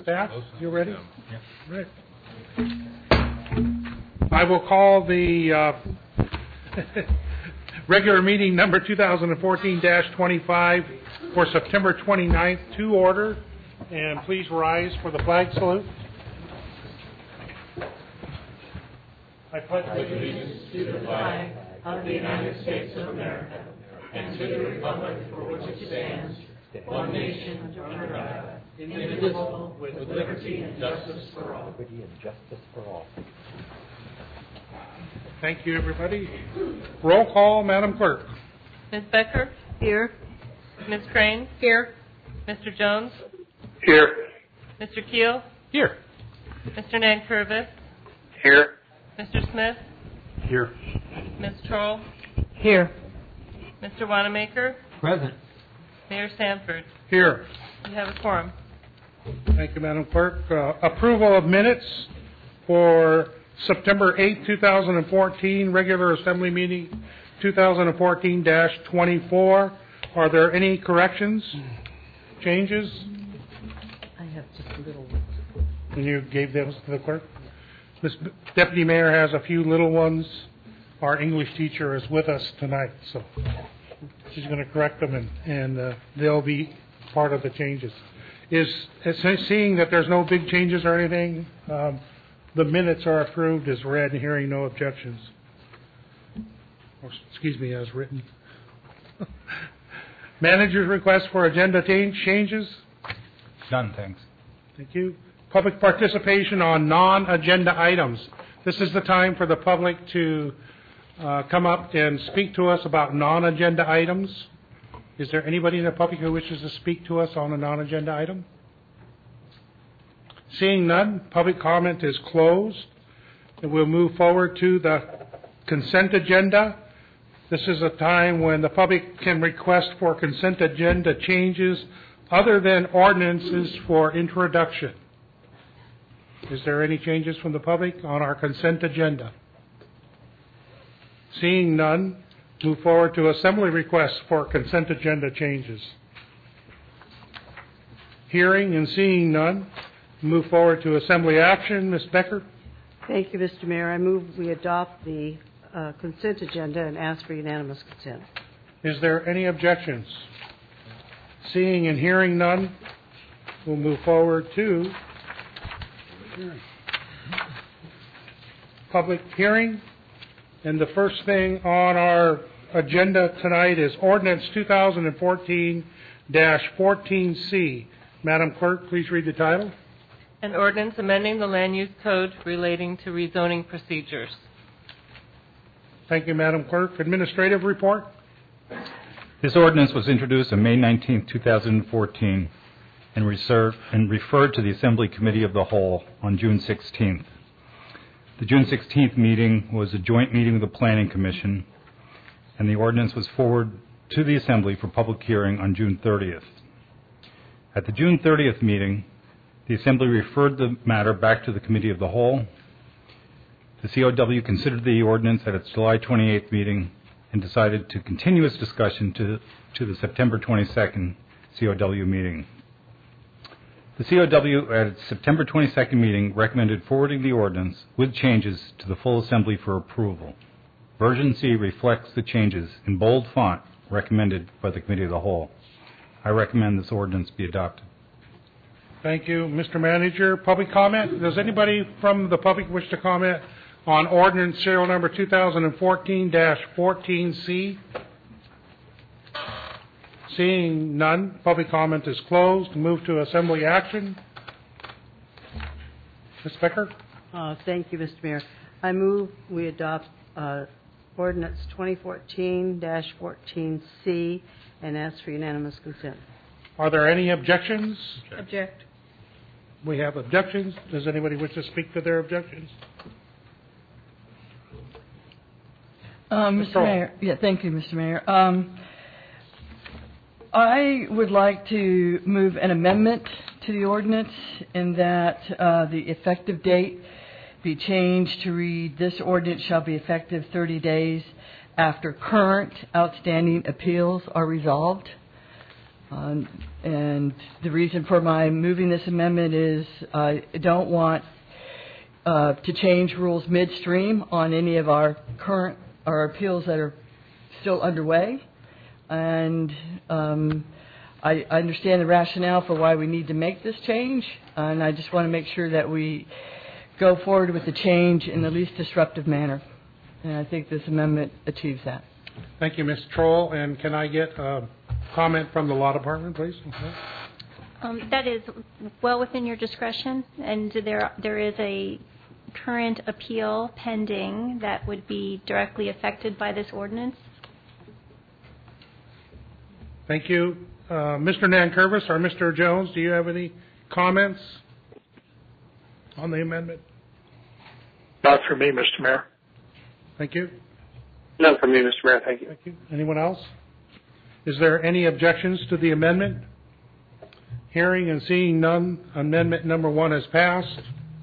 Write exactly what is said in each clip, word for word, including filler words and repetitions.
Staff, you ready? Yeah. Right. I will call the uh, regular meeting number two thousand fourteen dash twenty-five for September twenty-ninth to order. And please rise for the flag salute. I pledge allegiance to the flag of the United States of America and to the republic for which it stands, one nation under God, indivisible, with liberty and justice for all. Liberty and justice for all. Thank you, everybody. Roll call, Madam Clerk. Miz Becker? Here. Miz Crane? Here. Mister Jones? Here. Mister Keel? Here. Mister Nankervis? Here. Mister Smith? Here. Miz Troll? Here. Mister Wanamaker? Present. Mayor Sanford? Here. We have a quorum. Thank you, Madam Clerk. Uh, approval of minutes for September eighth, two thousand fourteen, regular assembly meeting two thousand fourteen dash twenty-four. Are there any corrections, changes? I have just a little. And you gave those to the clerk? This Deputy Mayor has a few little ones. Our English teacher is with us tonight, so she's going to correct them, and, and uh, they'll be part of the changes. Is, is seeing that there's no big changes or anything, um, the minutes are approved as read, hearing no objections. Or, excuse me, as written. Manager's request for agenda changes? None, thanks. Thank you. Public participation on non-agenda items. This is the time for the public to uh, come up and speak to us about non-agenda items. Is there anybody in the public who wishes to speak to us on a non-agenda item? Seeing none, public comment is closed. And we'll move forward to the consent agenda. This is a time when the public can request for consent agenda changes other than ordinances for introduction. Is there any changes from the public on our consent agenda? Seeing none, move forward to assembly requests for consent agenda changes. Hearing and seeing none, move forward to assembly action. Miz Becker? Thank you, Mister Mayor. I move we adopt the uh, consent agenda and ask for unanimous consent. Is there any objections? Seeing and hearing none, we'll move forward to hearing. Public hearing. And the first thing on our agenda tonight is Ordinance two thousand fourteen dash fourteen C. Madam Clerk, please read the title. An ordinance amending the land use code relating to rezoning procedures. Thank you, Madam Clerk. Administrative report. This ordinance was introduced on May nineteenth, two thousand fourteen and, reserved, and referred to the Assembly Committee of the Whole on June sixteenth. The June sixteenth meeting was a joint meeting with the Planning Commission, and the ordinance was forwarded to the Assembly for public hearing on June thirtieth. At the June thirtieth meeting, the Assembly referred the matter back to the Committee of the Whole. The C O W considered the ordinance at its July twenty-eighth meeting and decided to continue its discussion to, to the September twenty-second C O W meeting. The C O W at its September twenty-second meeting recommended forwarding the ordinance with changes to the full Assembly for approval. Version C reflects the changes in bold font recommended by the Committee of the Whole. I recommend this ordinance be adopted. Thank you, Mister Manager. Public comment? Does anybody from the public wish to comment on ordinance serial number two thousand fourteen dash fourteen C? Seeing none, public comment is closed. Move to assembly action. Miz Becker? Uh, thank you, Mister Mayor. I move we adopt uh, ordinance twenty fourteen dash fourteen C and ask for unanimous consent. Are there any objections? Object. We have objections. Does anybody wish to speak to their objections? Um, Mister Mayor, yeah, thank you, Mister Mayor. Um, I would like to move an amendment to the ordinance in that uh, the effective date be changed to read, this ordinance shall be effective thirty days after current outstanding appeals are resolved. Um, and the reason for my moving this amendment is I don't want uh, to change rules midstream on any of our current our appeals that are still underway. And um, I, I understand the rationale for why we need to make this change, and I just want to make sure that we go forward with the change in the least disruptive manner. And I think this amendment achieves that. Thank you, Miz Troll. And can I get a comment from the law department, please? Okay. Um, that is well within your discretion, and there there is a current appeal pending that would be directly affected by this ordinance. Thank you. Uh, Mister Nankervis or Mister Jones, do you have any comments on the amendment? Not for me, Mister Mayor. Thank you. None for me, Mister Mayor. Thank you. Thank you. Anyone else? Is there any objections to the amendment? Hearing and seeing none, amendment number one has passed.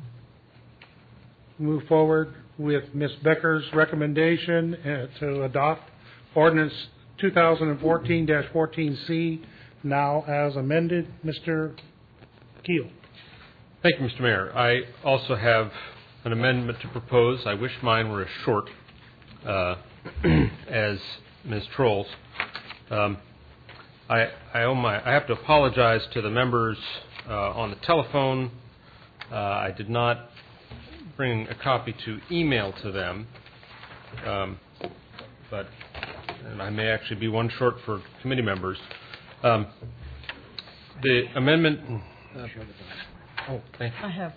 Move forward with Miz Becker's recommendation uh, to adopt ordinance two thousand fourteen dash fourteen C now as amended. Mister Keel. Thank you, Mister Mayor. I also have an amendment to propose. I wish mine were as short uh, as Miz Troll's. Um, I, I, owe my, I have to apologize to the members uh, on the telephone. Uh, I did not bring a copy to email to them, um, but and I may actually be one short for committee members. Um, the amendment. Uh, oh, thank you. I have.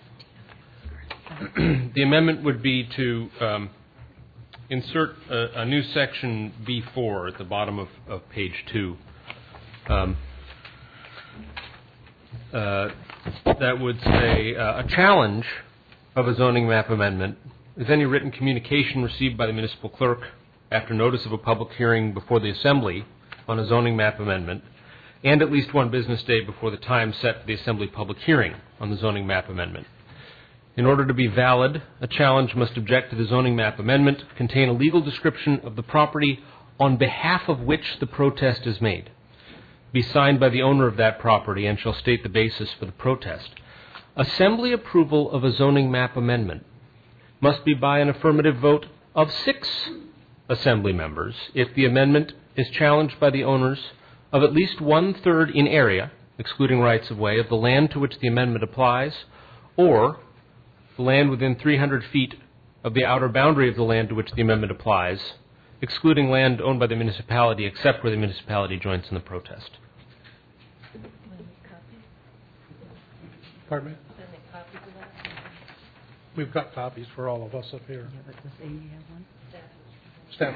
The amendment would be to um, insert a, a new section B four at the bottom of, of page two. Um, uh, that would say uh, a challenge of a zoning map amendment is any written communication received by the municipal clerk after notice of a public hearing before the assembly on a zoning map amendment, and at least one business day before the time set for the assembly public hearing on the zoning map amendment. In order to be valid, a challenge must object to the zoning map amendment, contain a legal description of the property on behalf of which the protest is made, be signed by the owner of that property, and shall state the basis for the protest. Assembly approval of a zoning map amendment must be by an affirmative vote of six assembly members if the amendment is challenged by the owners of at least one-third in area, excluding rights of way, of the land to which the amendment applies, or the land within three hundred feet of the outer boundary of the land to which the amendment applies, excluding land owned by the municipality except where the municipality joins in the protest. Pardon me? We've got copies for all of us up here. Yeah, but does Amy have one? Staff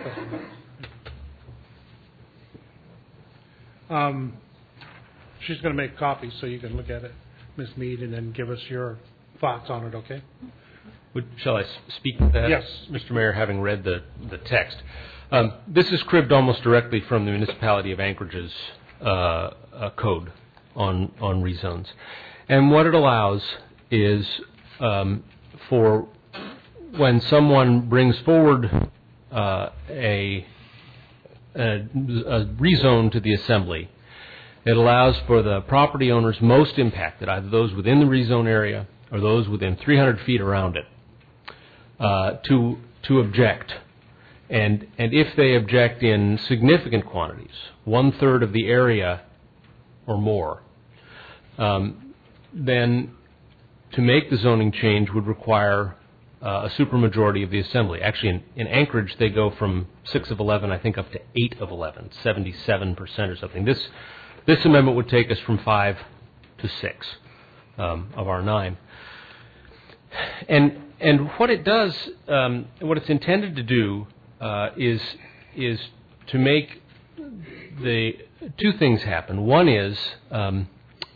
doesn't. Um, she's going to make copies so you can look at it, Miz Mead, and then give us your thoughts on it, okay? Would, shall I s- speak to that? Yes. Mister Mayor, having read the, the text. Um, this is cribbed almost directly from the municipality of Anchorage's uh, uh, code on, on rezones. And what it allows is um, for when someone brings forward uh, a, a, a rezone to the assembly, it allows for the property owners most impacted, either those within the rezone area or those within three hundred feet around it, uh, to to object. And and if they object in significant quantities, one third of the area or more, um, then to make the zoning change would require uh, a supermajority of the assembly. Actually, in, in Anchorage, they go from six of eleven, I think, up to eight of eleven, seventy-seven percent or something. This this amendment would take us from five to six um, of our nine. And and what it does, um, what it's intended to do, uh, is is to make the two things happen. One is um,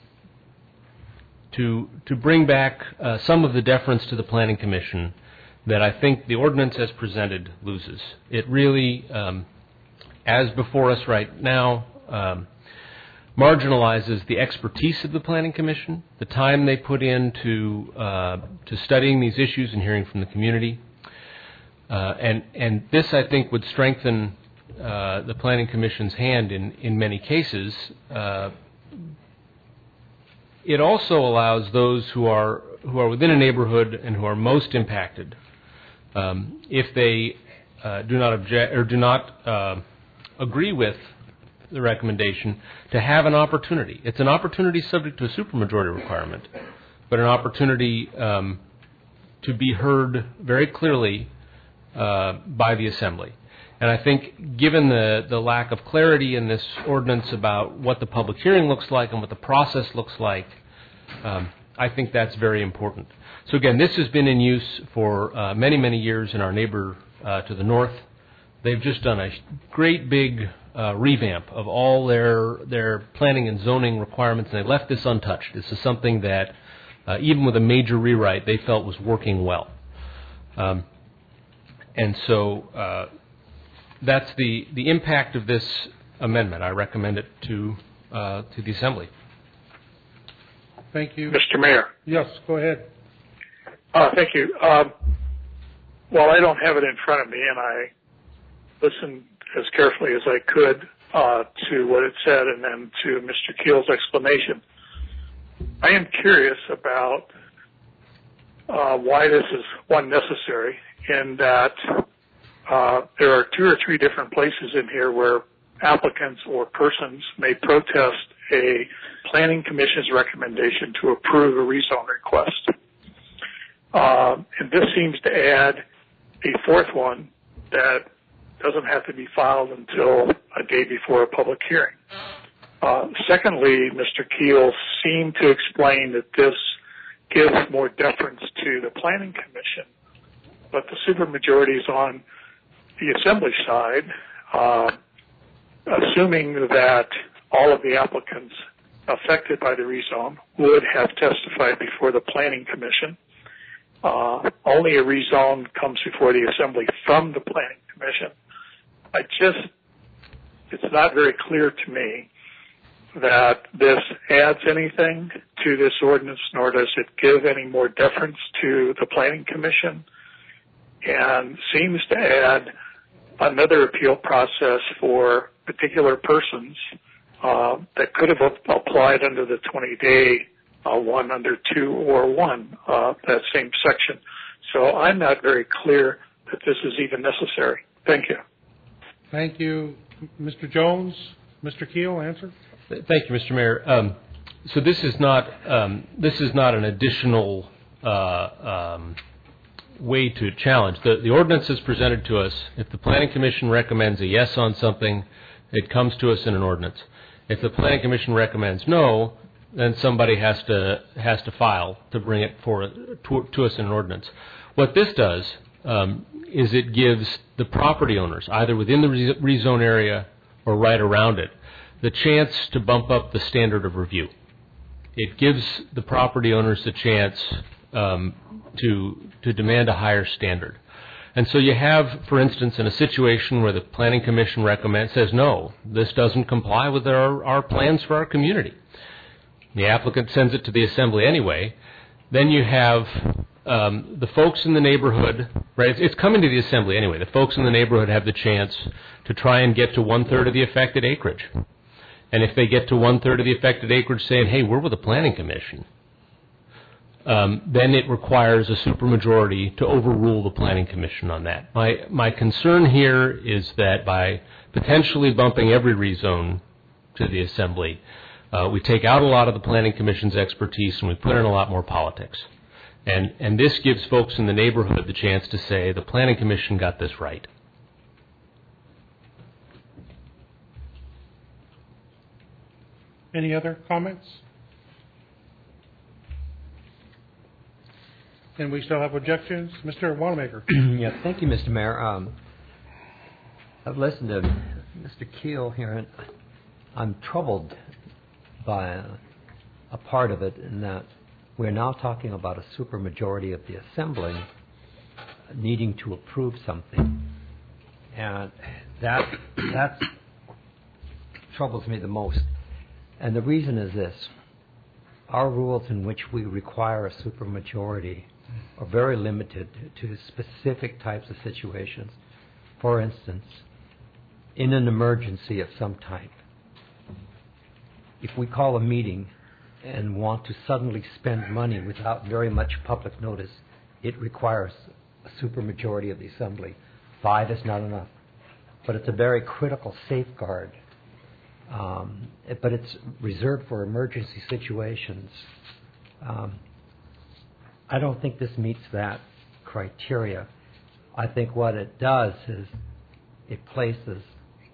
to to bring back uh, some of the deference to the Planning Commission that I think the ordinance as presented loses. It really, um, as before us right now, um, marginalizes the expertise of the Planning Commission, the time they put into uh, to studying these issues and hearing from the community. Uh, and, and this, I think, would strengthen uh, the Planning Commission's hand in, in many cases uh, it also allows those who are who are within a neighborhood and who are most impacted, um, if they uh, do not object or do not uh, agree with the recommendation, to have an opportunity. It's an opportunity subject to a supermajority requirement, but an opportunity um, to be heard very clearly uh, by the Assembly. And I think given the, the lack of clarity in this ordinance about what the public hearing looks like and what the process looks like, um, I think that's very important. So again, this has been in use for uh, many, many years in our neighbor uh, to the north. They've just done a great big uh, revamp of all their their planning and zoning requirements, and they left this untouched. This is something that, uh, even with a major rewrite, they felt was working well. Um, and so uh, that's the, the impact of this amendment. I recommend it to uh, to the Assembly. Thank you. Mister Mayor. Yes, go ahead. Uh, thank you. Um, well, I don't have it in front of me, and I listened as carefully as I could uh, to what it said and then to Mister Keel's explanation. I am curious about uh, why this is, one, necessary, in that uh, there are two or three different places in here where applicants or persons may protest a planning commission's recommendation to approve a rezone request. Uh, and this seems to add a fourth one that doesn't have to be filed until a day before a public hearing. Uh, secondly, Mister Keel seemed to explain that this gives more deference to the Planning Commission, but the supermajority is on the Assembly side, uh, assuming that all of the applicants affected by the rezone would have testified before the Planning Commission. Uh, only a rezone comes before the Assembly from the Planning Commission. I just, it's not very clear to me that this adds anything to this ordinance, nor does it give any more deference to the Planning Commission, and seems to add another appeal process for particular persons uh, that could have applied under the twenty-day uh, one under two or one, uh, that same section. So I'm not very clear that this is even necessary. Thank you. Thank you. Mister Jones, Mister Keel, answer. Thank you, Mister Mayor. Um, so this is not um, this is not an additional uh, um, way to challenge. The, the ordinance is presented to us. If the Planning Commission recommends a yes on something, it comes to us in an ordinance. If the Planning Commission recommends no, then somebody has to has to file to bring it for to, to us in an ordinance. What this does um, is it gives the property owners, either within the rezone area or right around it, the chance to bump up the standard of review. It gives the property owners the chance um, to to demand a higher standard. And so you have, for instance, in a situation where the Planning Commission recommends, says, no, this doesn't comply with our, our plans for our community. The applicant sends it to the Assembly anyway. Then you have um, the folks in the neighborhood, right? It's, it's coming to the Assembly anyway. The folks in the neighborhood have the chance to try and get to one-third of the affected acreage. And if they get to one-third of the affected acreage saying, hey, we're with the Planning Commission, um, then it requires a supermajority to overrule the Planning Commission on that. My, my concern here is that by potentially bumping every rezone to the Assembly, uh, we take out a lot of the Planning Commission's expertise and we put in a lot more politics. And, and this gives folks in the neighborhood the chance to say, the Planning Commission got this right. Any other comments? And we still have objections. Mister Wanamaker. Yeah, thank you, Mister Mayor. Um, I've listened to Mister Keel here, and I'm troubled by a, a part of it in that we're now talking about a supermajority of the Assembly needing to approve something. And that that troubles me the most. And the reason is this. Our rules in which we require a supermajority are very limited to specific types of situations. For instance, in an emergency of some type, if we call a meeting and want to suddenly spend money without very much public notice, it requires a supermajority of the Assembly. Five is not enough. But it's a very critical safeguard. Um, it, but it's reserved for emergency situations. Um, I don't think this meets that criteria. I think what it does is it places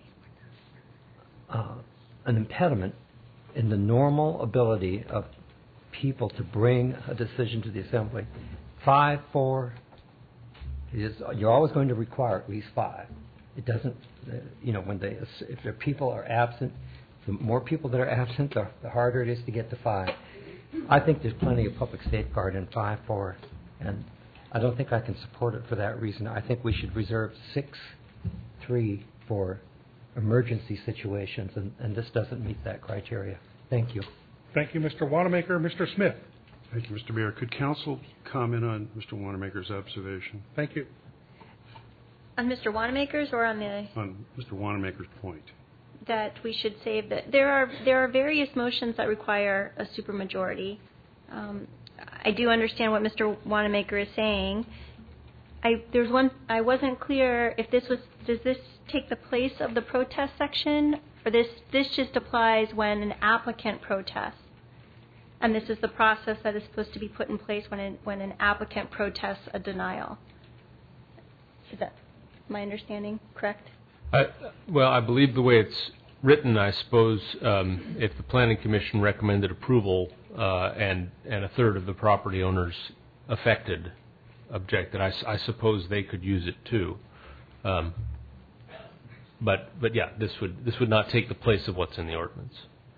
uh, an impediment in the normal ability of people to bring a decision to the Assembly. Five, four, is, you're always going to require at least five. It doesn't, uh, you know, when they, if the people are absent, the more people that are absent, the, the harder it is to get to five. I think there's plenty of public safeguard in five, four, and I don't think I can support it for that reason. I think we should reserve six, three for emergency situations, and, and this doesn't meet that criteria. Thank you. Thank you, Mister Wanamaker. Mister Smith. Thank you, Mister Mayor. Could counsel comment on Mister Wanamaker's observation? Thank you. On Mister Wanamaker's or on the On Mister Wanamaker's point. that we should save that there are there are various motions that require a supermajority. Um, I do understand what Mister Wanamaker is saying. I there's one I wasn't clear if this was does this take the place of the protest section, or this this just applies when an applicant protests, and this is the process that is supposed to be put in place when an, when an applicant protests a denial. Is that my understanding correct? I, well, I believe the way it's written, I suppose, um, if the Planning Commission recommended approval uh, and and a third of the property owners affected objected, I, I suppose they could use it too. Um, but but yeah, this would this would not take the place of what's in the ordinance.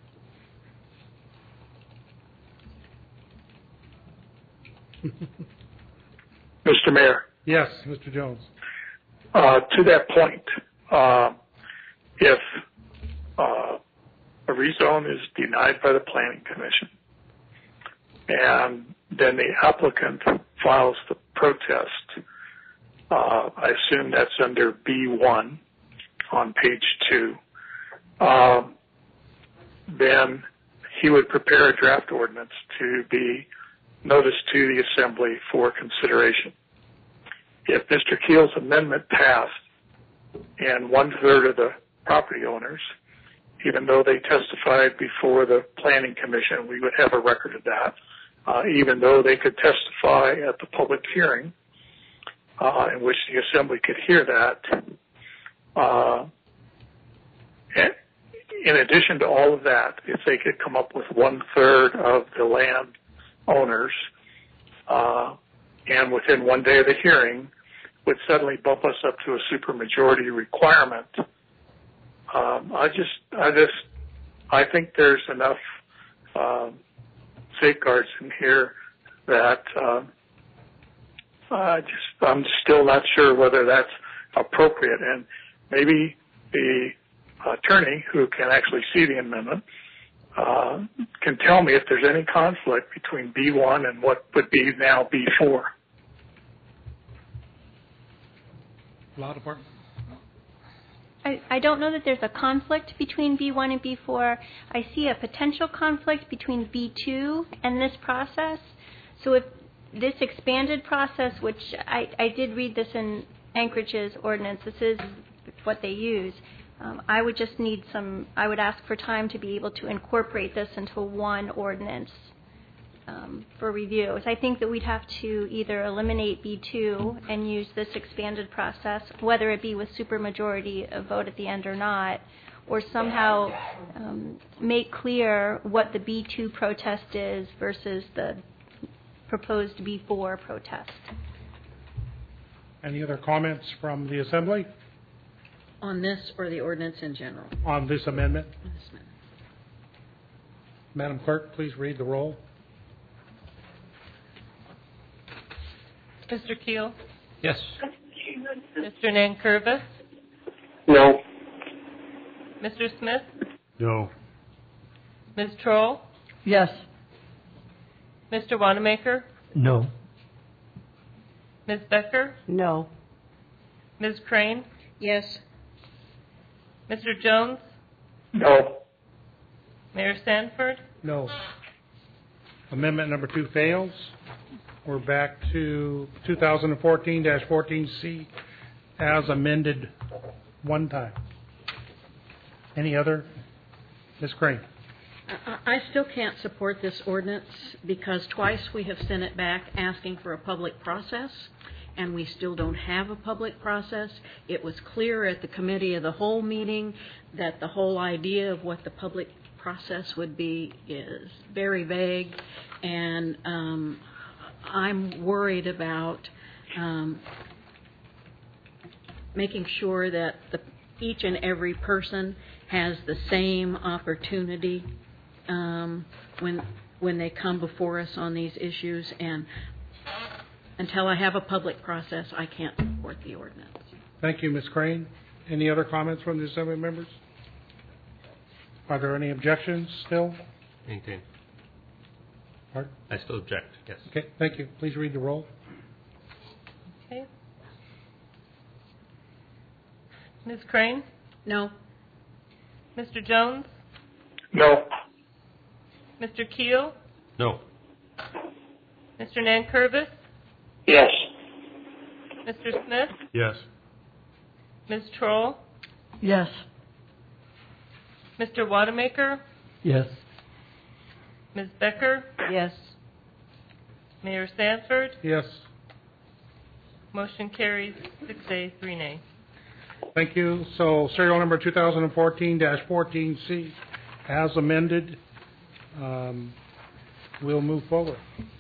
Mister Mayor, Yes, Mister Jones. uh, to that point, uh, if uh, a rezone is denied by the Planning Commission and then the applicant files the protest, uh, I assume that's under B one on page two, um, then he would prepare a draft ordinance to be noticed to the Assembly for consideration. If Mister Keel's amendment passed and one-third of the property owners, even though they testified before the Planning Commission, we would have a record of that, uh, even though they could testify at the public hearing uh, in which the Assembly could hear that. Uh, and in addition to all of that, if they could come up with one-third of the land owners uh, and within one day of the hearing, would suddenly bump us up to a supermajority requirement. Um, I just, I just, I think there's enough um, safeguards in here that uh, I just, I'm still not sure whether that's appropriate. And maybe the attorney who can actually see the amendment uh, can tell me if there's any conflict between B one and what would be now B four. Law Department. I, I don't know that there's a conflict between B one and B four. I see a potential conflict between B two and this process. So if this expanded process, which I, I did read this in Anchorage's ordinance, this is what they use, um, I would just need some, I would ask for time to be able to incorporate this into one ordinance um, for review. So I think that we'd have to either eliminate B two and use this expanded process, whether it be with supermajority a vote at the end or not, or somehow um, make clear what the B two protest is versus the proposed B four protest. Any other comments from the Assembly On this or the ordinance in general? on this amendment? On this amendment. Madam Clerk, please read the roll. Mister Keel? Yes. Mister Nankervis? No. Mister Smith? No. Miz Troll? Yes. Mister Wanamaker? No. Miz Becker? No. Miz Crane? Yes. Mister Jones? No. Mayor Sanford? No. Amendment number two fails. We're back to two thousand fourteen dash fourteen C as amended one time. Any other? Miz Crane. I I still can't support this ordinance because twice we have sent it back asking for a public process, and we still don't have a public process. It was clear at the committee of the whole meeting that the whole idea of what the public process would be is very vague, and um, I'm worried about um, making sure that the, each and every person has the same opportunity um, when when they come before us on these issues, and until I have a public process, I can't support the ordinance. Thank you, Miz Crane. Any other comments from the Assembly members? Are there any objections still? Maintain. Pardon? I still object, yes. Okay, thank you. Please read the roll. Okay. Miz Crane? No. Mister Jones? No. Mister Keel? No. Mister Nankervis? Yes. Mister Smith? Yes. Miz Troll? Yes. Mister Wanamaker? Yes. Miz Becker? Yes. Mayor Sanford? Yes. Motion carries six A, three nay. Thank you. So serial number two thousand fourteen dash fourteen C as amended. Um, we'll move forward.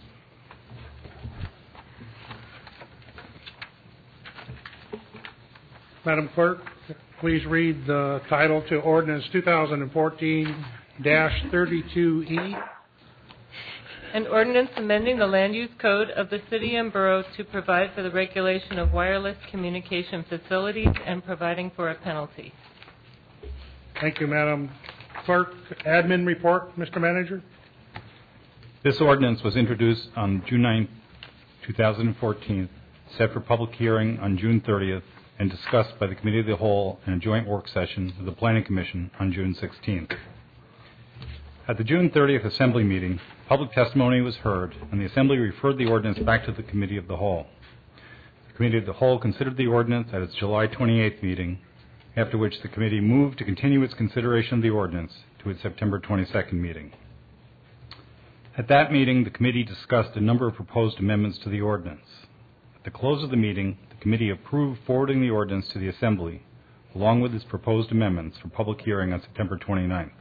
Madam Clerk, please read the title to ordinance two thousand fourteen dash thirty-two E. An ordinance amending the land use code of the city and borough to provide for the regulation of wireless communication facilities and providing for a penalty. Thank you, Madam Clerk. Admin report, Mister Manager. This ordinance was introduced on June ninth, two thousand fourteen, set for public hearing on June thirtieth, and discussed by the Committee of the Whole in a joint work session with the Planning Commission on June sixteenth. At the June thirtieth Assembly meeting, public testimony was heard, and the Assembly referred the ordinance back to the Committee of the Whole. The Committee of the Whole considered the ordinance at its July twenty-eighth meeting, after which the Committee moved to continue its consideration of the ordinance to its September twenty-second meeting. At that meeting, the Committee discussed a number of proposed amendments to the ordinance. At the close of the meeting, the Committee approved forwarding the ordinance to the Assembly, along with its proposed amendments for public hearing on September twenty-ninth.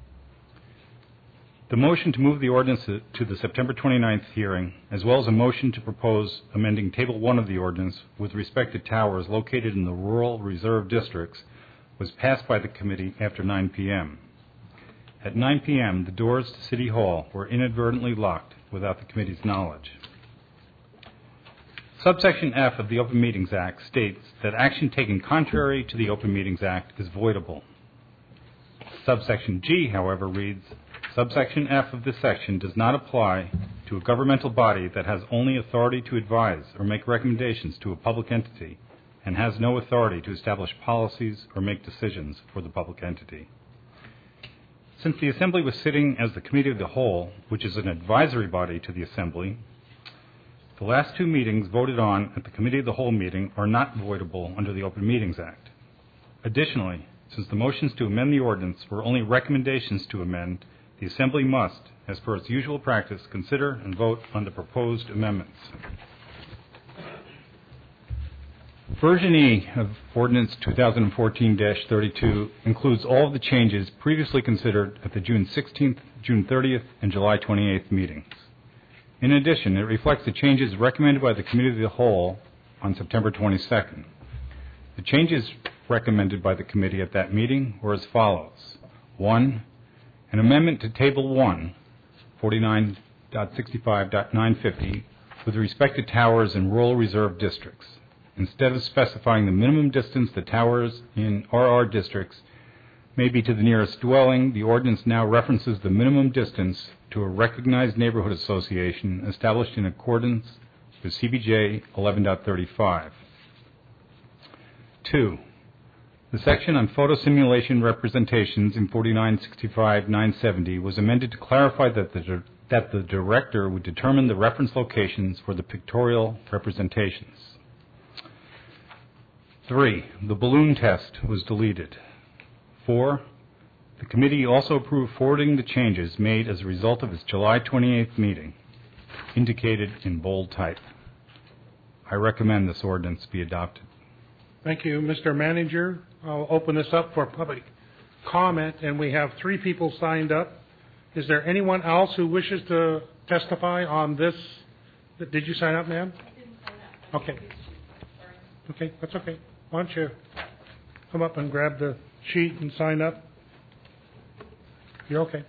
The motion to move the ordinance to the September twenty-ninth hearing, as well as a motion to propose amending Table one of the ordinance with respect to towers located in the rural reserve districts, was passed by the committee after nine p.m. At nine p.m., the doors to City Hall were inadvertently locked without the committee's knowledge. Subsection F of the Open Meetings Act states that action taken contrary to the Open Meetings Act is voidable. Subsection G, however, reads, Subsection F of this section does not apply to a governmental body that has only authority to advise or make recommendations to a public entity and has no authority to establish policies or make decisions for the public entity. Since the Assembly was sitting as the Committee of the Whole, which is an advisory body to the Assembly, the last two meetings voted on at the Committee of the Whole meeting are not voidable under the Open Meetings Act. Additionally, since the motions to amend the ordinance were only recommendations to amend, the Assembly must, as per its usual practice, consider and vote on the proposed amendments. Version E of Ordinance two thousand fourteen dash thirty-two includes all of the changes previously considered at the June sixteenth, June thirtieth, and July twenty-eighth meetings. In addition, it reflects the changes recommended by the Committee of the Whole on September twenty-second. The changes recommended by the committee at that meeting were as follows. One, an amendment to Table one, forty-nine point sixty-five point nine fifty, with respect to towers in rural reserve districts. Instead of specifying the minimum distance the towers in R R districts may be to the nearest dwelling, the ordinance now references the minimum distance to a recognized neighborhood association established in accordance with C B J eleven point thirty-five. Two, the section on photo simulation representations in forty-nine sixty-five point nine seventy was amended to clarify that the, that the director would determine the reference locations for the pictorial representations. Three, the balloon test was deleted. Four, the committee also approved forwarding the changes made as a result of its July twenty-eighth meeting, indicated in bold type. I recommend this ordinance be adopted. Thank you, Mister Manager. I'll open this up for public comment, and we have three people signed up. Is there anyone else who wishes to testify on this? Did you sign up, ma'am? I didn't sign up. Okay. Okay, that's okay. Why don't you come up and grab the sheet and sign up? You're okay.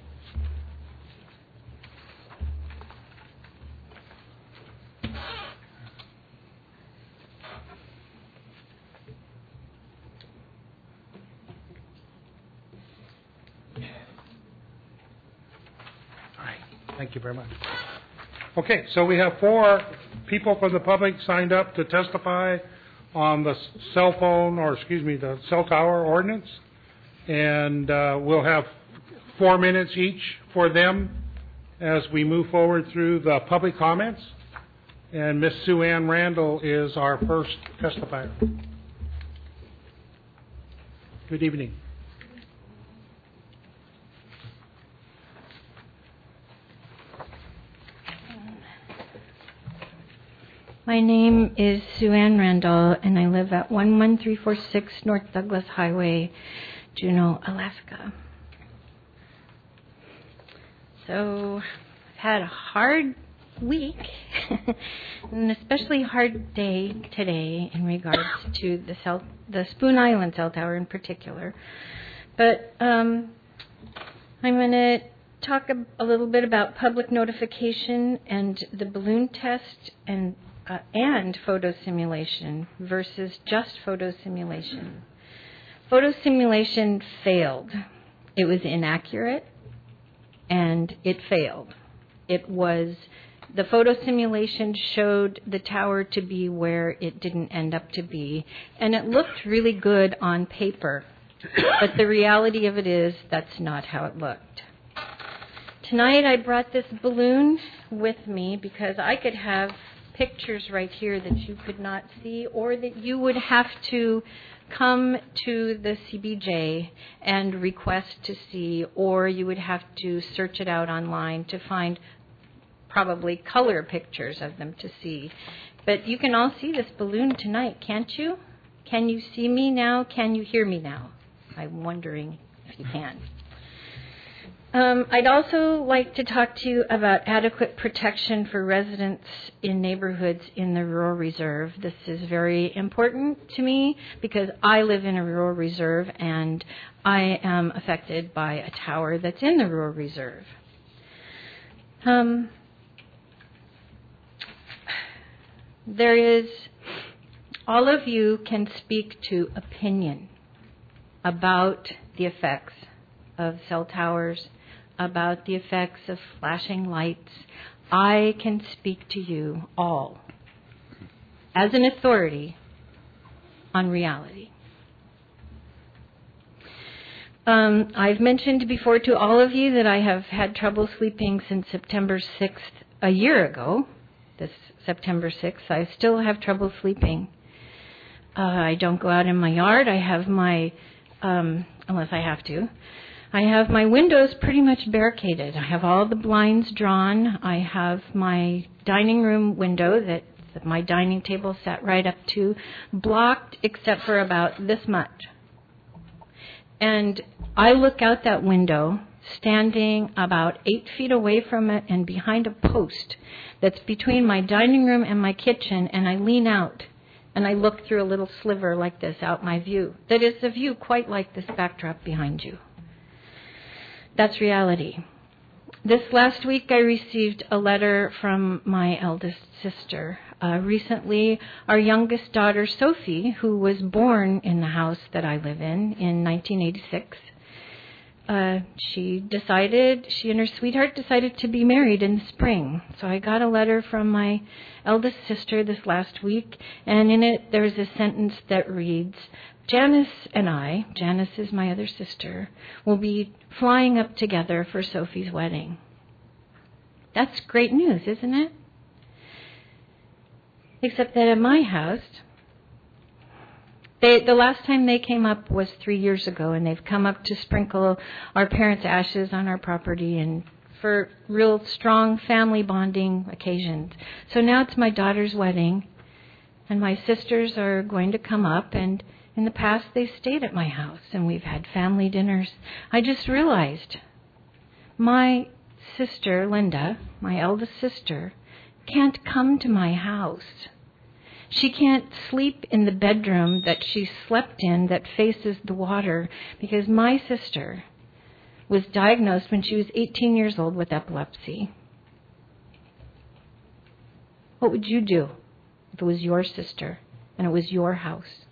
All right. Thank you very much. Okay, so we have four people from the public signed up to testify on the cell phone, or excuse me, the cell tower ordinance. And uh, we'll have four minutes each for them as we move forward through the public comments. And Miss Sue Ann Randall is our first testifier. Good evening. My name is Sue Ann Randall, and I live at one one three four six North Douglas Highway, Juneau, Alaska. So I've had a hard week, an especially hard day today in regards to the cell, the Spoon Island cell tower in particular. But um, I'm going to talk a, a little bit about public notification and the balloon test and uh, and photo simulation versus just photo simulation. Photo simulation failed. It was inaccurate, and it failed. It was, the photo simulation showed the tower to be where it didn't end up to be, and it looked really good on paper. But the reality of it is that's not how it looked. Tonight I brought this balloon with me because I could have pictures right here that you could not see, or that you would have to come to the C B J and request to see, or you would have to search it out online to find probably color pictures of them to see. But you can all see this balloon tonight, can't you? Can you see me now? Can you hear me now? I'm wondering if you can. Um, I'd also like to talk to you about adequate protection for residents in neighborhoods in the rural reserve. This is very important to me because I live in a rural reserve and I am affected by a tower that's in the rural reserve. Um, there is, all of you can speak to opinion about the effects of cell towers, about the effects of flashing lights. I can speak to you all as an authority on reality. Um, I've mentioned before to all of you that I have had trouble sleeping since September sixth, a year ago. This September sixth, I still have trouble sleeping. Uh, I don't go out in my yard. I have my, um, unless I have to, I have my windows pretty much barricaded. I have all the blinds drawn. I have my dining room window that, that my dining table sat right up to, blocked except for about this much. And I look out that window, standing about eight feet away from it and behind a post that's between my dining room and my kitchen, and I lean out and I look through a little sliver like this out my view. That is a view quite like this backdrop behind you. That's reality. This last week I received a letter from my eldest sister. Uh, recently, our youngest daughter, Sophie, who was born in the house that I live in in nineteen eighty-six, uh, she decided, she and her sweetheart decided to be married in the spring. So I got a letter from my eldest sister this last week, and in it there's a sentence that reads, Janice and I, Janice is my other sister, will be flying up together for Sophie's wedding. That's great news, isn't it? Except that at my house, they, the last time they came up was three years ago, and they've come up to sprinkle our parents' ashes on our property and for real strong family bonding occasions. So now it's my daughter's wedding, and my sisters are going to come up, and in the past they stayed at my house, and we've had family dinners. I just realized my sister, Linda, my eldest sister, can't come to my house. She can't sleep in the bedroom that she slept in that faces the water because my sister was diagnosed when she was eighteen years old with epilepsy. What would you do if it was your sister and it was your house?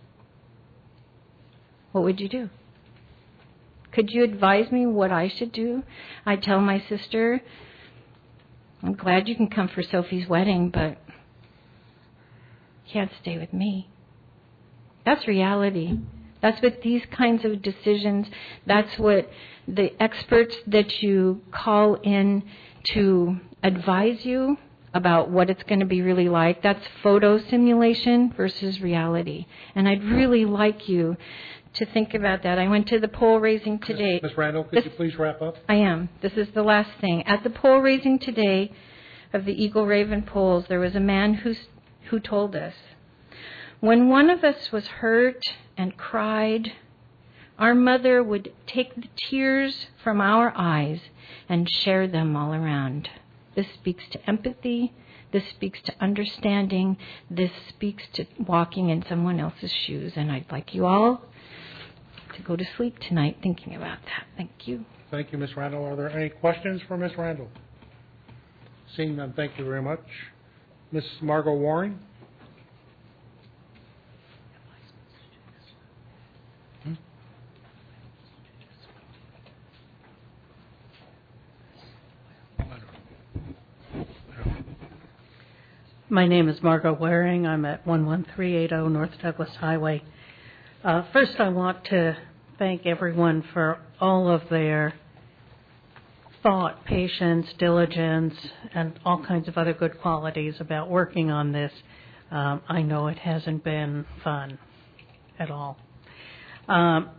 What would you do? Could you advise me what I should do? I'd tell my sister, I'm glad you can come for Sophie's wedding, but you can't stay with me. That's reality. That's what these kinds of decisions, that's what the experts that you call in to advise you about what it's going to be really like, that's photo simulation versus reality. And I'd really like you to think about that. I went to the poll raising today. Miz Randall, could this, you please wrap up? I am. This is the last thing. At the poll raising today of the Eagle Raven polls, there was a man who, who told us, when one of us was hurt and cried, our mother would take the tears from our eyes and share them all around. This speaks to empathy. This speaks to understanding. This speaks to walking in someone else's shoes. And I'd like you all to go to sleep tonight thinking about that. Thank you. Thank you, Miz Randall. Are there any questions for Miz Randall? Seeing none, thank you very much. Miz Margot Waring? My name is Margot Waring. I'm at one one three eight zero North Douglas Highway. Uh, first, I want to thank everyone for all of their thought, patience, diligence, and all kinds of other good qualities about working on this. Um, I know it hasn't been fun at all. Um,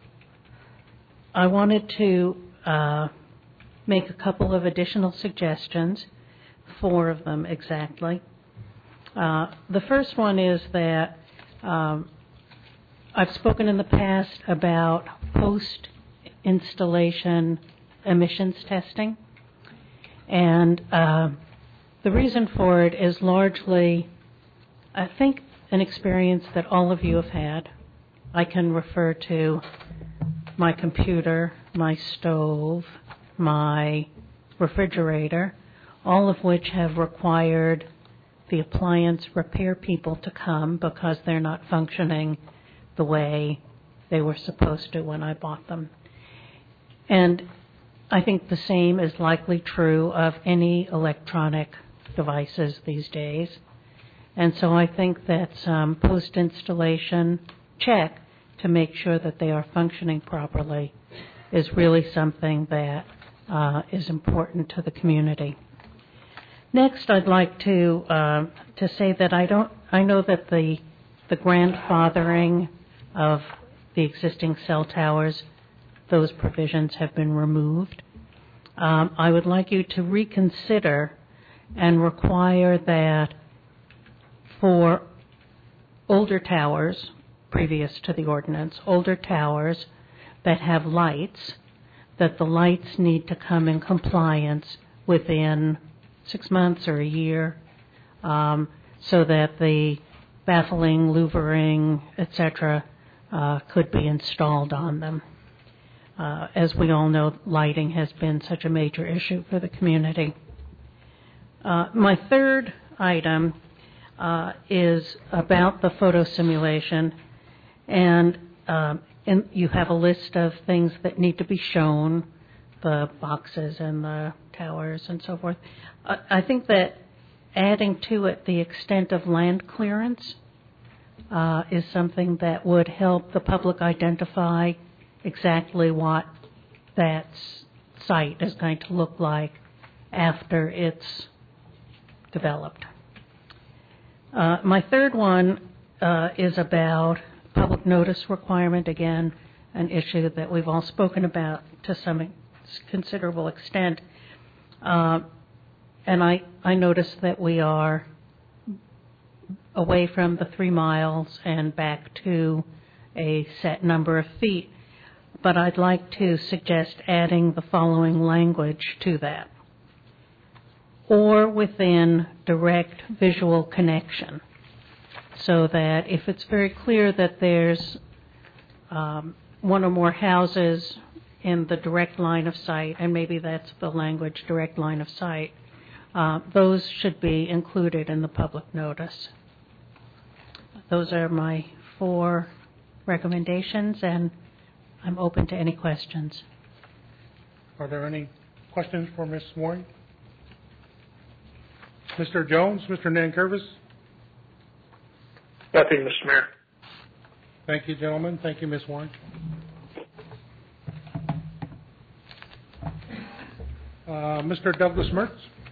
I wanted to uh, make a couple of additional suggestions, four of them exactly. Uh, the first one is that um, I've spoken in the past about post-installation emissions testing, and uh, the reason for it is largely, I think, an experience that all of you have had. I can refer to my computer, my stove, my refrigerator, all of which have required the appliance repair people to come because they're not functioning the way they were supposed to when I bought them. And I think the same is likely true of any electronic devices these days. And so I think that some post-installation check to make sure that they are functioning properly is really something that uh, is important to the community. Next, I'd like to uh, to say that I don't. I know that the the grandfathering of the existing cell towers, those provisions have been removed. Um, I would like you to reconsider and require that for older towers, previous to the ordinance, older towers that have lights, that the lights need to come in compliance within six months or a year, um, so that the baffling, louvering, et cetera, uh, could be installed on them. Uh, as we all know, lighting has been such a major issue for the community. Uh, my third item uh, is about the photo simulation, and, um, and you have a list of things that need to be shown, the boxes and the towers and so forth. I think that adding to it the extent of land clearance uh, is something that would help the public identify exactly what that site is going to look like after it's developed. Uh, my third one uh, is about public notice requirement, again, an issue that we've all spoken about to some considerable extent. Uh, and I, I noticed that we are away from the three miles and back to a set number of feet. But I'd like to suggest adding the following language to that. Or within direct visual connection, so that if it's very clear that there's um, one or more houses in the direct line of sight, and maybe that's the language, direct line of sight, uh, those should be included in the public notice. Those are my four recommendations, and I'm open to any questions. Are there any questions for Miz Warren? Mister Jones, Mister Nankervis? Nothing, Mister Mayor. Thank you, gentlemen. Thank you, Miz Warren. Uh, Mister Douglas Mertz?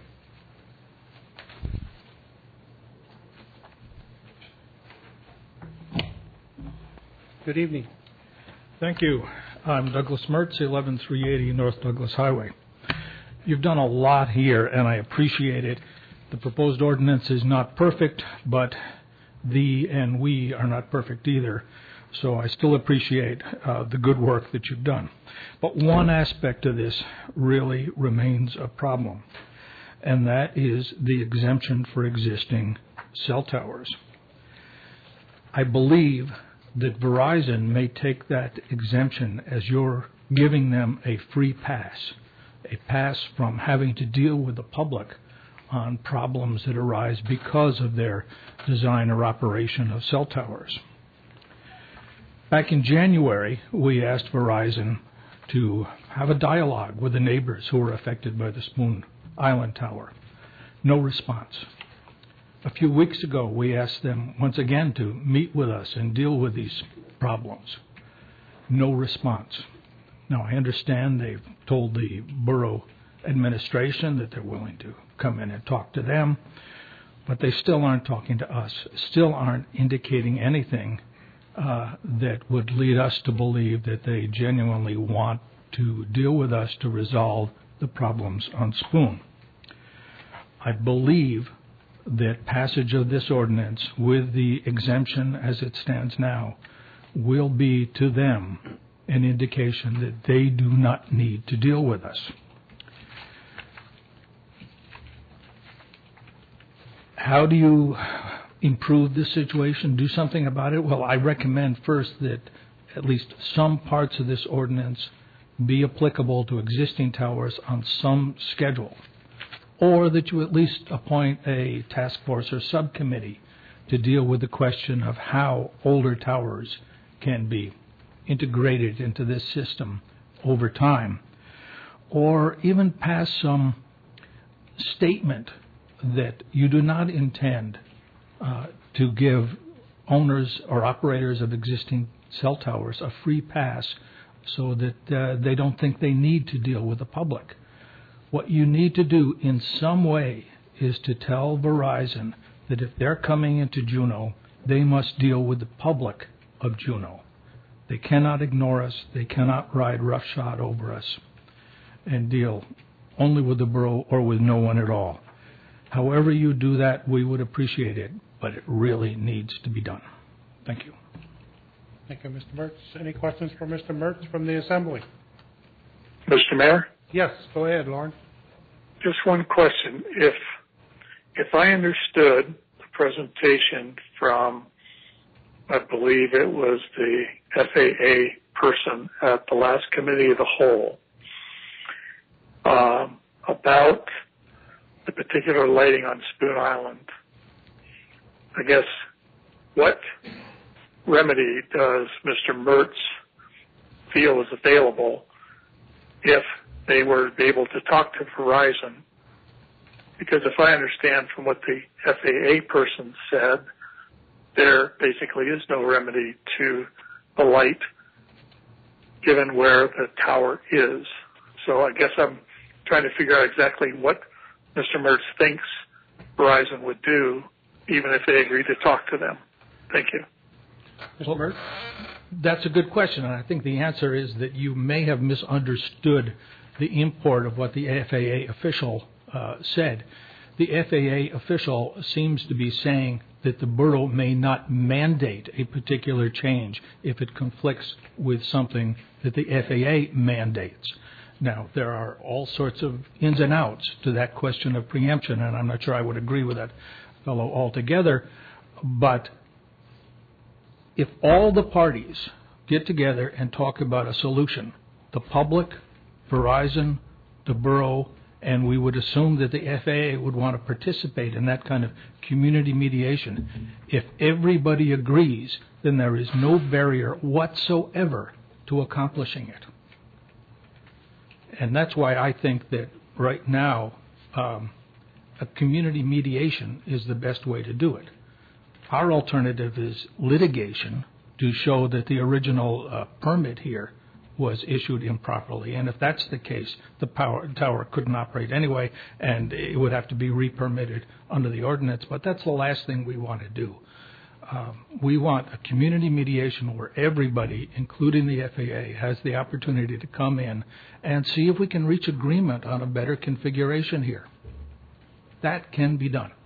Good evening. Thank you. I'm Douglas Mertz, eleven three eighty North Douglas Highway. You've done a lot here, and I appreciate it. The proposed ordinance is not perfect, but thee and we are not perfect either. So I still appreciate uh, the good work that you've done. But one aspect of this really remains a problem, and that is the exemption for existing cell towers. I believe that Verizon may take that exemption as you're giving them a free pass, a pass from having to deal with the public on problems that arise because of their design or operation of cell towers. Back in January, we asked Verizon to have a dialogue with the neighbors who were affected by the Spoon Island Tower. No response. A few weeks ago, we asked them once again to meet with us and deal with these problems. No response. Now, I understand they've told the borough administration that they're willing to come in and talk to them, but they still aren't talking to us, still aren't indicating anything uh, that would lead us to believe that they genuinely want to deal with us to resolve the problems on Spoon. I believe that passage of this ordinance with the exemption as it stands now will be to them an indication that they do not need to deal with us. How do you improve this situation, do something about it? Well, I recommend first that at least some parts of this ordinance be applicable to existing towers on some schedule, or that you at least appoint a task force or subcommittee to deal with the question of how older towers can be integrated into this system over time, or even pass some statement that you do not intend uh, to give owners or operators of existing cell towers a free pass so that uh, they don't think they need to deal with the public. What you need to do in some way is to tell Verizon that if they're coming into Juneau, they must deal with the public of Juneau. They cannot ignore us. They cannot ride roughshod over us and deal only with the borough or with no one at all. However you do that, we would appreciate it, but it really needs to be done. Thank you. Thank you, Mister Mertz. Any questions for Mister Mertz from the Assembly? Mister Mayor? Yes, go ahead, Lauren. Just one question. If if I understood the presentation from, I believe it was the F A A person at the last committee of the whole, um, about the particular lighting on Spoon Island, I guess, what remedy does Mister Mertz feel is available if they were able to talk to Verizon? Because if I understand from what the F A A person said, there basically is no remedy to the light given where the tower is. So I guess I'm trying to figure out exactly what Mister Mertz thinks Verizon would do, even if they agree to talk to them. Thank you. Mister Mertz? That's a good question, and I think the answer is that you may have misunderstood the import of what the F A A official uh, said. The F A A official seems to be saying that the borough may not mandate a particular change if it conflicts with something that the F A A mandates. Now, there are all sorts of ins and outs to that question of preemption, and I'm not sure I would agree with that fellow altogether, but if all the parties get together and talk about a solution, the public, Verizon, the borough, and we would assume that the F A A would want to participate in that kind of community mediation. If everybody agrees, then there is no barrier whatsoever to accomplishing it. And that's why I think that right now um, a community mediation is the best way to do it. Our alternative is litigation to show that the original uh, permit here was issued improperly. And if that's the case, the power, tower couldn't operate anyway, and it would have to be re-permitted under the ordinance. But that's the last thing we want to do. Um, we want a community mediation where everybody, including the F A A, has the opportunity to come in and see if we can reach agreement on a better configuration here. That can be done.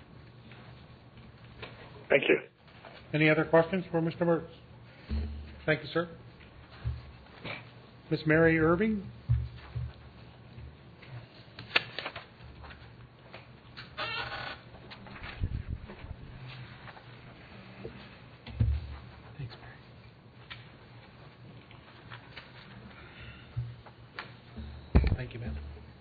Thank you. Any other questions for Mister Mertz? Thank you, sir. Miz Mary Irving? Thanks, Mary. Thank you, ma'am.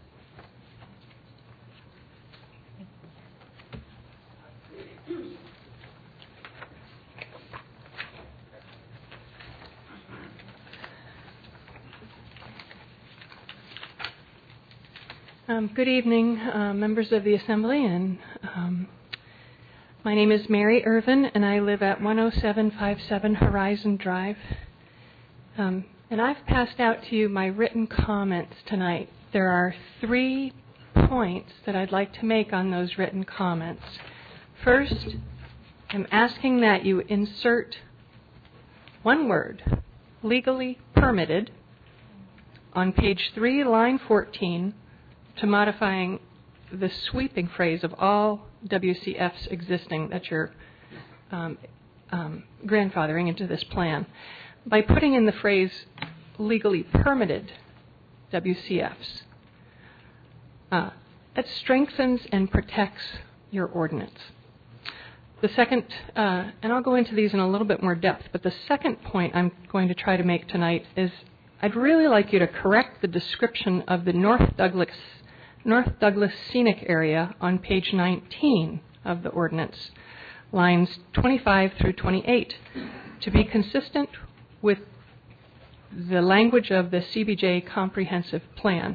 Um, good evening, uh, members of the Assembly, and um, my name is Mary Irvin, and I live at one oh seven fifty-seven Horizon Drive. Um, and I've passed out to you my written comments tonight. There are three points that I'd like to make on those written comments. First, I'm asking that you insert one word, legally permitted, on page three, line fourteen, to modifying the sweeping phrase of all W C Fs existing that you're um, um, grandfathering into this plan. By putting in the phrase legally permitted W C Fs, uh, it strengthens and protects your ordinance. The second, uh, and I'll go into these in a little bit more depth, but the second point I'm going to try to make tonight is I'd really like you to correct the description of the North Douglas North Douglas Scenic Area on page nineteen of the ordinance, lines twenty-five through twenty-eight, to be consistent with the language of the C B J Comprehensive Plan.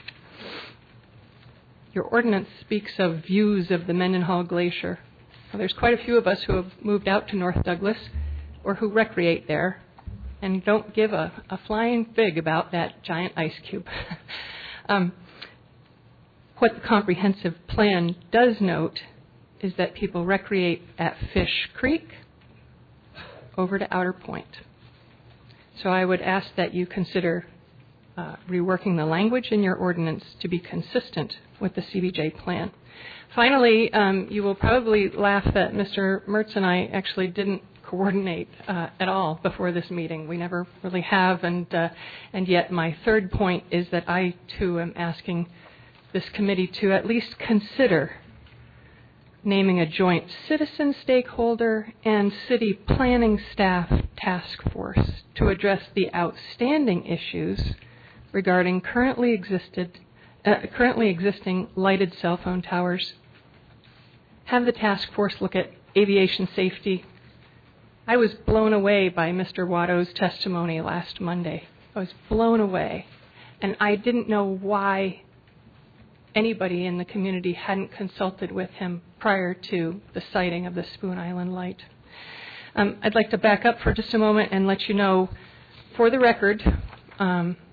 Your ordinance speaks of views of the Mendenhall Glacier. Well, there's quite a few of us who have moved out to North Douglas or who recreate there and don't give a, a flying fig about that giant ice cube. um, What the comprehensive plan does note is that people recreate at Fish Creek over to Outer Point. So I would ask that you consider uh, reworking the language in your ordinance to be consistent with the C B J plan. Finally, um, you will probably laugh that Mister Mertz and I actually didn't coordinate uh, at all before this meeting. We never really have, and uh, and yet my third point is that I too am asking this committee to at least consider naming a joint citizen stakeholder and city planning staff task force to address the outstanding issues regarding currently existed uh, currently existing lighted cell phone towers. Have the task force look at aviation safety. I was blown away by Mister Watto's testimony last Monday. I was blown away, and I didn't know why anybody in the community hadn't consulted with him prior to the sighting of the Spoon Island light. Um, I'd like to back up for just a moment and let you know, for the record, um,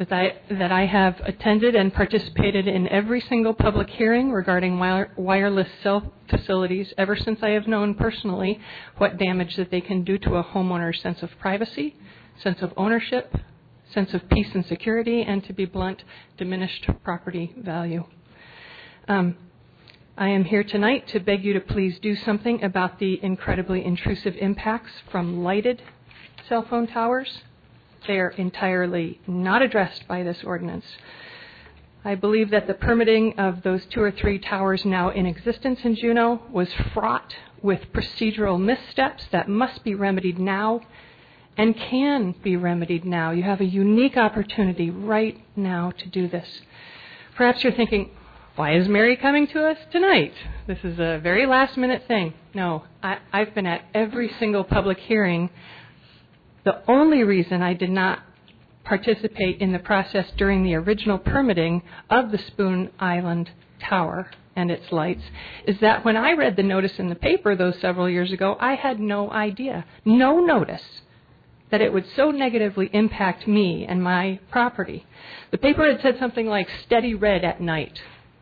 that I, that I have attended and participated in every single public hearing regarding wire, wireless cell facilities ever since I have known personally what damage that they can do to a homeowner's sense of privacy, sense of ownership, sense of peace and security, and, to be blunt, diminished property value. Um, I am here tonight to beg you to please do something about the incredibly intrusive impacts from lighted cell phone towers. They are entirely not addressed by this ordinance. I believe that the permitting of those two or three towers now in existence in Juneau was fraught with procedural missteps that must be remedied now and can be remedied now. You have a unique opportunity right now to do this. Perhaps you're thinking, why is Mary coming to us tonight? This is a very last minute thing. No, I, I've been at every single public hearing. The only reason I did not participate in the process during the original permitting of the Spoon Island Tower and its lights is that when I read the notice in the paper those several years ago, I had no idea, no notice that it would so negatively impact me and my property. The paper had said something like steady red at night.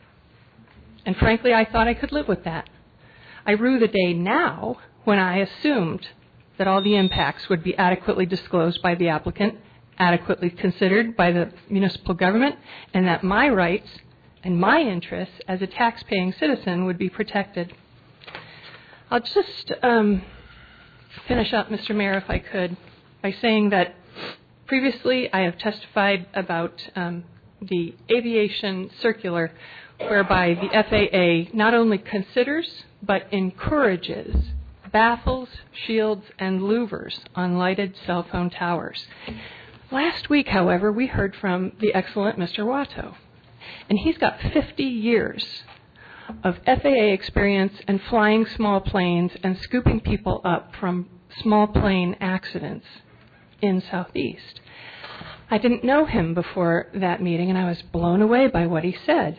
And frankly, I thought I could live with that. I rue the day now when I assumed that all the impacts would be adequately disclosed by the applicant, adequately considered by the municipal government, and that my rights and my interests as a tax-paying citizen would be protected. I'll just um, finish up, Mister Mayor, if I could, by saying that previously I have testified about um, the aviation circular whereby the F A A not only considers but encourages baffles, shields, and louvers on lighted cell phone towers. Last week, however, we heard from the excellent Mister Watto, and he's got fifty years of F A A experience and flying small planes and scooping people up from small plane accidents in Southeast. I didn't know him before that meeting, and I was blown away by what he said.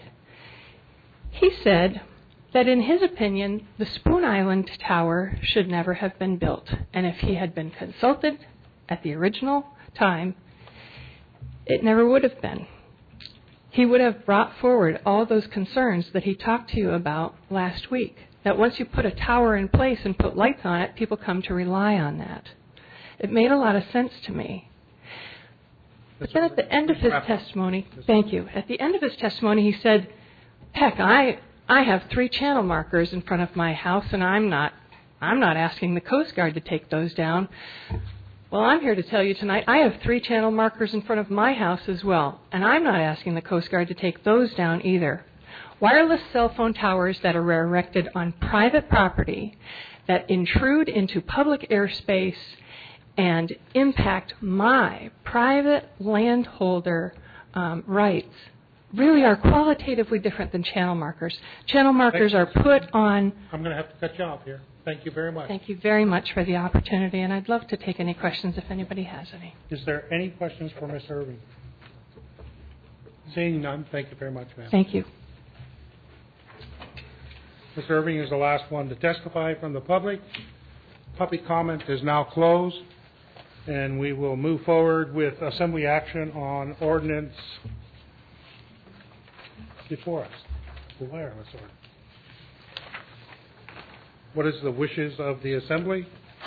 He said that in his opinion, the Spoon Island Tower should never have been built. And if he had been consulted at the original time, it never would have been. He would have brought forward all those concerns that he talked to you about last week, that once you put a tower in place and put lights on it, people come to rely on that. It made a lot of sense to me. But then at the end of his testimony, thank you, at the end of his testimony he said, heck, I... I have three channel markers in front of my house, and I'm not I'm not asking the Coast Guard to take those down. Well, I'm here to tell you tonight I have three channel markers in front of my house as well, and I'm not asking the Coast Guard to take those down either. Wireless cell phone towers that are erected on private property that intrude into public airspace and impact my private landholder um, rights really are qualitatively different than channel markers. Channel markers are put on... I'm going to have to cut you off here. Thank you very much. Thank you very much for the opportunity, and I'd love to take any questions if anybody has any. Is there any questions for Miz Irving? Seeing none, thank you very much, ma'am. Thank you. Miz Irving is the last one to testify from the public. Public comment is now closed, and we will move forward with assembly action on ordinance before us, the wireless ordinance. What is the wishes of the assembly?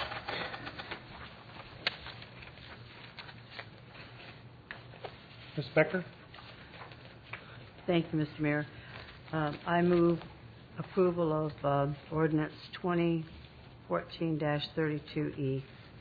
Miz Becker? Thank you, Mister Mayor. Um, I move approval of uh, ordinance twenty fourteen dash thirty-two E.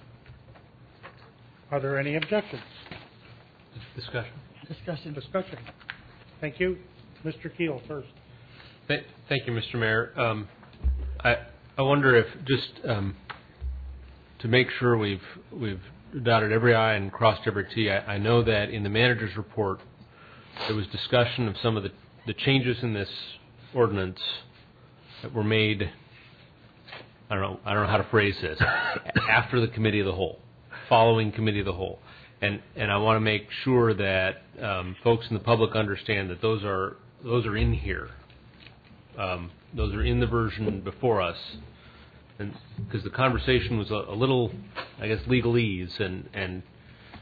Are there any objections? Discussion. Discussion. Discussion. Thank you. Mister Keel first. Th- thank you, Mister Mayor. Um, I I wonder if just um, to make sure we've we've dotted every I and crossed every T. I, I know that in the manager's report there was discussion of some of the, the changes in this ordinance that were made. I don't know. I don't know how to phrase this. After the committee of the whole, following committee of the whole, and and I want to make sure that um, folks in the public understand that those are those are in here. Um, those are in the version before us, and because the conversation was a, a little, I guess, legalese, and and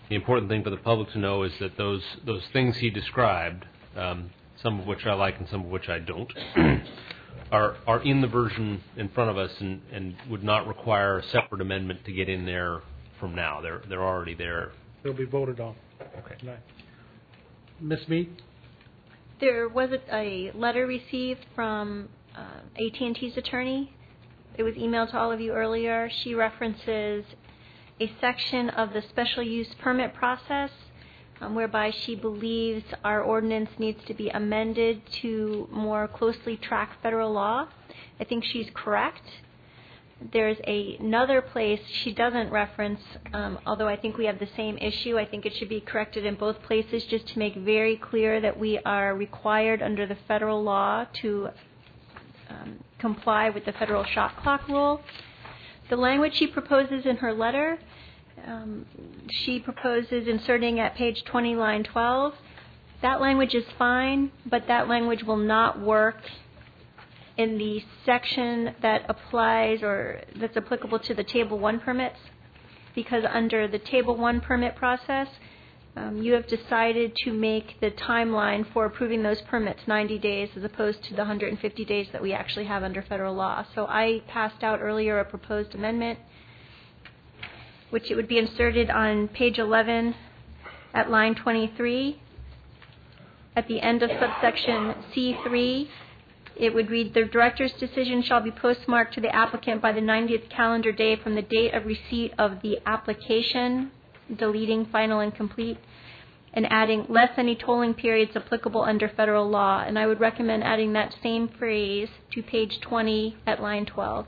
the important thing for the public to know is that those those things he described, um, some of which I like and some of which I don't, are are in the version in front of us and, and would not require a separate amendment to get in there from now. They're they're already there. They'll be voted on. Okay. Tonight. Miz Mead? There was a, a letter received from uh, A T and T's attorney. It was emailed to all of you earlier. She references a section of the special use permit process um, whereby she believes our ordinance needs to be amended to more closely track federal law. I think she's correct. There's a, another place she doesn't reference, um, although I think we have the same issue. I think it should be corrected in both places just to make very clear that we are required under the federal law to um, comply with the federal shot clock rule. The language she proposes in her letter, um, she proposes inserting at page twenty, line twelve. That language is fine, but that language will not work in the section that applies or that's applicable to the Table one permits, because under the Table one permit process, um, you have decided to make the timeline for approving those permits ninety days as opposed to the one hundred fifty days that we actually have under federal law. So I passed out earlier a proposed amendment, which it would be inserted on page eleven at line twenty-three. At the end of subsection C three, it would read, the director's decision shall be postmarked to the applicant by the ninetieth calendar day from the date of receipt of the application, deleting final and complete, and adding less any tolling periods applicable under federal law. And I would recommend adding that same phrase to page twenty at line twelve.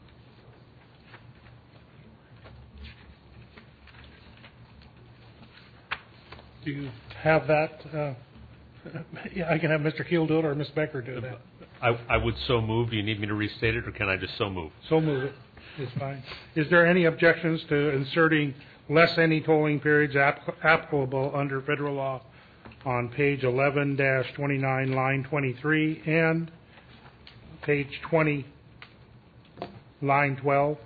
Do you have that? Uh, yeah, I can have Mister Keel do it or Miz Becker do that. I, I would so move. Do you need me to restate it, or can I just so move? So move it. It's fine. Is there any objections to inserting less any tolling periods app- applicable under federal law on page eleven dash twenty-nine, line twenty-three, and page twenty, line twelve?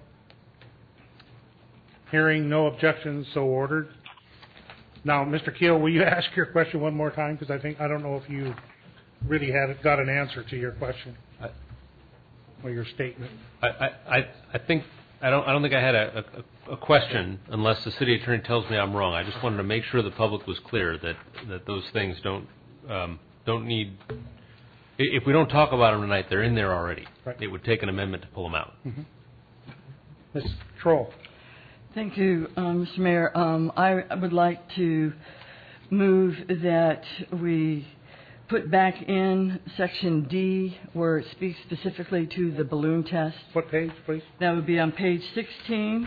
Hearing no objections, so ordered. Now, Mister Keel, will you ask your question one more time? Because I think I don't know if you really had got an answer to your question I, or your statement. I, I, I think I don't I don't think I had a, a, a question unless the city attorney tells me I'm wrong. I just wanted to make sure the public was clear that, that those things don't um, don't need. If we don't talk about them tonight, they're in there already. Right. It would take an amendment to pull them out. Mm-hmm. Miz Troll. Thank you, um, Mister Mayor. Um, I would like to move that we put back in section D where it speaks specifically to the balloon test. What page, please? That would be on page sixteen,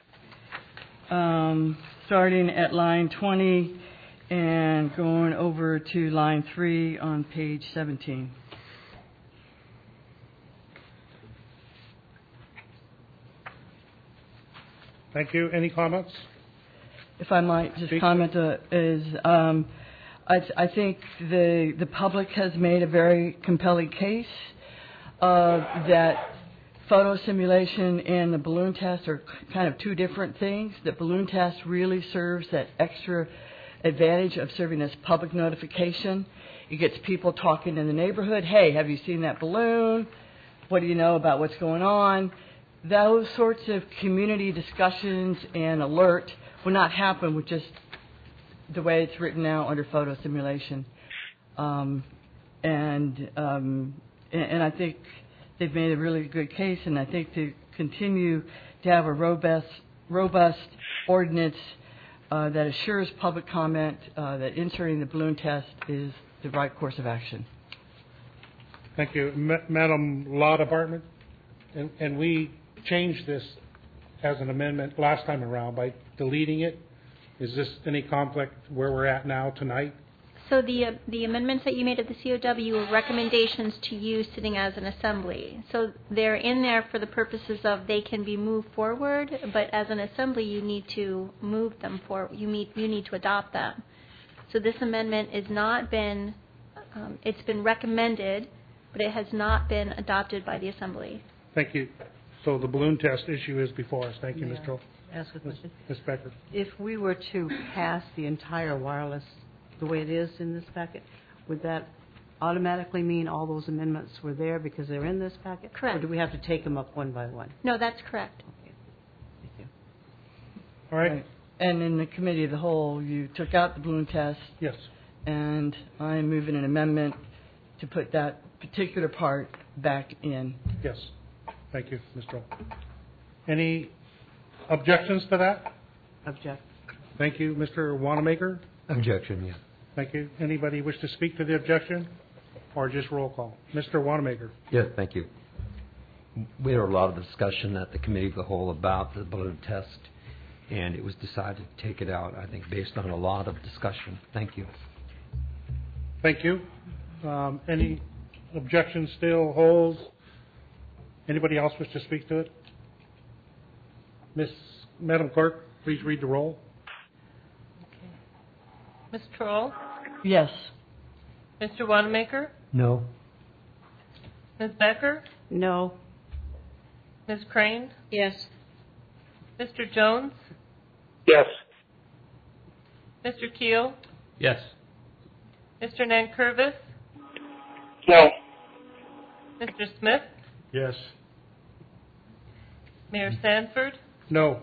um, starting at line twenty and going over to line three on page seventeen. Thank you. Any comments? If I might just Speak. comment, uh, is um, I, I think the the public has made a very compelling case uh, that photo simulation and the balloon test are kind of two different things. The balloon test really serves that extra advantage of serving as public notification. It gets people talking in the neighborhood. Hey, have you seen that balloon? What do you know about what's going on? Those sorts of community discussions and alert will not happen with just the way it's written now under photo simulation. Um, and, um, and and I think they've made a really good case, and I think to continue to have a robust, robust ordinance uh, that assures public comment uh, that inserting the balloon test is the right course of action. Thank you. Ma- Madam Law Department, and, and we changed this as an amendment last time around by deleting it. Is this any conflict where we're at now tonight? So the uh, the amendments that you made at the C O W were recommendations to you sitting as an assembly. So they're in there for the purposes of they can be moved forward, but as an assembly you need to move them forward. You need you need to adopt them. So this amendment has not been um, it's been recommended, but it has not been adopted by the assembly. Thank you. So the balloon test issue is before us. Thank you, Miz Yeah. Troll. Ask a question. Miz Becker. If we were to pass the entire wireless the way it is in this packet, would that automatically mean all those amendments were there because they're in this packet? Correct. Or do we have to take them up one by one? No, that's correct. All right. And in the committee of the whole, you took out the balloon test. Yes. And I'm moving an amendment to put that particular part back in. Yes. Thank you, Miz Troll. Any objections to that? Object. Thank you, Mister Wanamaker. Objection, yeah. Thank you. Anybody wish to speak to the objection, or just roll call? Mister Wanamaker. Yes, thank you. We had a lot of discussion at the committee of the whole about the balloon test, and it was decided to take it out, I think, based on a lot of discussion. Thank you. Thank you. Um, any objections still holds? Anybody else wish to speak to it? Miss Madam Clerk, please read the roll. Miz Troll? Yes. Mister Wanamaker? No. Miz Becker? No. Miz Crane? Yes. Mister Jones? Yes. Mister Keel? Yes. Mister Nankervis? No. Mister Smith? Yes. Mayor Sanford? No.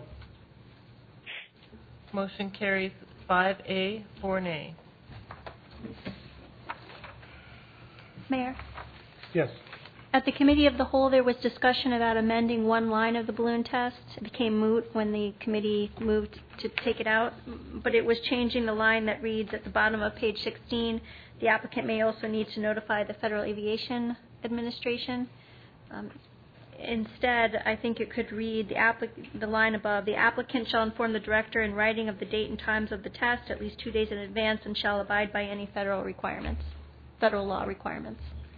Motion carries five A, four nay. Mayor, Yes. at the committee of the whole, there was discussion about amending one line of the balloon test. It became moot when the committee moved to take it out, but it was changing the line that reads at the bottom of page sixteen, the applicant may also need to notify the Federal Aviation Administration. Um, Instead, I think it could read the, applic- the line above, the applicant shall inform the director in writing of the date and times of the test at least two days in advance and shall abide by any federal requirements, federal law requirements.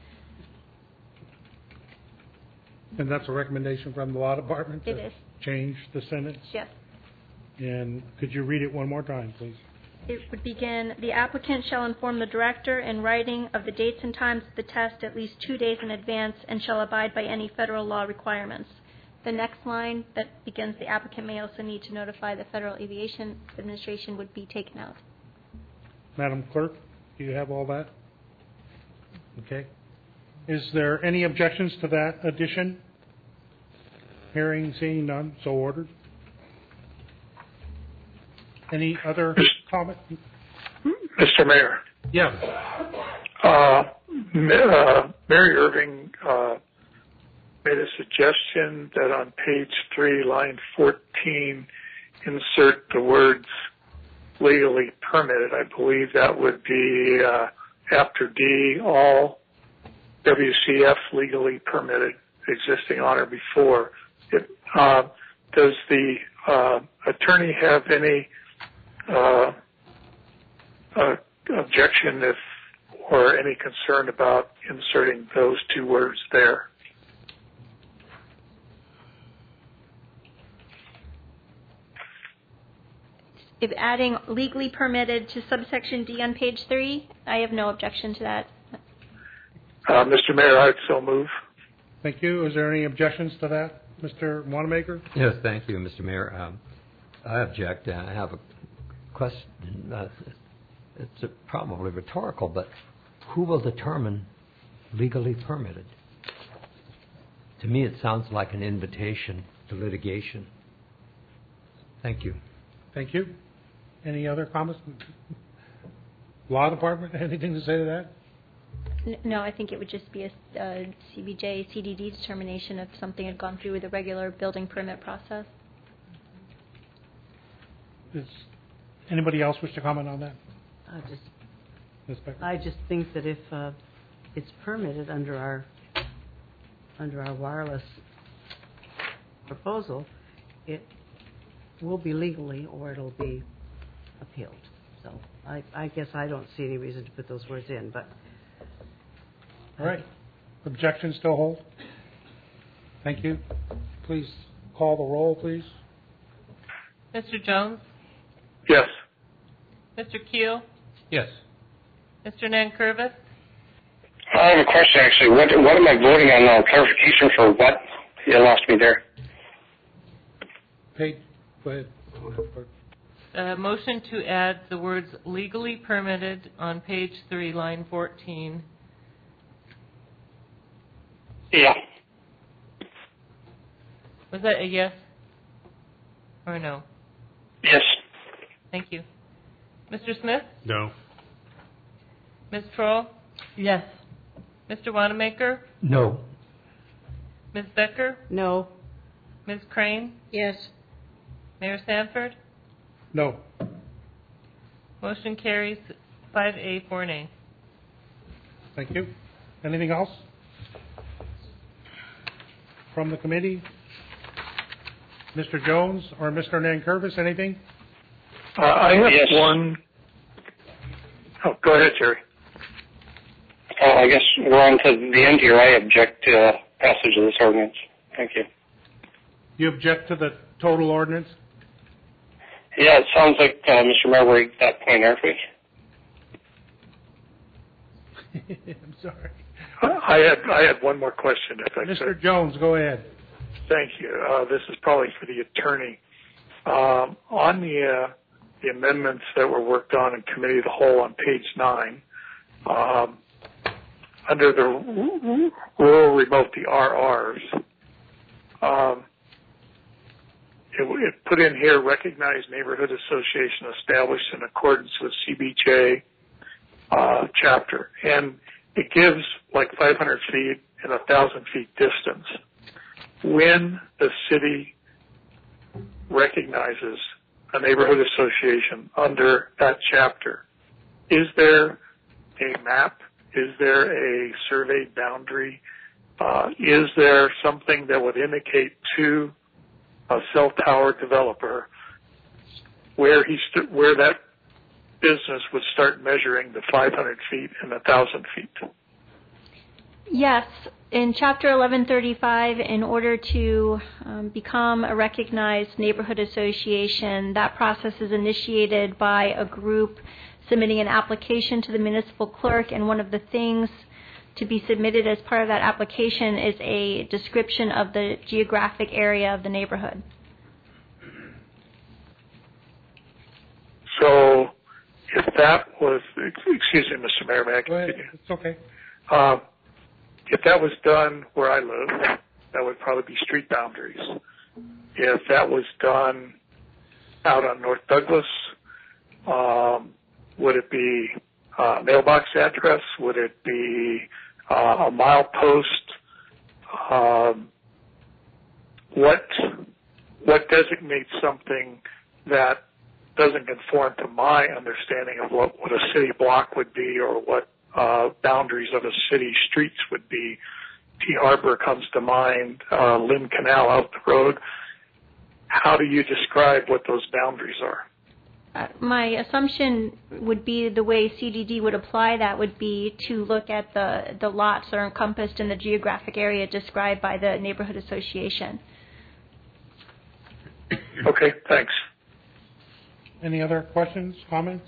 And that's a recommendation from the law department? It to is. Change the sentence? Yes. And could you read it one more time, please? It would begin, the applicant shall inform the director in writing of the dates and times of the test at least two days in advance and shall abide by any federal law requirements. The next line that begins, the applicant may also need to notify the Federal Aviation Administration, would be taken out. Madam Clerk, do you have all that? Okay. Is there any objections to that addition? Hearing, seeing none, so ordered. Any other comment? Mister Mayor. Yeah. Uh, uh, Mary Irving uh, made a suggestion that on page three, line fourteen, insert the words legally permitted. I believe that would be uh, after D, all W C F legally permitted, existing on or before. It, uh, does the uh, attorney have any uh, uh, objection if or any concern about inserting those two words there? If adding legally permitted to subsection D on page three, I have no objection to that. Uh, Mister Mayor, I'd so move. Thank you. Is there any objections to that, Mister Wanamaker? Yes, thank you, Mister Mayor. Um, I object. I have a question. Uh, it's a probably rhetorical, but who will determine legally permitted? To me, it sounds like an invitation to litigation. Thank you. Thank you. Any other comments? Law Department, anything to say to that? N- No, I think it would just be a uh, C B J, C D D determination if something had gone through with a regular building permit process. Does anybody else wish to comment on that? I just, Miz Becker? I just think that if uh, it's permitted under our under our wireless proposal, it will be legally or it'll be appealed. So I, I guess I don't see any reason to put those words in. But all right. Objections still hold? Thank you. Please call the roll, please. Mister Jones? Yes. Mister Keel? Yes. Mister Nankervis? I have a question, actually. What, what am I voting on now? Clarification for what? You lost me there. page, go ahead. Uh, motion to add the words legally permitted on page three, line fourteen. Yeah. Was that a yes or no? Yes. Thank you. Mister Smith? No. Miz Troll? Yes. Mister Wanamaker? No. Miz Becker? No. Miz Crane? Yes. Mayor Sanford? No. Motion carries five A, four nay. Thank you. Anything else from the committee? Mister Jones or Mister Nankervis, anything? Uh, I have Yes. one. Oh, go ahead, Jerry. Uh, I guess we're on to the end here. I object to uh, passage of this ordinance. Thank you. You object to the total ordinance? Yeah, it sounds like, uh, Mister Mayor, we're at that point, aren't we? I'm sorry. I had I had one more question, if I Mister could. Jones, go ahead. Thank you. Uh, this is probably for the attorney. Um, on the uh, the amendments that were worked on in committee of the whole on page nine, um, under the r- rural remote, the R Rs, um, it, it put in here recognized neighborhood association established in accordance with C B J uh, chapter, and it gives like five hundred feet and one thousand feet distance. When the city recognizes a neighborhood association under that chapter, is there a map? Is there a surveyed boundary? Uh, is there something that would indicate to a cell tower developer where he st- where that business would start measuring the five hundred feet and one thousand feet? Yes, in Chapter eleven thirty-five, in order to um, become a recognized neighborhood association, that process is initiated by a group submitting an application to the municipal clerk, and one of the things to be submitted as part of that application is a description of the geographic area of the neighborhood. So if that was, excuse me, Mister Mayor, may I Go ahead. continue? It's okay. Um, if that was done where I live, that would probably be street boundaries. If that was done out on North Douglas, um, would it be uh, mailbox address? Would it be uh, a mile post? Um, what what designates something that doesn't conform to my understanding of what, what a city block would be or what uh, boundaries of a city streets would be? T Harbor comes to mind, uh, Lynn Canal out the road. How do you describe what those boundaries are? Uh, my assumption would be the way C D D would apply that would be to look at the, the lots that are encompassed in the geographic area described by the neighborhood association. Okay, thanks. Any other questions, comments?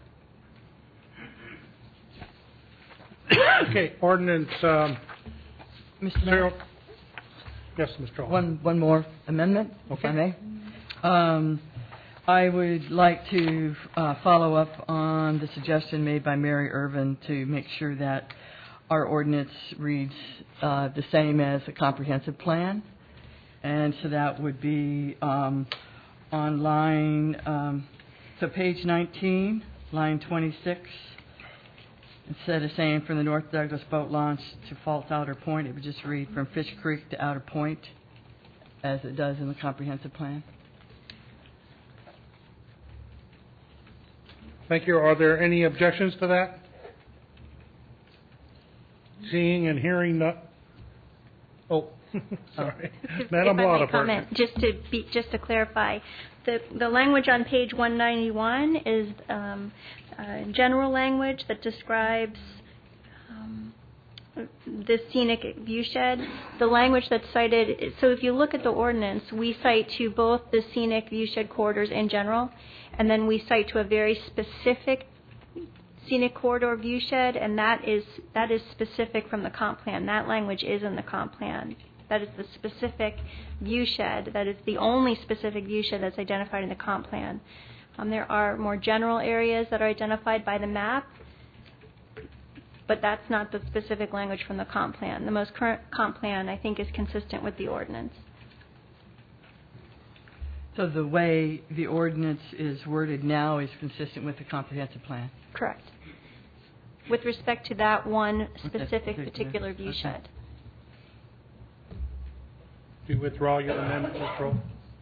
Okay, ordinance. Um, Mister Mayor? Yes, Mister Hall. One, one more amendment, if I may. Um, I would like to uh, follow up on the suggestion made by Mary Irvin to make sure that our ordinance reads uh, the same as a comprehensive plan. And so that would be um, on line, um, so page nineteen, line twenty-six. Instead of saying from the North Douglas boat launch to Falls Outer Point, it would just read from Fish Creek to Outer Point, as it does in the comprehensive plan. Thank you. Are there any objections to that? Seeing and hearing none. Oh, sorry, If, Madam if I Law may Department. comment, just to be, just to clarify, the the language on page one ninety-one is um, uh, general language that describes um, the scenic viewshed. The language that's cited. So if you look at the ordinance, we cite to both the scenic viewshed corridors in general, and then we cite to a very specific scenic corridor viewshed, and that is that is specific from the comp plan. That language is in the comp plan. That is the specific view shed. That is the only specific view shed that's identified in the comp plan. Um, there are more general areas that are identified by the map, but that's not the specific language from the comp plan. The most current comp plan, I think, is consistent with the ordinance. So the way the ordinance is worded now is consistent with the comprehensive plan? Correct. With respect to that one specific Okay. particular view Okay. shed. Do you withdraw your amendment, Miz Rowe?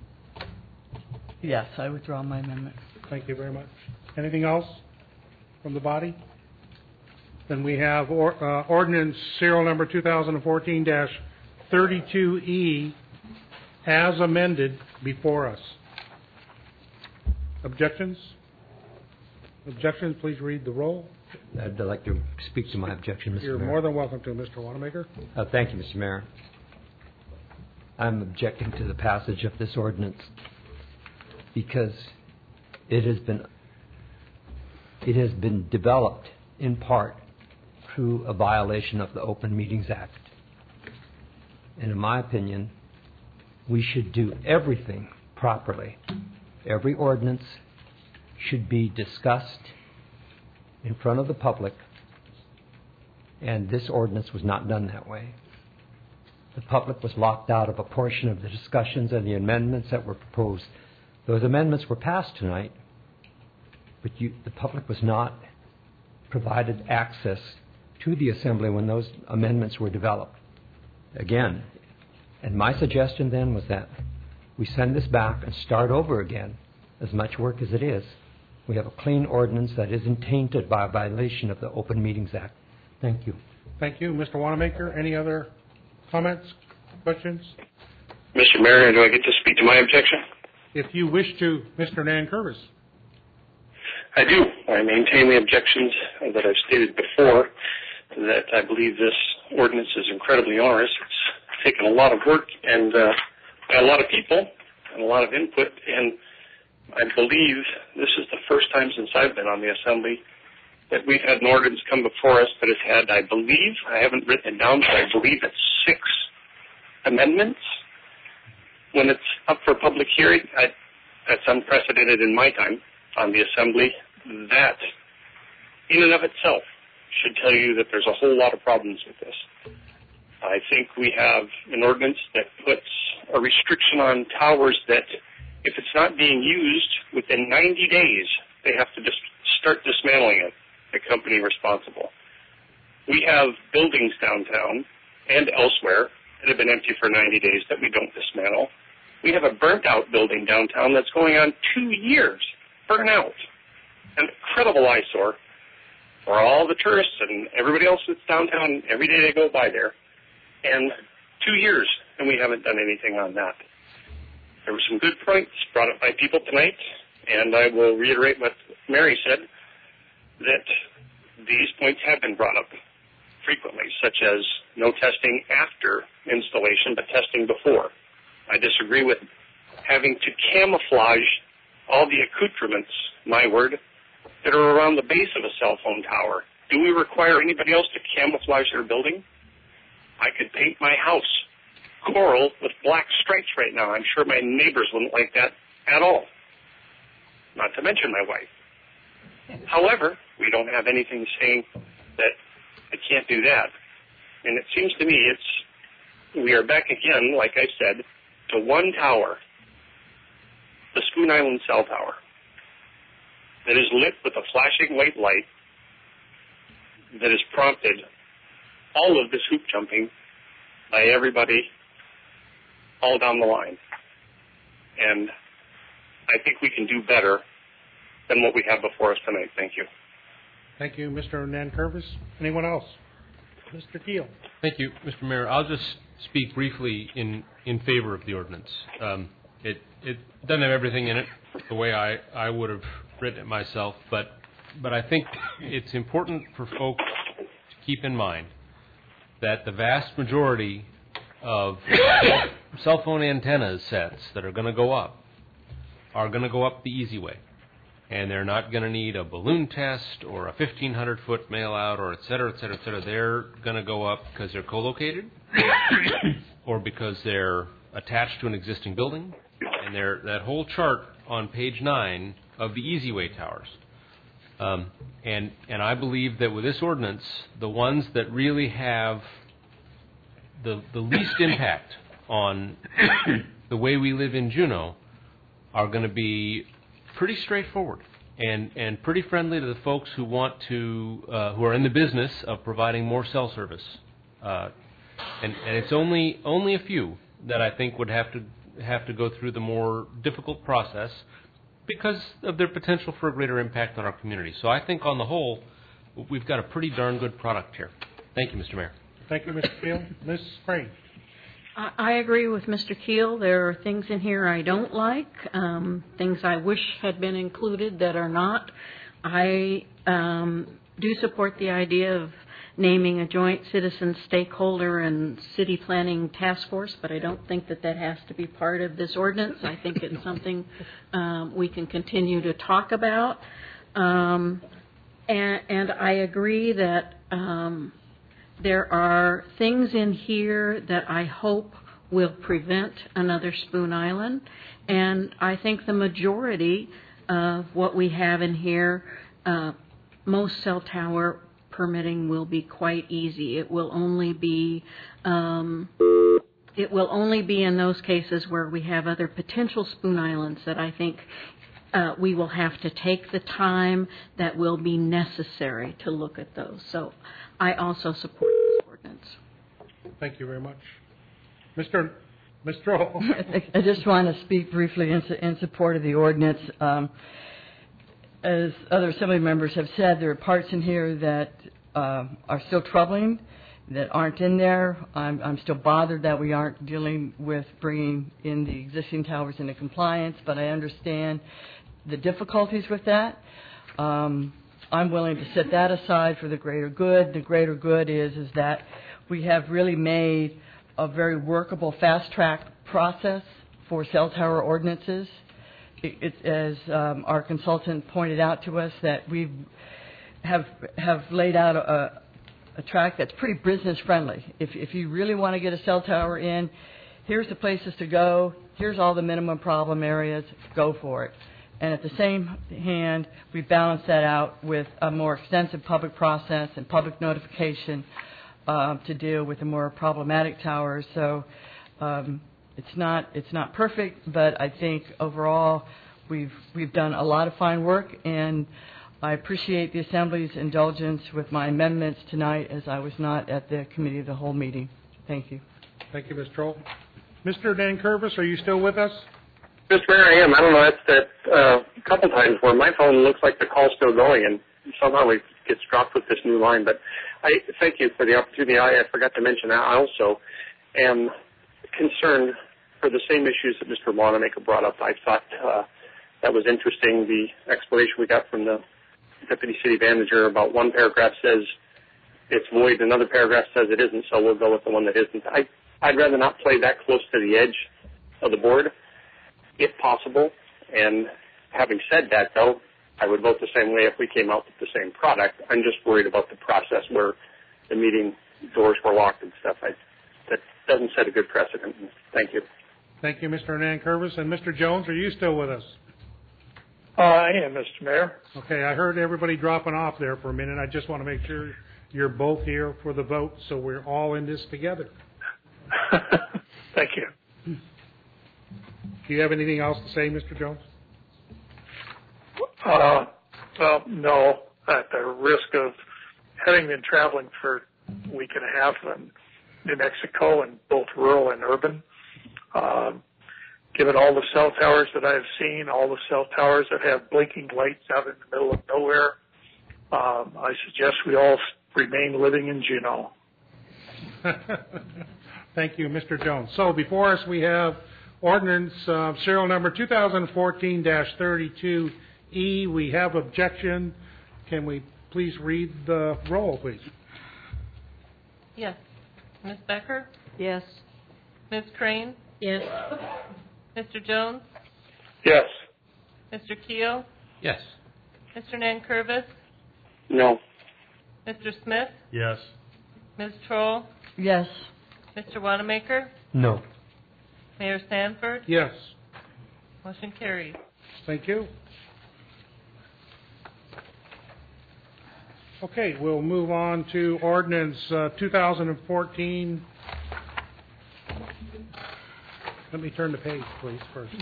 Yes, I withdraw my amendment. Thank you very much. Anything else from the body? Then we have or, uh, ordinance serial number two thousand fourteen dash thirty-two E as amended before us. Objections? Objections, please read the roll. I'd like to speak to my objection, Mister You're Mayor. more than welcome to, Mister Wanamaker. Uh, thank you, Mister Mayor. I'm objecting to the passage of this ordinance because it has been it has been developed in part through a violation of the Open Meetings Act. And in my opinion, we should do everything properly. Every ordinance should be discussed in front of the public, and this ordinance was not done that way. The public was locked out of a portion of the discussions and the amendments that were proposed. Those amendments were passed tonight, but you, the public was not provided access to the assembly when those amendments were developed. Again, and my suggestion then was that we send this back and start over again, as much work as it is. We have a clean ordinance that isn't tainted by a violation of the Open Meetings Act. Thank you. Thank you. Mister Wanamaker, any other comments, questions? Mister Mayor, do I get to speak to my objection? If you wish to, Mister Nankervis. I do. I maintain the objections that I've stated before, that I believe this ordinance is incredibly onerous. It's taken a lot of work and uh, by a lot of people and a lot of input, and I believe this is the first time since I've been on the Assembly that we've had an ordinance come before us that has had, I believe, I haven't written it down, but I believe it's six amendments. When it's up for public hearing, I, that's unprecedented in my time on the Assembly. That, in and of itself, should tell you that there's a whole lot of problems with this. I think we have an ordinance that puts a restriction on towers that if it's not being used within ninety days, they have to just start dismantling it, the company responsible. We have buildings downtown and elsewhere that have been empty for ninety days that we don't dismantle. We have a burnt-out building downtown that's going on two years, burnt out. An incredible eyesore for all the tourists and everybody else that's downtown. Every day they go by there. And two years, and we haven't done anything on that. There were some good points brought up by people tonight, and I will reiterate what Mary said, that these points have been brought up frequently, such as no testing after installation, but testing before. I disagree with having to camouflage all the accoutrements, my word, that are around the base of a cell phone tower. Do we require anybody else to camouflage their building? I could paint my house coral with black stripes right now. I'm sure my neighbors wouldn't like that at all, not to mention my wife. However, we don't have anything saying that I can't do that. And it seems to me it's we are back again, like I said, to one tower, the Spoon Island Cell Tower, that is lit with a flashing white light that has prompted all of this hoop jumping by everybody all down the line. And I think we can do better than what we have before us tonight. Thank you. Thank you, Mister Nankervis. Anyone else? Mister Keel. Thank you, Mister Mayor. I'll just speak briefly in, in favor of the ordinance. Um, it, it doesn't have everything in it the way I, I would have written it myself, but, but I think it's important for folks to keep in mind that the vast majority of cell phone antenna sets that are going to go up are going to go up the easy way. And they're not going to need a balloon test or a fifteen hundred foot mail out or et cetera, et cetera, et cetera. They're going to go up because they're co-located or because they're attached to an existing building, and they're that whole chart on page nine of the Easyway towers. Um, and and I believe that with this ordinance, the ones that really have the the least impact on the way we live in Juneau are going to be pretty straightforward and, and pretty friendly to the folks who want to uh, who are in the business of providing more cell service. Uh, and, and it's only only a few that I think would have to have to go through the more difficult process because of their potential for a greater impact on our community. So I think on the whole, we've got a pretty darn good product here. Thank you, Mister Mayor. Thank you, Mister Keel. Miz Crane. I I agree with Mister Keel. There are things in here I don't like, um, things I wish had been included that are not. I um, do support the idea of naming a joint citizen stakeholder and city planning task force, but I don't think that that has to be part of this ordinance. I think it's something um, we can continue to talk about. Um, and, and I agree that um, there are things in here that I hope will prevent another Spoon Island. And I think the majority of what we have in here, uh, most cell tower permitting will be quite easy. It will only be um, it will only be in those cases where we have other potential Spoon Islands that I think uh, we will have to take the time that will be necessary to look at those. So I also support this ordinance. Thank you very much. Mister Mister O. I just want to speak briefly in, in support of the ordinance. Um, As other assembly members have said, there are parts in here that uh, are still troubling, that aren't in there. I'm, I'm still bothered that we aren't dealing with bringing in the existing towers into compliance, but I understand the difficulties with that. Um, I'm willing to set that aside for the greater good. The greater good is, is that we have really made a very workable fast-track process for cell tower ordinances. It, it, as um, our consultant pointed out to us, that we have have laid out a, a track that's pretty business friendly. If, if you really want to get a cell tower in, here's the places to go. Here's all the minimum problem areas. Go for it. And at the same hand, we balance that out with a more extensive public process and public notification uh, to deal with the more problematic towers. So. Um, It's not it's not perfect, but I think overall we've we've done a lot of fine work, and I appreciate the Assembly's indulgence with my amendments tonight, as I was not at the committee of the whole meeting. Thank you. Thank you, Mister Troll. Mister Nankervis, are you still with us? Mister Mayor, I am. I don't know. That's that uh, a couple times where my phone looks like the call's still going, and somehow it gets dropped with this new line. But I thank you for the opportunity. I, I forgot to mention that I also am concerned for the same issues that Mister Wanamaker brought up. I thought uh, that was interesting, the explanation we got from the Deputy City Manager about one paragraph says it's void, another paragraph says it isn't, so we'll go with the one that isn't. I, I'd rather not play that close to the edge of the board, if possible. And having said that, though, I would vote the same way if we came out with the same product. I'm just worried about the process where the meeting doors were locked and stuff. I, that doesn't set a good precedent. Thank you. Thank you, Mister Nankervis. And Mister Jones, are you still with us? Uh, I am, Mister Mayor. Okay, I heard everybody dropping off there for a minute. I just want to make sure you're both here for the vote, so we're all in this together. Thank you. Do you have anything else to say, Mister Jones? Uh, well, no. At the risk of having been traveling for a week and a half in New Mexico, in both rural and urban, um, given all the cell towers that I've seen, all the cell towers that have blinking lights out in the middle of nowhere, um, I suggest we all remain living in Juneau. Thank you, Mister Jones. So before us we have ordinance uh, serial number two thousand fourteen dash thirty-two E. We have objection. Can we please read the roll, please? Yes. Miz Becker? Yes. Miz Crane? Yes. Mister Jones? Yes. Mister Keel? Yes. Mister Nankervis? No. Mister Smith? Yes. Miz Troll? Yes. Mister Wanamaker? No. Mayor Sanford? Yes. Motion carries. Thank you. Okay, we'll move on to ordinance uh, two thousand fourteen. Let me turn the page, please, first.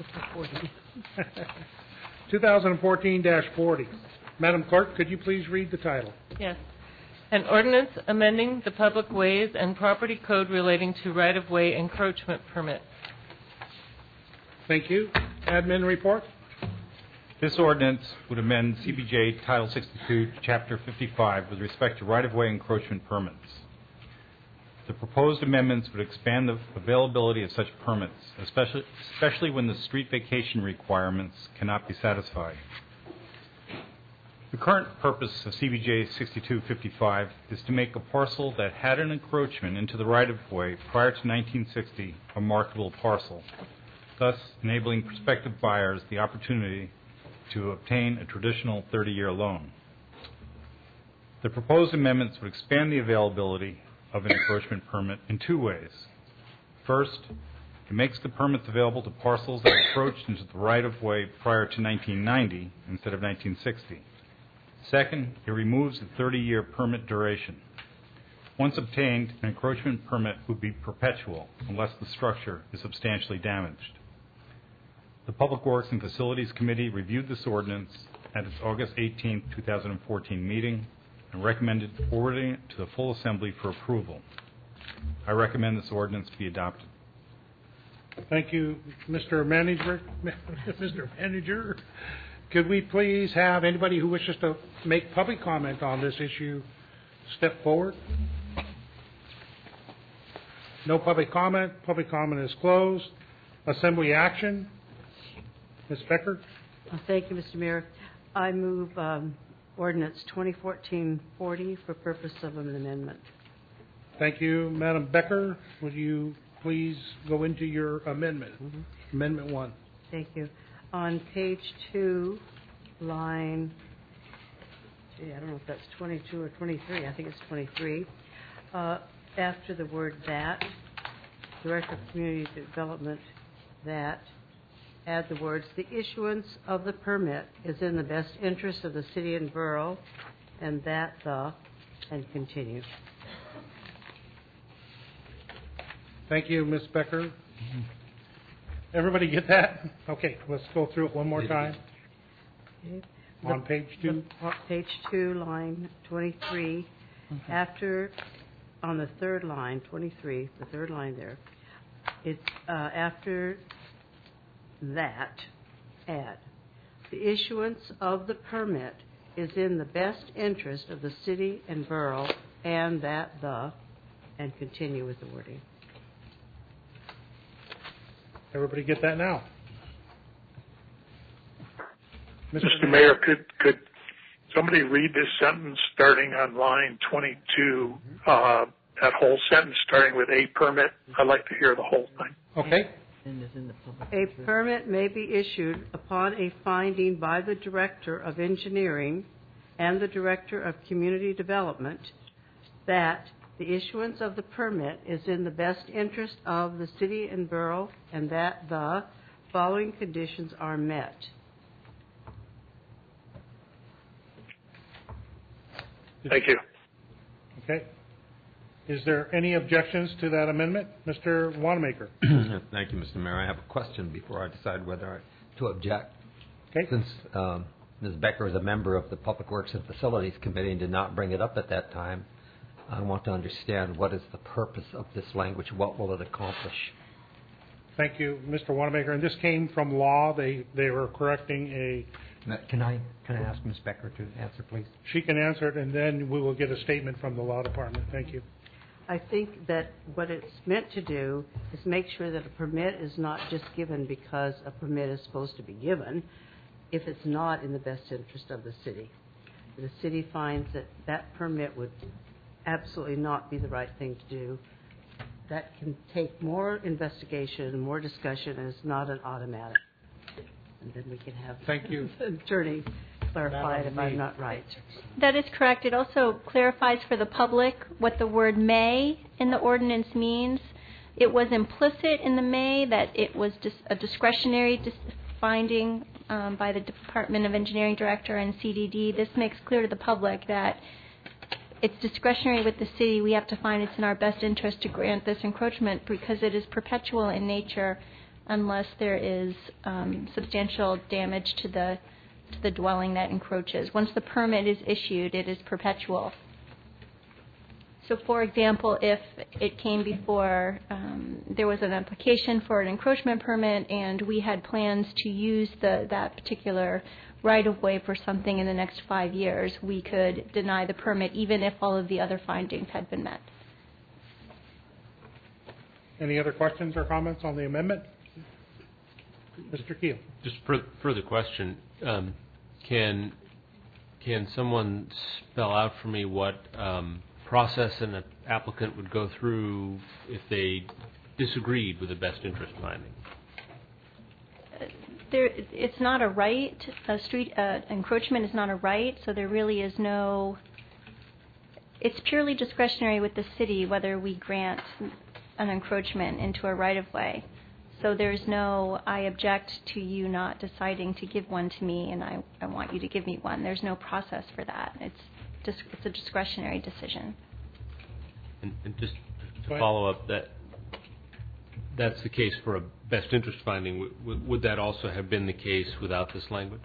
twenty fourteen dash forty. Madam Clerk, could you please read the title? Yes. An ordinance amending the Public Ways and Property Code relating to right-of-way encroachment permits. Thank you. Admin report. This ordinance would amend C B J Title sixty-two, Chapter fifty-five with respect to right-of-way encroachment permits. The proposed amendments would expand the availability of such permits, especially, especially when the street vacation requirements cannot be satisfied. The current purpose of C B J sixty-two fifty-five is to make a parcel that had an encroachment into the right-of-way prior to nineteen sixty a marketable parcel, thus enabling prospective buyers the opportunity to obtain a traditional thirty-year loan. The proposed amendments would expand the availability of an encroachment permit in two ways. First, it makes the permits available to parcels that encroached into the right-of-way prior to nineteen ninety instead of nineteen sixty. Second, it removes the thirty-year permit duration. Once obtained, an encroachment permit would be perpetual unless the structure is substantially damaged. The Public Works and Facilities Committee reviewed this ordinance at its August eighteenth, two thousand fourteen meeting and recommended forwarding it to the full Assembly for approval. I recommend this ordinance be adopted. Thank you, Mister Manager. Mister Manager, could we please have anybody who wishes to make public comment on this issue step forward? No public comment. Public comment is closed. Assembly action. Miz Becker? Uh, Thank you, Mister Mayor. I move um, ordinance twenty fourteen forty for purpose of an amendment. Thank you, Madam Becker. Would you please go into your amendment? Mm-hmm. Amendment one. Thank you. On page two, line, gee, I don't know if that's twenty-two or twenty-three. I think it's twenty-three. Uh, after the word that, Director of Community Development, that, add the words, the issuance of the permit is in the best interest of the city and borough, and that the, and continue. Thank you, Miz Becker. Everybody get that? Okay, let's go through it one more time. Okay. On The- page two. the- on page two, line twenty-three, Okay. after, on the third line, twenty-three, the third line there, it's uh, after that, add, the issuance of the permit is in the best interest of the city and borough, and that the, and continue with the wording. Everybody get that now? Mister Mayor, could could somebody read this sentence starting on line twenty-two, uh, that whole sentence starting with a permit? I'd like to hear the whole thing. Okay. A permit may be issued upon a finding by the Director of Engineering and the Director of Community Development that the issuance of the permit is in the best interest of the city and borough, and that the following conditions are met. Thank you. Okay. Is there any objections to that amendment? Mister Wanamaker? Thank you, Mister Mayor. I have a question before I decide whether I, to object. Okay. Since um, Miz Becker is a member of the Public Works and Facilities Committee and did not bring it up at that time, I want to understand what is the purpose of this language. What will it accomplish? Thank you, Mister Wanamaker. And this came from law. They they were correcting a... Can I can I ask Miz Becker to answer, please? She can answer it, and then we will get a statement from the law department. Thank you. I think that what it's meant to do is make sure that a permit is not just given because a permit is supposed to be given if it's not in the best interest of the city. If the city finds that that permit would absolutely not be the right thing to do, that can take more investigation and more discussion, and it's not an automatic. And then we can have Thank you. the attorney clarify it if I'm not right. That is correct. It also clarifies for the public what the word may in the ordinance means. It was implicit in the May that it was dis- a discretionary dis- finding um, by the Department of Engineering Director and C D D. This makes clear to the public that it's discretionary with the city. We have to find it's in our best interest to grant this encroachment because it is perpetual in nature unless there is um, substantial damage to the to the dwelling that encroaches. Once the permit is issued, it is perpetual. So, for example, if it came before um, there was an application for an encroachment permit and we had plans to use the, that particular right-of-way for something in the next five years, we could deny the permit even if all of the other findings had been met. Any other questions or comments on the amendment? Mister Keel. Just for, further question. Um, can, can someone spell out for me what um, process an applicant would go through if they disagreed with the best interest finding? There, it's not a right. A street uh, encroachment is not a right, so there really is no. It's purely discretionary with the city whether we grant an encroachment into a right-of-way. So there's no, I object to you not deciding to give one to me, and I, I want you to give me one. There's no process for that. It's just it's a discretionary decision. And, and just to follow up, that that's the case for a best interest finding. W- would that also have been the case without this language?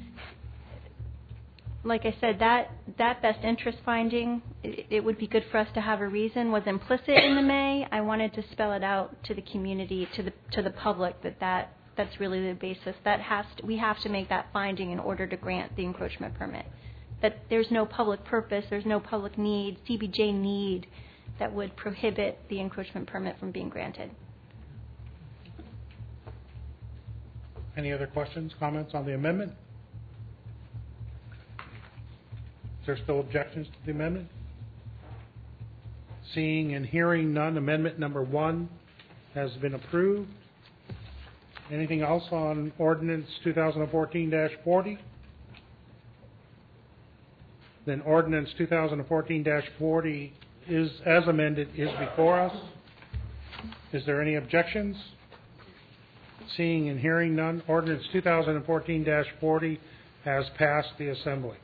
Like I said, that that best interest finding, it, it would be good for us to have a reason, was implicit in the May. I wanted to spell it out to the community, to the to the public, that, that that's really the basis. That has to, we have to make that finding in order to grant the encroachment permit. That there's no public purpose, there's no public need, C B J need, that would prohibit the encroachment permit from being granted. Any other questions, comments on the amendment? Is there still objections to the amendment? Seeing and hearing none, amendment number one has been approved. Anything else on ordinance twenty fourteen dash forty? Then ordinance twenty fourteen dash forty is, as amended, is before us. Is there any objections? Seeing and hearing none, ordinance twenty fourteen dash forty has passed the assembly.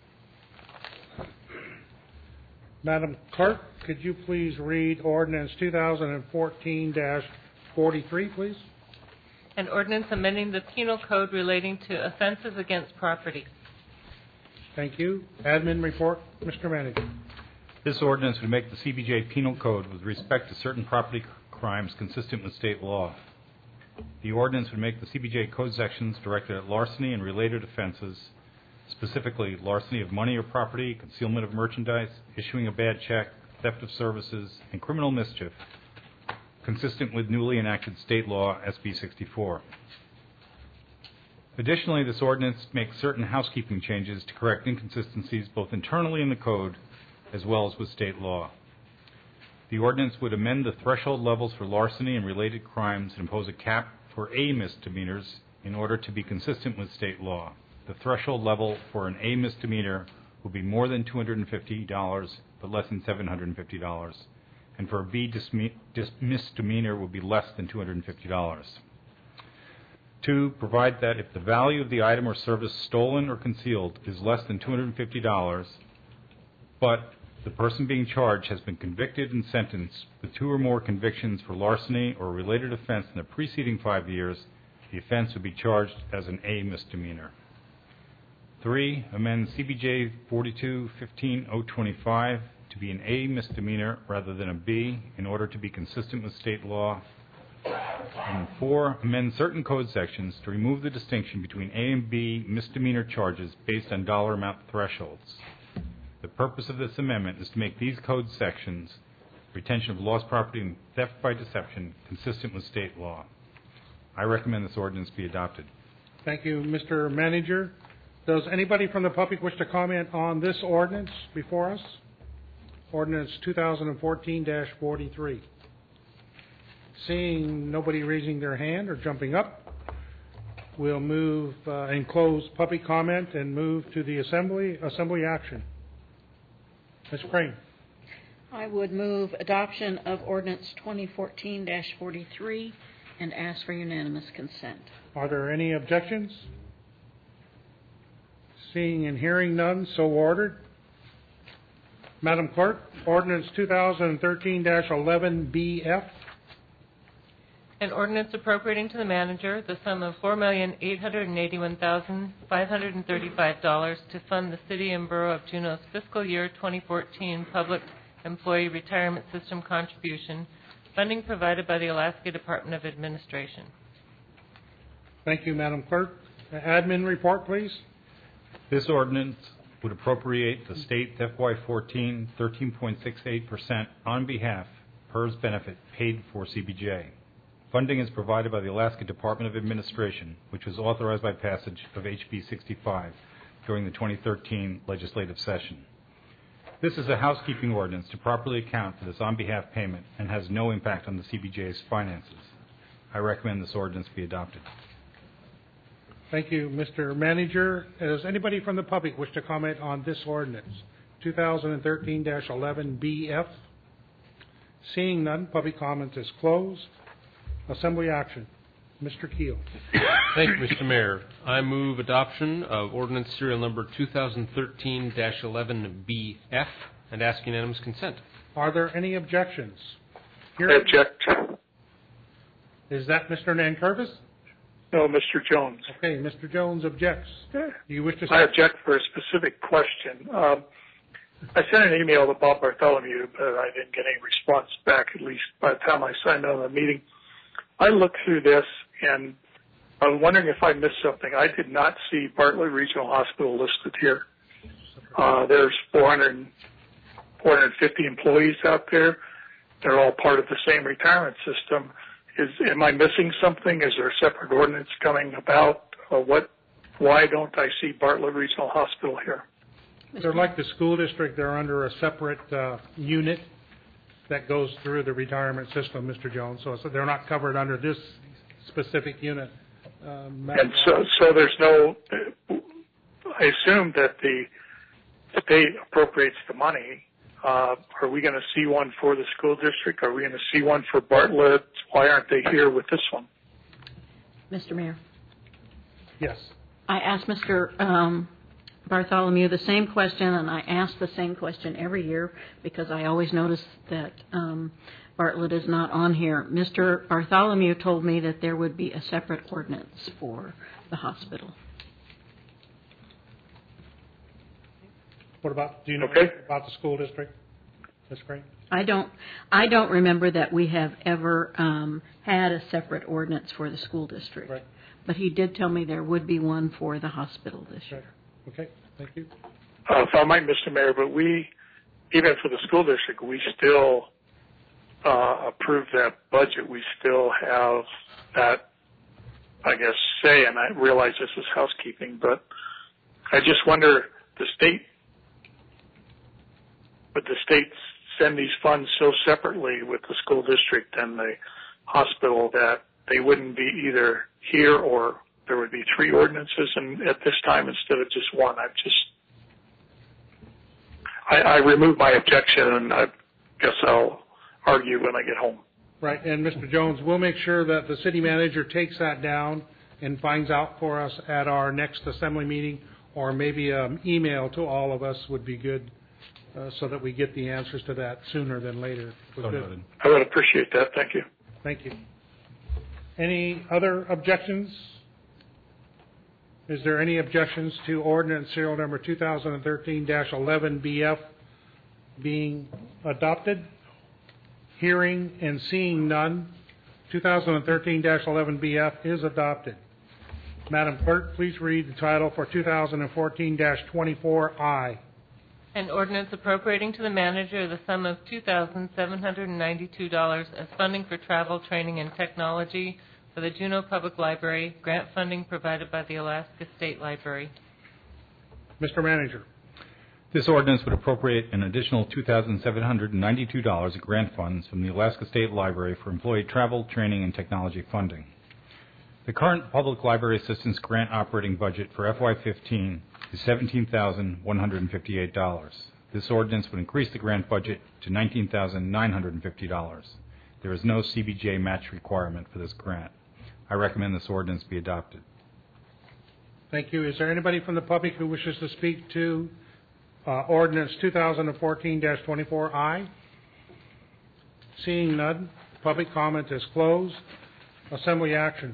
Madam Clerk, could you please read ordinance twenty fourteen dash forty-three, please? An ordinance amending the penal code relating to offenses against property. Thank you. Admin report, Mister Manager. This ordinance would make the C B J penal code with respect to certain property crimes consistent with state law. The ordinance would make the C B J code sections directed at larceny and related offenses, specifically larceny of money or property, concealment of merchandise, issuing a bad check, theft of services, and criminal mischief, consistent with newly enacted state law S B sixty-four. Additionally, this ordinance makes certain housekeeping changes to correct inconsistencies both internally in the code as well as with state law. The ordinance would amend the threshold levels for larceny and related crimes and impose a cap for A misdemeanors in order to be consistent with state law. The threshold level for an A misdemeanor will be more than two hundred fifty dollars but less than seven hundred fifty dollars, and for a B disme- dis- misdemeanor will be less than two hundred fifty dollars. Two, provide that if the value of the item or service stolen or concealed is less than two hundred fifty dollars, but the person being charged has been convicted and sentenced with two or more convictions for larceny or a related offense in the preceding five years, the offense would be charged as an A misdemeanor. Three, amend C B J forty-two fifteen oh twenty-five to be an A misdemeanor rather than a B in order to be consistent with state law. And four, amend certain code sections to remove the distinction between A and B misdemeanor charges based on dollar amount thresholds. The purpose of this amendment is to make these code sections, retention of lost property and theft by deception, consistent with state law. I recommend this ordinance be adopted. Thank you, Mister Manager. Does anybody from the public wish to comment on this ordinance before us? Ordinance twenty fourteen dash forty-three. Seeing nobody raising their hand or jumping up, we'll move uh, and close public comment and move to the assembly assembly action. Miz Crane. I would move adoption of ordinance twenty fourteen dash forty-three and ask for unanimous consent. Are there any objections? Seeing and hearing none, so ordered. Madam Clerk, ordinance two thousand thirteen dash eleven B F. An ordinance appropriating to the manager the sum of four million eight hundred eighty-one thousand five hundred thirty-five dollars to fund the City and Borough of Juneau's fiscal year twenty fourteen Public Employee Retirement System contribution, funding provided by the Alaska Department of Administration. Thank you, Madam Clerk. Admin report, please. This ordinance would appropriate the state F Y fourteen thirteen point six eight percent on behalf P E R S benefit paid for C B J. Funding is provided by the Alaska Department of Administration, which was authorized by passage of H B sixty-five during the twenty thirteen legislative session. This is a housekeeping ordinance to properly account for this on-behalf payment and has no impact on the C B J's finances. I recommend this ordinance be adopted. Thank you, Mister Manager. Does anybody from the public wish to comment on this ordinance, two thousand thirteen dash eleven B F? Seeing none, public comment is closed. Assembly action. Mister Keel. Thank you, Mister Mayor. I move adoption of ordinance serial number two thousand thirteen dash eleven B F and ask unanimous consent. Are there any objections? Here, I object. Is that Mister Nankervis? No, Mister Jones. Okay, Mister Jones objects. Do you wish to say? I object for a specific question. Um, I sent an email to Bob Bartholomew, but I didn't get any response back, at least by the time I signed on the meeting. I looked through this, and I was wondering if I missed something. I did not see Bartlett Regional Hospital listed here. Uh, there's four hundred, four hundred fifty employees out there. They're all part of the same retirement system. Is, am I missing something? Is there a separate ordinance coming about? Or what? Why don't I see Bartlett Regional Hospital here? They're like the school district. They're under a separate uh, unit that goes through the retirement system, Mister Jones. So, so they're not covered under this specific unit. Um, and so, so there's no. I assume that the state appropriates the money. Uh, are we going to see one for the school district? Are we going to see one for Bartlett? Why aren't they here with this one? Mister Mayor. Yes. I asked Mister Um, Bartholomew the same question, and I ask the same question every year because I always notice that um, Bartlett is not on here. Mister Bartholomew told me that there would be a separate ordinance for the hospital. What about, do you know okay. about the school district? That's great. I don't, I don't remember that we have ever um, had a separate ordinance for the school district. Right. But he did tell me there would be one for the hospital this year. Okay, thank you. Uh, if I might, Mister Mayor, but we, even for the school district, we still uh, approve that budget. We still have that, I guess, say, and I realize this is housekeeping, but I just wonder, the state, would the state send these funds so separately with the school district and the hospital that they wouldn't be either here or there would be three ordinances and at this time instead of just one? I'm just, I, I remove my objection, and I guess I'll argue when I get home. Right, and Mister Jones, we'll make sure that the city manager takes that down and finds out for us at our next assembly meeting, or maybe an email to all of us would be good, uh, so that we get the answers to that sooner than later. So noted. I would appreciate that. Thank you. Thank you. Any other objections? Is there any objections to ordinance serial number two thousand thirteen dash eleven B F being adopted? Hearing and seeing none, two thousand thirteen dash eleven B F is adopted. Madam Clerk, please read the title for two thousand fourteen dash twenty-four I. An ordinance appropriating to the manager the sum of two thousand seven hundred ninety-two dollars as funding for travel, training, and technology for the Juneau Public Library, grant funding provided by the Alaska State Library. Mister Manager. This ordinance would appropriate an additional two thousand seven hundred ninety-two dollars of grant funds from the Alaska State Library for employee travel, training, and technology funding. The current Public Library Assistance Grant operating budget for F Y fifteen is seventeen thousand one hundred fifty-eight dollars. This ordinance would increase the grant budget to nineteen thousand nine hundred fifty dollars. There is no C B J match requirement for this grant. I recommend this ordinance be adopted. Thank you. Is there anybody from the public who wishes to speak to uh, ordinance two thousand fourteen dash twenty-four I? Seeing none, public comment is closed. Assembly action.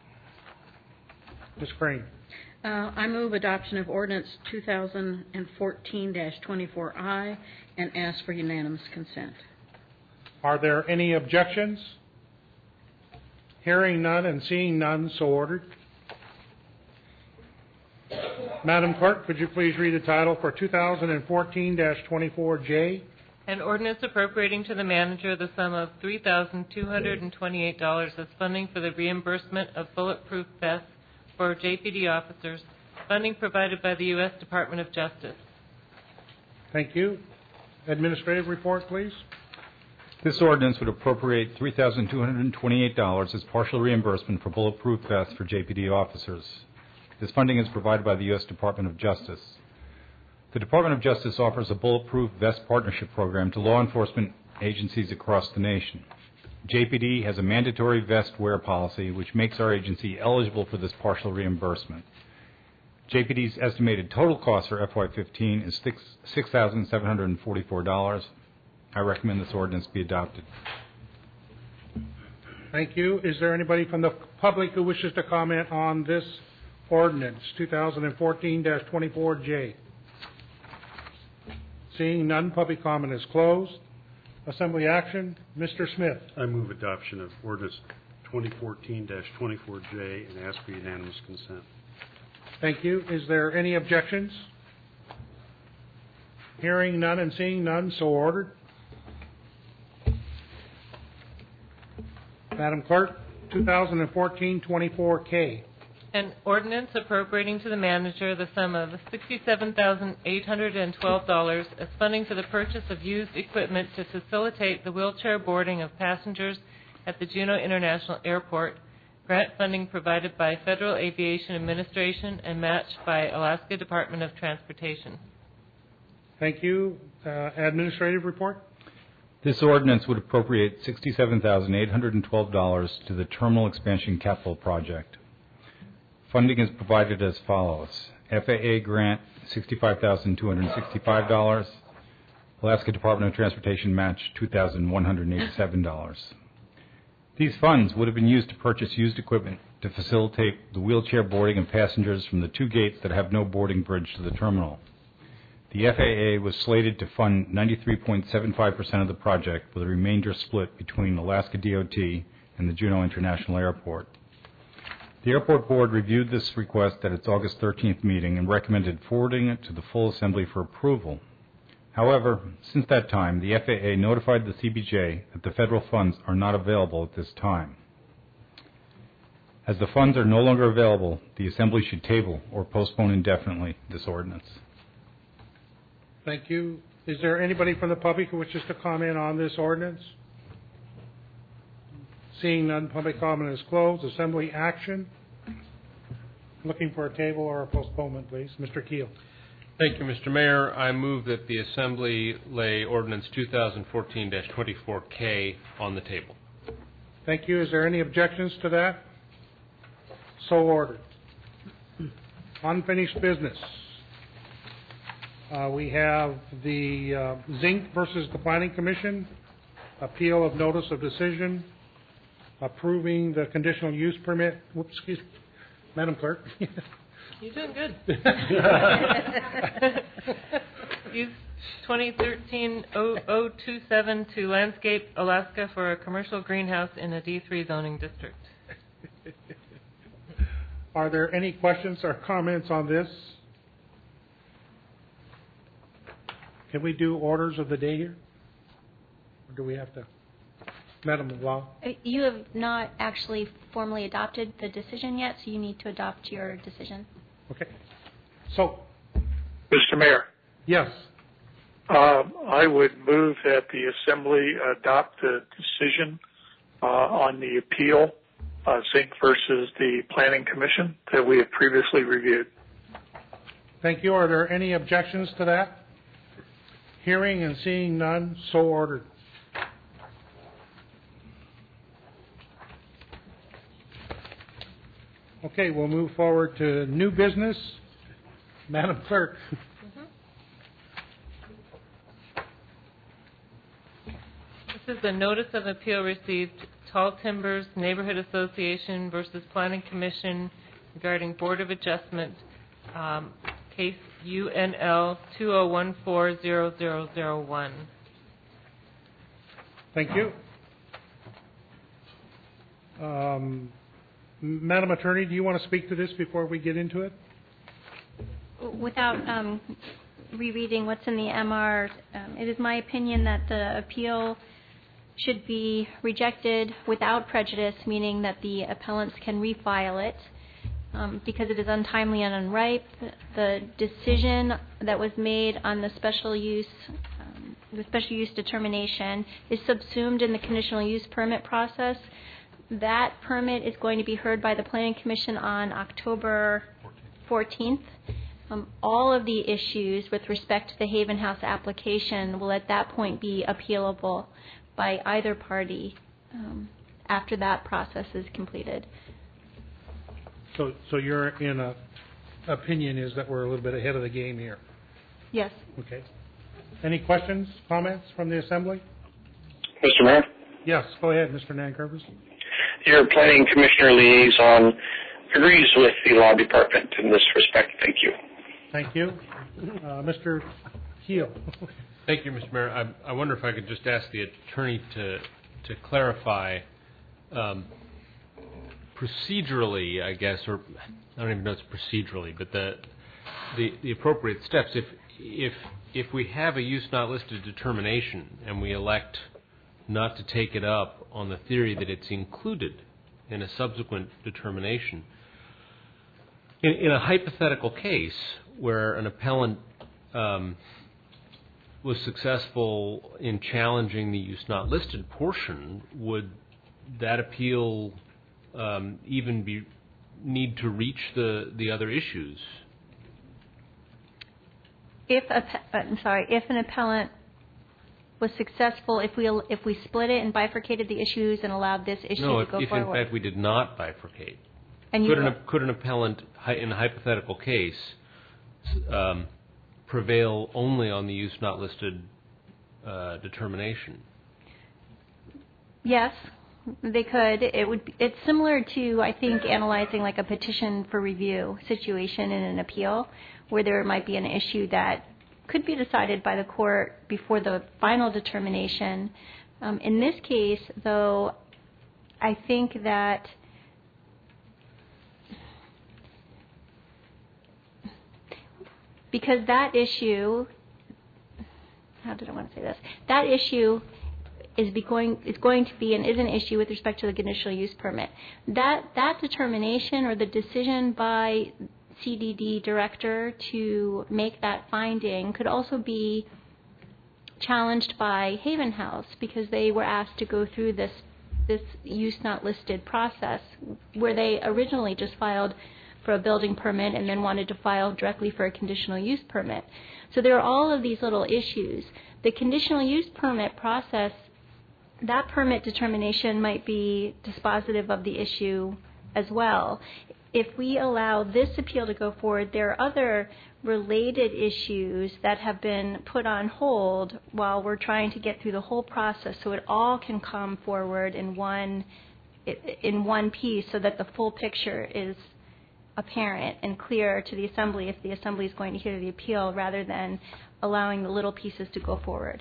Miz Crane. Uh, I move adoption of ordinance two thousand fourteen dash twenty-four I and ask for unanimous consent. Are there any objections? Hearing none and seeing none, so ordered. Madam Clerk, could you please read the title for two thousand fourteen dash twenty-four J? An ordinance appropriating to the manager the sum of three thousand two hundred twenty-eight dollars as funding for the reimbursement of bulletproof vests for J P D officers, funding provided by the U S Department of Justice. Thank you. Administrative report, please. This ordinance would appropriate three thousand two hundred twenty-eight dollars as partial reimbursement for bulletproof vests for J P D officers. This funding is provided by the U S Department of Justice. The Department of Justice offers a bulletproof vest partnership program to law enforcement agencies across the nation. J P D has a mandatory vest wear policy, which makes our agency eligible for this partial reimbursement. J P D's estimated total cost for F Y fifteen is six thousand seven hundred forty-four dollars. I recommend this ordinance be adopted. Thank you. Is there anybody from the public who wishes to comment on this ordinance, two thousand fourteen dash twenty-four J? Seeing none, public comment is closed. Assembly action. Mister Smith. I move adoption of ordinance twenty fourteen dash twenty-four J and ask for unanimous consent. Thank you. Is there any objections? Hearing none and seeing none, so ordered. Madam Clerk, two thousand fourteen twenty-four K. An ordinance appropriating to the manager the sum of sixty-seven thousand eight hundred twelve dollars as funding for the purchase of used equipment to facilitate the wheelchair boarding of passengers at the Juneau International Airport, grant funding provided by Federal Aviation Administration and matched by Alaska Department of Transportation. Thank you. Uh, administrative report. This ordinance would appropriate sixty-seven thousand eight hundred twelve dollars to the Terminal Expansion Capital Project. Funding is provided as follows. F A A grant, sixty-five thousand two hundred sixty-five dollars. Alaska Department of Transportation match, two thousand one hundred eighty-seven dollars. These funds would have been used to purchase used equipment to facilitate the wheelchair boarding of passengers from the two gates that have no boarding bridge to the terminal. The F A A was slated to fund ninety-three point seven five percent of the project, with the remainder split between Alaska D O T and the Juneau International Airport. The Airport Board reviewed this request at its August thirteenth meeting and recommended forwarding it to the full Assembly for approval. However, since that time, the F A A notified the C B J that the federal funds are not available at this time. As the funds are no longer available, the Assembly should table or postpone indefinitely this ordinance. Thank you. Is there anybody from the public who wishes to comment on this ordinance? Seeing none, public comment is closed. Assembly action. Looking for a table or a postponement, please. Mister Keel. Thank you, Mister Mayor. I move that the Assembly lay ordinance two thousand fourteen dash twenty-four K on the table. Thank you. Is there any objections to that? So ordered. Unfinished business. Uh, we have the uh, Zink versus the Planning Commission, appeal of notice of decision, approving the conditional use permit. Whoops, excuse me. Madam Clerk. You're doing good. Use twenty thirteen oh oh two seven to Landscape Alaska for a commercial greenhouse in a D three zoning district. Are there any questions or comments on this? Can we do orders of the day here? Or do we have to? Madam LeBlanc? You have not actually formally adopted the decision yet, so you need to adopt your decision. Okay. So, Mister Mayor. Yes. Uh, I would move that the Assembly adopt the decision uh, on the appeal, uh, Zink versus the Planning Commission, that we have previously reviewed. Thank you. Are there any objections to that? Hearing and seeing none, so ordered. Okay, we'll move forward to new business. Madam Clerk. This is the notice of appeal received, Tall Timbers Neighborhood Association versus Planning Commission regarding Board of Adjustment, um, case U N L two oh one four zero zero zero one. Thank you. Um, Madam Attorney, do you want to speak to this before we get into it? Without um, rereading what's in the M R, um, it is my opinion that the appeal should be rejected without prejudice, meaning that the appellants can refile it um, because it is untimely and unripe. The decision that was made on the special use um, the special use determination is subsumed in the conditional use permit process. That permit is going to be heard by the Planning Commission on October fourteenth. Um, all of the issues with respect to the Haven House application will at that point be appealable by either party um, after that process is completed. So, so your in a opinion is that we're a little bit ahead of the game here. Yes. Okay. Any questions, comments from the Assembly? Mister Mayor? Yes, go ahead, Mister Nankervis. Your Planning Commissioner liaison agrees with the Law Department in this respect. Thank you. Thank you. Uh, Mister Keel. Thank you, Mister Mayor. I, I wonder if I could just ask the attorney to to clarify um, procedurally, I guess, or I don't even know if it's procedurally, but the the, the appropriate steps. If if if we have a use not listed determination and we elect not to take it up on the theory that it's included in a subsequent determination, in, in a hypothetical case where an appellant um, was successful in challenging the use not listed portion, would that appeal um, even be need to reach the, the other issues? If a, I'm sorry, if an appellant was successful, if we if we split it and bifurcated the issues and allowed this issue no, to if, go if forward. No, if in fact we did not bifurcate, and could, you, an, could an appellant in a hypothetical case um, prevail only on the use not listed uh, determination? Yes, they could. It would. Be, it's similar to, I think, analyzing like a petition for review situation in an appeal, where there might be an issue that could be decided by the court before the final determination. Um, in this case, though, I think that because that issue, how did I want to say this? That issue is be going is going to be and is an issue with respect to the conditional use permit. That that determination or the decision by C D D director to make that finding could also be challenged by Haven House because they were asked to go through this this use not listed process where they originally just filed for a building permit and then wanted to file directly for a conditional use permit. So there are all of these little issues. The conditional use permit process, that permit determination might be dispositive of the issue as well. If we allow this appeal to go forward, there are other related issues that have been put on hold while we're trying to get through the whole process so it all can come forward in one in one piece so that the full picture is apparent and clear to the Assembly if the Assembly is going to hear the appeal rather than allowing the little pieces to go forward.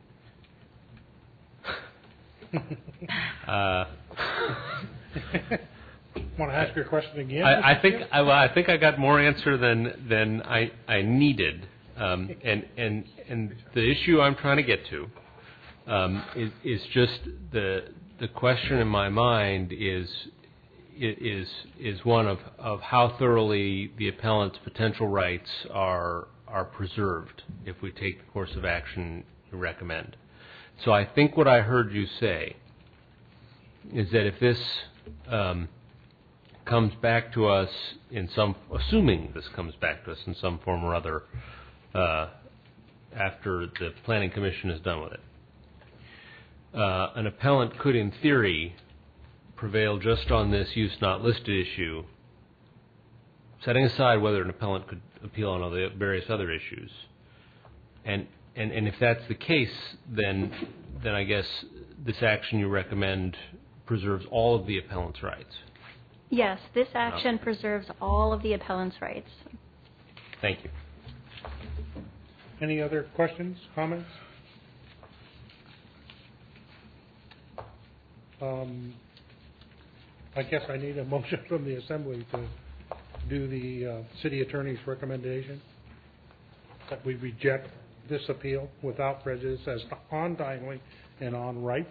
uh Want to ask your question again? I, I think I, well, I think I got more answer than than I I needed, um, and and and the issue I'm trying to get to um, is is just the the question in my mind is is is one of, of how thoroughly the appellant's potential rights are are preserved if we take the course of action you recommend. So I think what I heard you say is that if this um, comes back to us in some, assuming this comes back to us in some form or other, uh, after the Planning Commission is done with it. Uh, an appellant could, in theory, prevail just on this use not listed issue, setting aside whether an appellant could appeal on all the various other issues. And, and, and if that's the case, then, then I guess this action you recommend preserves all of the appellant's rights. Yes, this action oh. preserves all of the appellant's rights. Thank you. Any other questions, comments? Um, I guess I need a motion from the Assembly to do the uh, City Attorney's recommendation that we reject this appeal without prejudice as untimely and on right.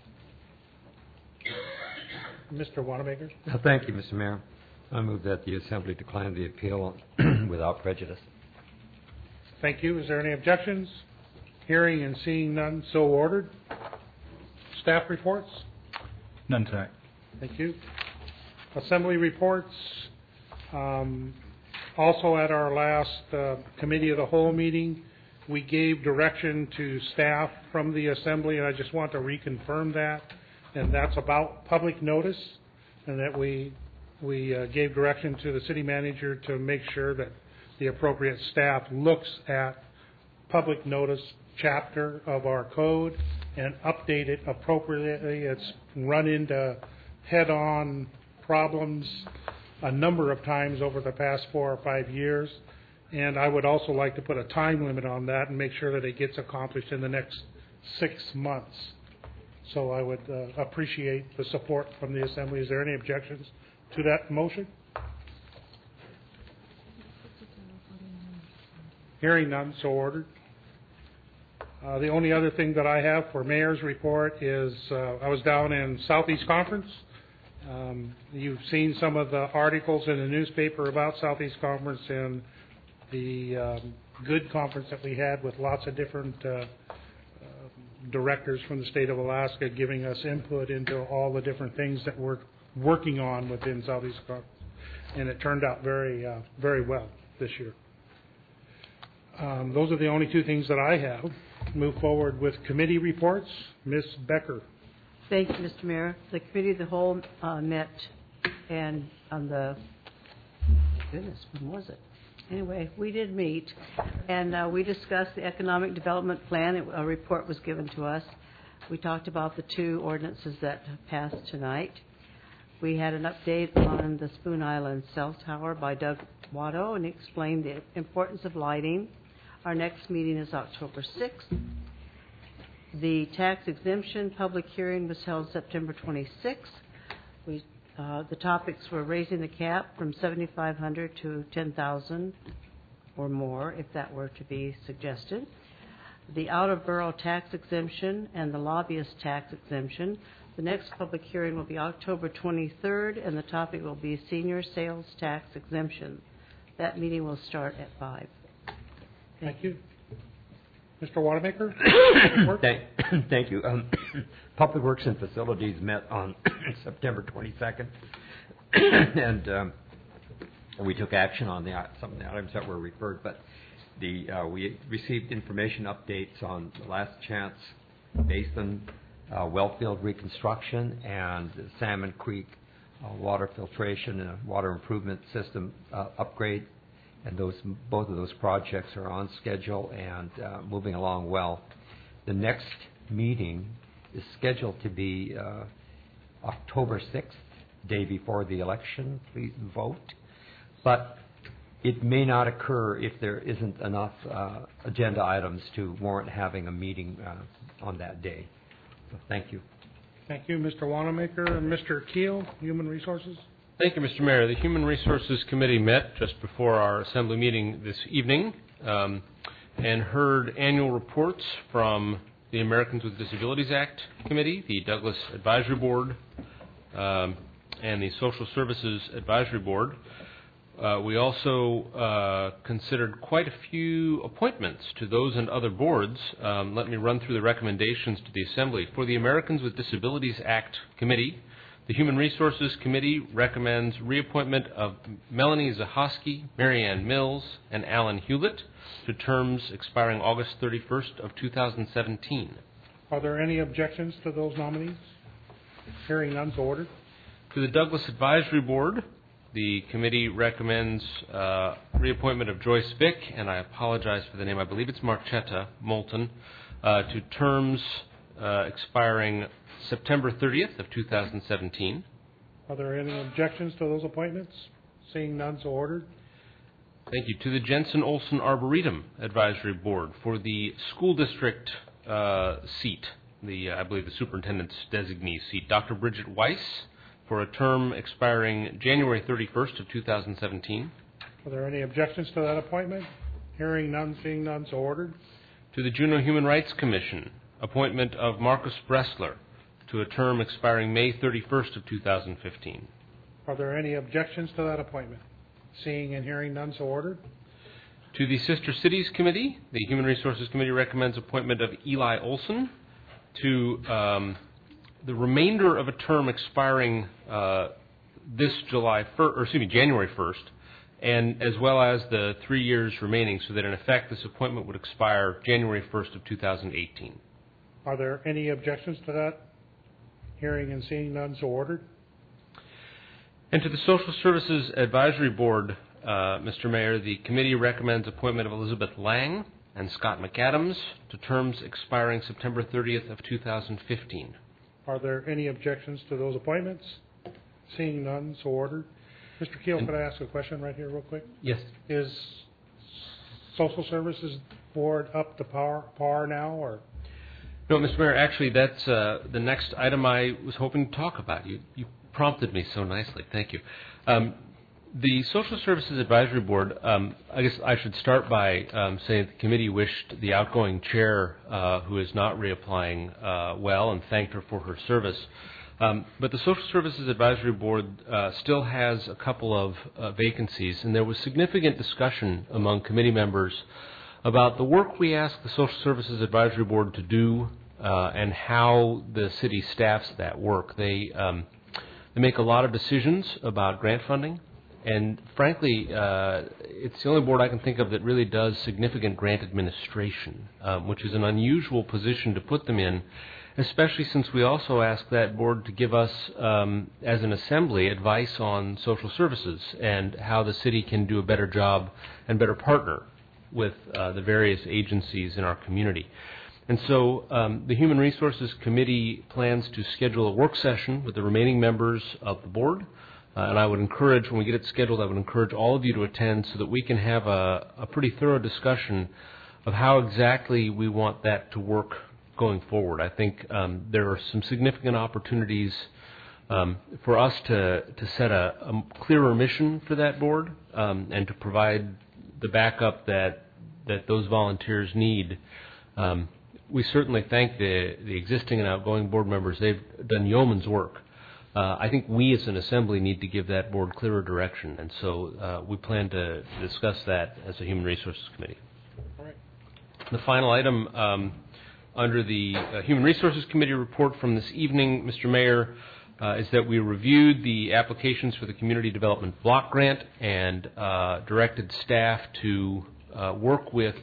Mister Wanamaker? Uh, thank you, Mister Mayor. I move that the Assembly decline the appeal without prejudice. Thank you. Is there any objections? Hearing and seeing none, so ordered. Staff reports? None tonight. Thank you. Assembly reports. Um, also at our last uh, Committee of the Whole meeting, we gave direction to staff from the Assembly, and I just want to reconfirm that. And that's about public notice, and that we we uh, gave direction to the city manager to make sure that the appropriate staff looks at public notice chapter of our code and update it appropriately. It's run into head-on problems a number of times over the past four or five years, and I would also like to put a time limit on that and make sure that it gets accomplished in the next six months. So I would uh, appreciate the support from the Assembly. Is there any objections to that motion? Hearing none, so ordered. Uh, the only other thing that I have for Mayor's report is uh, I was down in Southeast Conference. Um, you've seen some of the articles in the newspaper about Southeast Conference and the um, good conference that we had with lots of different uh, directors from the state of Alaska giving us input into all the different things that we're working on within Southeast Conference. And it turned out very, uh, very well this year. Um, those are the only two things that I have. Move forward with committee reports. Miz Becker. Thank you, Mister Mayor. The Committee of the Whole uh, met and on the, goodness, when was it? Anyway, we did meet, and uh, we discussed the economic development plan. It, a report was given to us. We talked about the two ordinances that passed tonight. We had an update on the Spoon Island cell tower by Doug Watto, and he explained the importance of lighting. Our next meeting is October sixth. The tax exemption public hearing was held September twenty-sixth. We Uh, the topics were raising the cap from seventy-five hundred dollars to ten thousand dollars or more, if that were to be suggested. The out-of-borough tax exemption and the lobbyist tax exemption. The next public hearing will be October twenty-third, and the topic will be senior sales tax exemption. That meeting will start at five. Thank you. Mister Wanamaker? Thank, thank you. Um, Public Works and Facilities met on September twenty-second, and um, we took action on the, some of the items that were referred, but the uh, we received information updates on the Last Chance Basin uh, wellfield reconstruction and the Salmon Creek uh, water filtration and water improvement system uh, upgrade. And those, both of those projects are on schedule and uh, moving along well. The next meeting is scheduled to be uh, October sixth, day before the election. Please vote. But it may not occur if there isn't enough uh, agenda items to warrant having a meeting uh, on that day. So thank you. Thank you, Mister Wanamaker. And Mister Keel, Human Resources. Thank you, Mister Mayor. The Human Resources Committee met just before our Assembly meeting this evening um, and heard annual reports from the Americans with Disabilities Act Committee, the Douglas Advisory Board, um, and the Social Services Advisory Board. Uh, we also uh, considered quite a few appointments to those and other boards. Um, let me run through the recommendations to the Assembly. For the Americans with Disabilities Act Committee, The Human Resources Committee recommends reappointment of Melanie Zahosky, Marianne Mills, and Alan Hewlett to terms expiring August thirty-first of two thousand seventeen. Are there any objections to those nominees? Hearing none, so ordered. To the Douglas Advisory Board, the committee recommends uh, reappointment of Joyce Vick, and I apologize for the name, I believe it's Marchetta Moulton, uh, to terms uh, expiring September thirtieth of two thousand seventeen. Are there any objections to those appointments? Seeing none, so ordered. Thank you. To the Jensen Olson Arboretum Advisory Board for the school district uh, seat, the uh, I believe the superintendent's designee seat, Doctor Bridget Weiss, for a term expiring January thirty-first of two thousand seventeen. Are there any objections to that appointment? Hearing none, seeing none, so ordered. To the Juneau Human Rights Commission, appointment of Marcus Bressler to a term expiring May thirty-first of two thousand fifteen. Are there any objections to that appointment? Seeing and hearing none, so ordered. To the Sister Cities Committee, the Human Resources Committee recommends appointment of Eli Olson to um, the remainder of a term expiring uh, this July first, or excuse me, January first, and as well as the three years remaining, so that in effect this appointment would expire January first of two thousand eighteen. Are there any objections to that? Hearing and seeing none, so ordered. And to the Social Services Advisory Board, uh, Mister Mayor, the committee recommends appointment of Elizabeth Lang and Scott McAdams to terms expiring September thirtieth of two thousand fifteen. Are there any objections to those appointments? Seeing none, so ordered. Mister Keel, could I ask a question right here real quick? Yes. Is Social Services Board up to par, par now, or? No, Mister Mayor, actually that's uh, the next item I was hoping to talk about. You, you prompted me so nicely. Thank you. Um, the Social Services Advisory Board, um, I guess I should start by um, saying the committee wished the outgoing chair, uh, who is not reapplying, uh, well, and thanked her for her service. Um, but the Social Services Advisory Board uh, still has a couple of uh, vacancies, and there was significant discussion among committee members about the work we ask the Social Services Advisory Board to do uh, and how the city staffs that work. They um, they make a lot of decisions about grant funding, and frankly, uh, it's the only board I can think of that really does significant grant administration, um, which is an unusual position to put them in, especially since we also ask that board to give us, um, as an assembly, advice on social services and how the city can do a better job and better partner with uh, the various agencies in our community. And so um, the Human Resources Committee plans to schedule a work session with the remaining members of the board. Uh, and I would encourage, when we get it scheduled, I would encourage all of you to attend so that we can have a, a pretty thorough discussion of how exactly we want that to work going forward. I think um, there are some significant opportunities um, for us to, to set a, a clearer mission for that board um, and to provide the backup that that those volunteers need. Um, we certainly thank the, the existing and outgoing board members. They've done yeoman's work. Uh, I think we as an assembly need to give that board clearer direction, and so uh, we plan to discuss that as a Human Resources Committee. All right. The final item um, under the uh, Human Resources Committee report from this evening, Mister Mayor, uh, is that we reviewed the applications for the Community Development Block Grant and uh, directed staff to uh, work with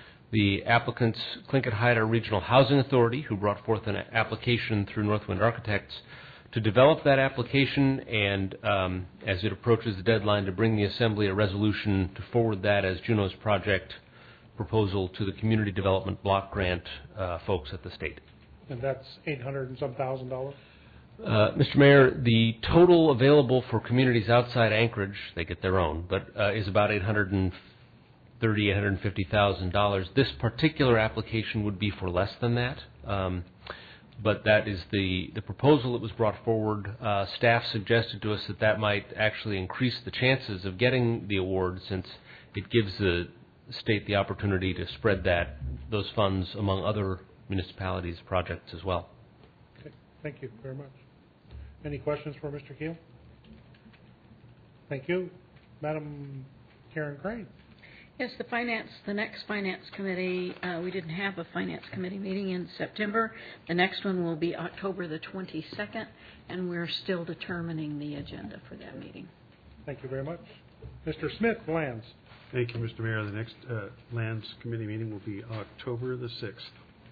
the applicants, Tlingit-Haida Regional Housing Authority, who brought forth an application through Northwind Architects, to develop that application and, um, as it approaches the deadline, to bring the Assembly a resolution to forward that as Juneau's project proposal to the Community Development Block Grant uh, folks at the state. And that's eight hundred and some thousand dollars? Uh, Mister Mayor, the total available for communities outside Anchorage, they get their own, but uh, is about eight hundred thirty thousand dollars, eight hundred fifty thousand dollars. This particular application would be for less than that. Um, But that is the, the proposal that was brought forward. Uh, staff suggested to us that that might actually increase the chances of getting the award, since it gives the state the opportunity to spread that those funds among other municipalities' projects as well. Okay. Thank you very much. Any questions for Mister Keel? Thank you. Madam Karen Crane. Yes, the finance, the next finance committee, uh, we didn't have a finance committee meeting in September. The next one will be October the twenty-second, and we're still determining the agenda for that meeting. Thank you very much. Mister Smith, Lands. Thank you, Mister Mayor. The next uh, Lands Committee meeting will be October the sixth.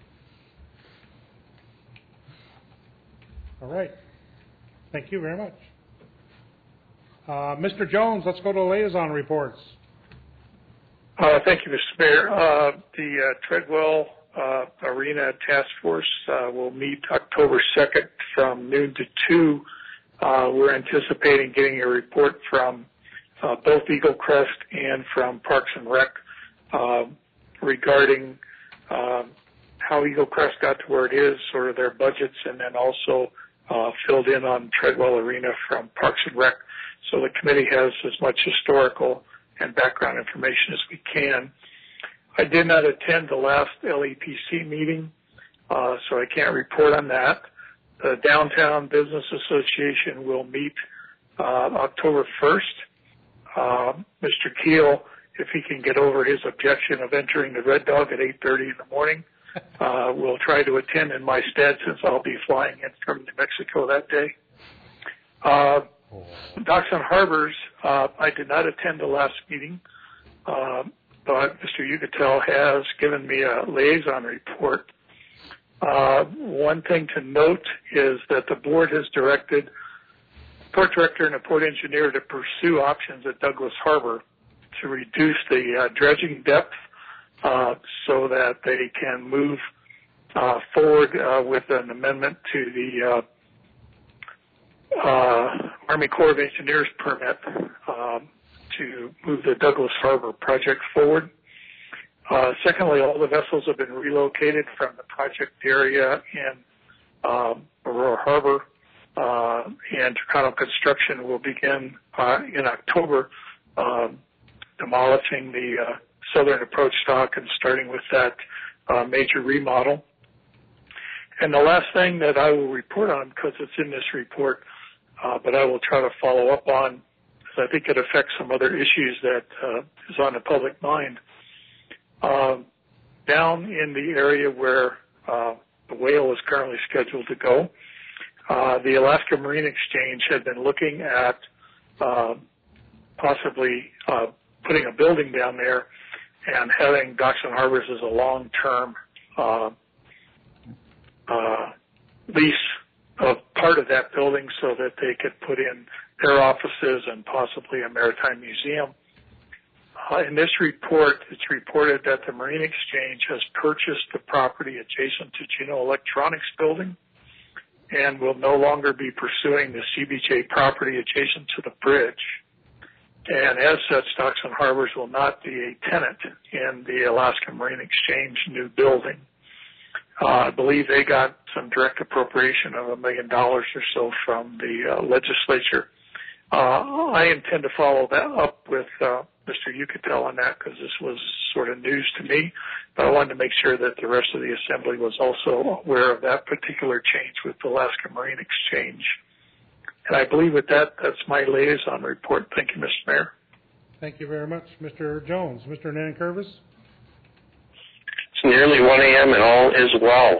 All right. Thank you very much. Uh, Mister Jones, let's go to liaison reports. Uh, thank you, Mister Mayor. Uh, the uh, Treadwell uh, Arena Task Force uh, will meet October second from noon to two. Uh, we're anticipating getting a report from uh, both Eagle Crest and from Parks and Rec uh, regarding uh, how Eagle Crest got to where it is, sort of their budgets, and then also uh, filled in on Treadwell Arena from Parks and Rec. So the committee has as much historical and background information as we can. I did not attend the last L E P C meeting, uh, so I can't report on that. The Downtown Business Association will meet uh, October first. Uh, Mister Keel, if he can get over his objection of entering the Red Dog at eight thirty in the morning, uh, will try to attend in my stead since I'll be flying in from New Mexico that day. Uh, Docks and Harbors, uh, I did not attend the last meeting, uh, but Mister Ugatel has given me a liaison report. Uh, one thing to note is that the board has directed port director and the port engineer to pursue options at Douglas Harbor to reduce the uh, dredging depth uh, so that they can move uh, forward uh, with an amendment to the uh, Uh, Army Corps of Engineers permit um, to move the Douglas Harbor project forward. Uh, secondly, all the vessels have been relocated from the project area in um, Aurora Harbor, uh, and Tucano construction will begin uh, in October, um, demolishing the uh, southern approach dock and starting with that uh, major remodel. And the last thing that I will report on, because it's in this report, Uh, but I will try to follow up on, because I think it affects some other issues that uh, is on the public mind. Uh, down in the area where uh, the whale is currently scheduled to go, uh, the Alaska Marine Exchange had been looking at uh, possibly uh, putting a building down there and having Docks and Harbors as a long-term uh, uh, lease of part of that building so that they could put in their offices and possibly a maritime museum. Uh, in this report, it's reported that the Marine Exchange has purchased the property adjacent to Juneau Electronics building and will no longer be pursuing the C B J property adjacent to the bridge. And as such, Docks and Harbors will not be a tenant in the Alaska Marine Exchange new building. Uh, I believe they got some direct appropriation of a million dollars or so from the uh, legislature. Uh, I intend to follow that up with uh, Mister Ugatel on that because this was sort of news to me, but I wanted to make sure that the rest of the Assembly was also aware of that particular change with the Alaska Marine Exchange. And I believe with that, that's my liaison report. Thank you, Mister Mayor. Thank you very much, Mister Jones. Mister Nankervis? It's nearly one a.m. and all is well.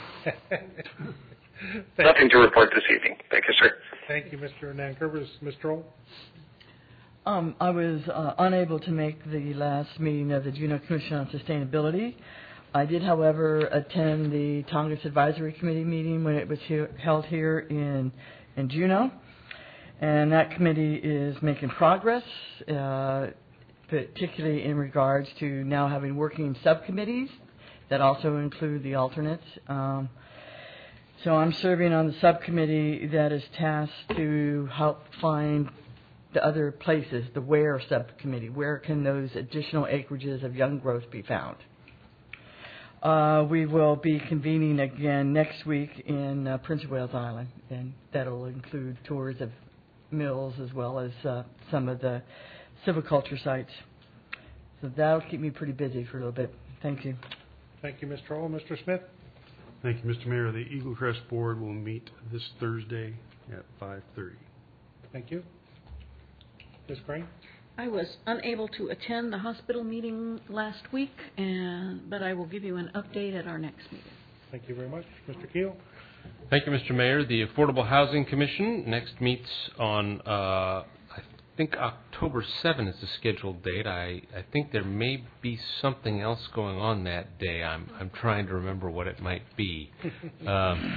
Nothing to report this evening. Thank you, sir. Thank you, Mister Nankervis. Miz Troll? Um, I was uh, unable to make the last meeting of the Juneau Commission on Sustainability. I did, however, attend the Tongass Advisory Committee meeting when it was here, held here in, in Juneau. And that committee is making progress, uh, particularly in regards to now having working subcommittees that also include the alternates. Um, so I'm serving on the subcommittee that is tasked to help find the other places, the where subcommittee. Where can those additional acreages of young growth be found? Uh, we will be convening again next week in uh, Prince of Wales Island, and that will include tours of mills as well as uh, some of the silviculture sites. So that'll keep me pretty busy for a little bit. Thank you. Thank you, Mister Troll. Mister Smith? Thank you, Mister Mayor. The Eagle Crest Board will meet this Thursday at five thirty. Thank you. Miz Crane? I was unable to attend the hospital meeting last week, and but I will give you an update at our next meeting. Thank you very much. Mister Keel? Thank you, Mister Mayor. The Affordable Housing Commission next meets on, uh, I think, October seventh is the scheduled date. I, I think there may be something else going on that day. I'm, I'm trying to remember what it might be. Um,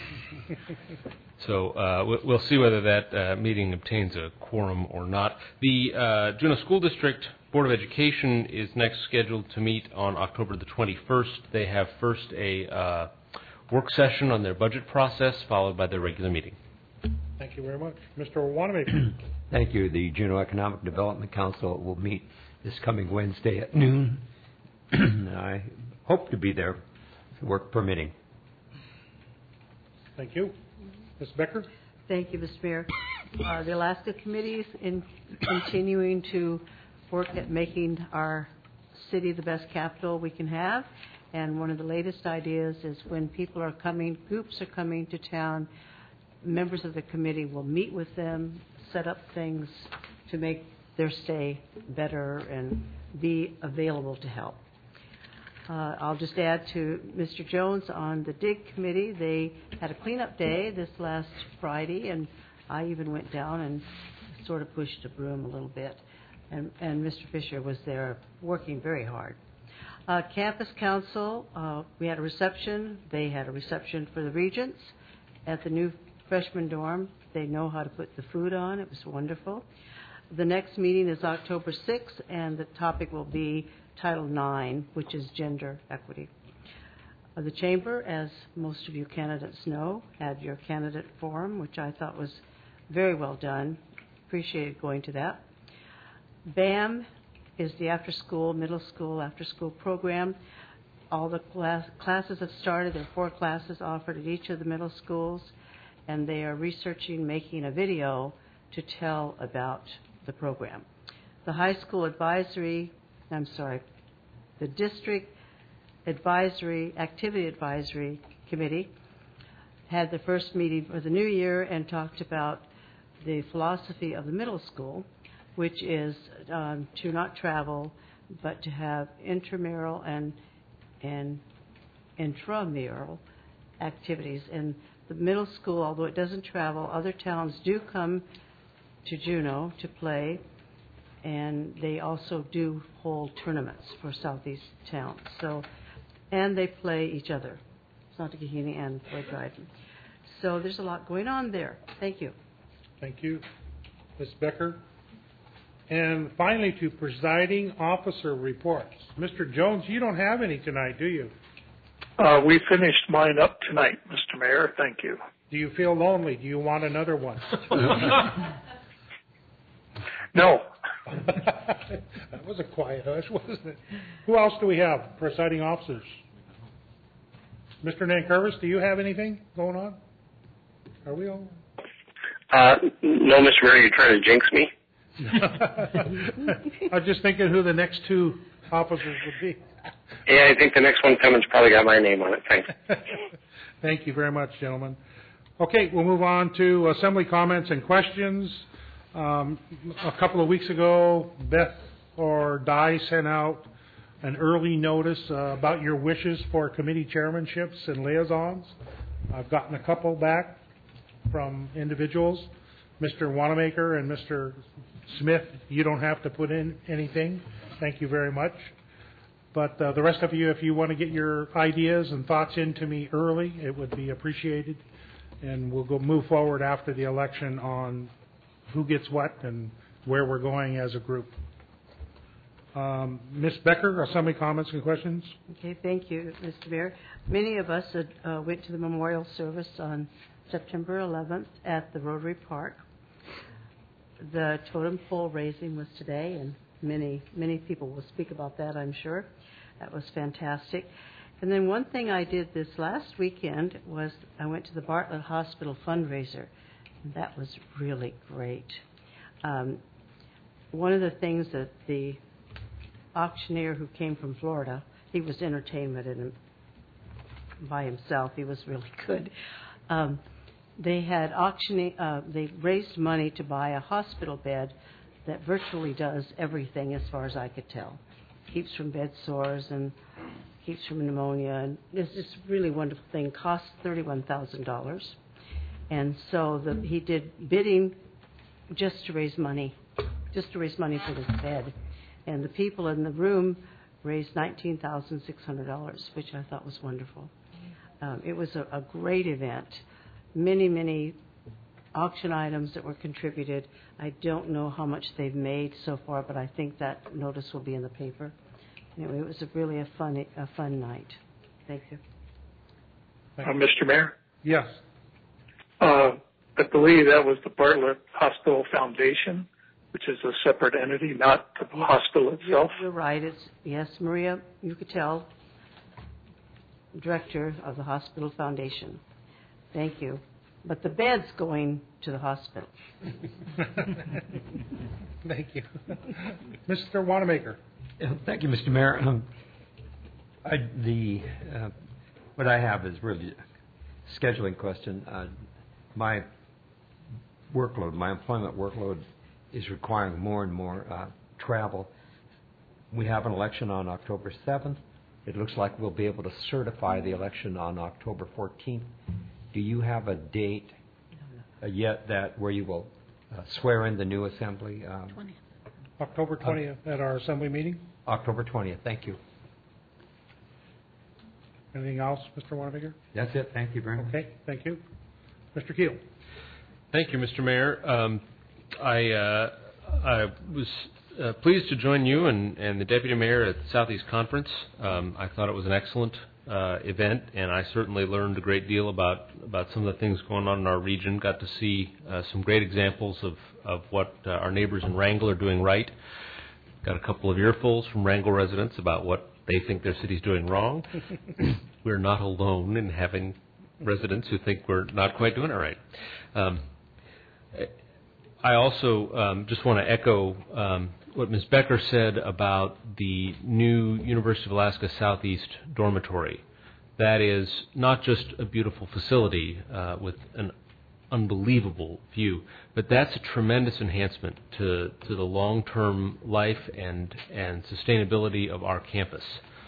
so uh, we'll, we'll see whether that uh, meeting obtains a quorum or not. The uh, Juneau School District Board of Education is next scheduled to meet on October the twenty-first. They have first a uh, work session on their budget process, followed by their regular meeting. Thank you very much. Mister Wanamaker? Thank you. The Juneau Economic Development Council will meet this coming Wednesday at noon. I hope to be there, work permitting. Thank you. Miz Becker? Thank you, Mister Mayor. Uh, the Alaska Committee is in continuing to work at making our city the best capital we can have. And one of the latest ideas is when people are coming, groups are coming to town, members of the committee will meet with them, set up things to make their stay better and be available to help. Uh, I'll just add to Mister Jones on the D I G committee. They had a cleanup day this last Friday, and I even went down and sort of pushed a broom a little bit. And, and Mister Fisher was there working very hard. Uh, Campus Council, uh, we had a reception. They had a reception for the regents at the new freshman dorm. They know how to put the food on. It was wonderful. The next meeting is October sixth, and the topic will be Title nine, which is gender equity. Uh, the Chamber, as most of you candidates know, had your candidate forum, which I thought was very well done. Appreciated going to that. B A M is the after-school, middle school, after-school program. All the class, classes have started. There are four classes offered at each of the middle schools, and they are researching making a video to tell about the program. The high school advisory, I'm sorry, the district advisory, activity advisory committee had the first meeting for the new year and talked about the philosophy of the middle school, which is um, to not travel, but to have intramural and and intramural activities. And the middle school, although it doesn't travel, other towns do come to Juneau to play, and they also do hold tournaments for southeast towns. So, and they play each other, Santahini and Floyd Dryden. So there's a lot going on there. Thank you. Thank you. Miz Becker? And finally, to presiding officer reports. Mister Jones, you don't have any tonight, do you? Uh, we finished mine up tonight, Mister Mayor. Thank you. Do you feel lonely? Do you want another one? No. That was a quiet hush, wasn't it? Who else do we have? Presiding officers. Mister Nankervis, do you have anything going on? Are we all? Uh, no, Mister Mayor, you're trying to jinx me? I was just thinking who the next two officers would be. Yeah, I think the next one coming's probably got my name on it. Thanks. Thank you very much, gentlemen. Okay, we'll move on to assembly comments and questions. Um, a couple of weeks ago, Beth or Di sent out an early notice uh, about your wishes for committee chairmanships and liaisons. I've gotten a couple back from individuals. Mister Wanamaker and Mister Smith, you don't have to put in anything. Thank you very much. But uh, the rest of you, if you want to get your ideas and thoughts into me early, it would be appreciated. And we'll go move forward after the election on who gets what and where we're going as a group. Um, Miz Becker, assembly comments and questions? Okay, thank you, Mister Mayor. Many of us uh, went to the memorial service on September eleventh at the Rotary Park. The totem pole raising was today, and many, many people will speak about that, I'm sure. That was fantastic. And then one thing I did this last weekend was I went to the Bartlett Hospital fundraiser, and that was really great. Um, one of the things that the auctioneer who came from Florida, he was entertainment in, by himself. He was really good. Um, they had auctioning. Uh, they raised money to buy a hospital bed that virtually does everything as far as I could tell. Keeps from bed sores and keeps from pneumonia, and it's it's a really wonderful thing. Costs thirty-one thousand dollars, and so the, he did bidding just to raise money, just to raise money for this bed, and the people in the room raised nineteen thousand six hundred dollars, which I thought was wonderful. Um, it was a, a great event. Many, many auction items that were contributed. I don't know how much they've made so far, but I think that notice will be in the paper. Anyway, it was a really a fun, a fun night. Thank you. Uh, Mister Mayor? Yes. Uh, I believe that was the Bartlett Hospital Foundation, which is a separate entity, not the hospital itself. You're, you're right. It's, yes, Maria Yucatel, director of the Hospital Foundation. Thank you. But the bed's going to the hospital. Thank you. Mister Wanamaker. Uh, Thank you, Mister Mayor. Um, I, the uh, what I have is really a scheduling question. Uh, my workload, my employment workload, is requiring more and more uh, travel. We have an election on October seventh. It looks like we'll be able to certify the election on October fourteenth. Do you have a date uh, yet that where you will uh, swear in the new assembly? Um, twentieth. October twentieth at our assembly meeting. October twentieth. Thank you. Anything else, Mister Wanamaker? That's it. Thank you very much. Okay, thank you. Mister Keel. Thank you, Mister Mayor. Um, I, uh, I was uh, pleased to join you and, and the Deputy Mayor at the Southeast Conference. Um, I thought it was an excellent uh, event, and I certainly learned a great deal about, about some of the things going on in our region. Got to see uh, some great examples of, of what uh, our neighbors in Wrangell are doing right. Got a couple of earfuls from Wrangell residents about what they think their city's doing wrong. We're not alone in having residents who think we're not quite doing it right. Um, I also um, just want to echo um, what Miz Becker said about the new University of Alaska Southeast dormitory. That is not just a beautiful facility uh, with an unbelievable view, but that's a tremendous enhancement to, to the long-term life and, and sustainability of our campus.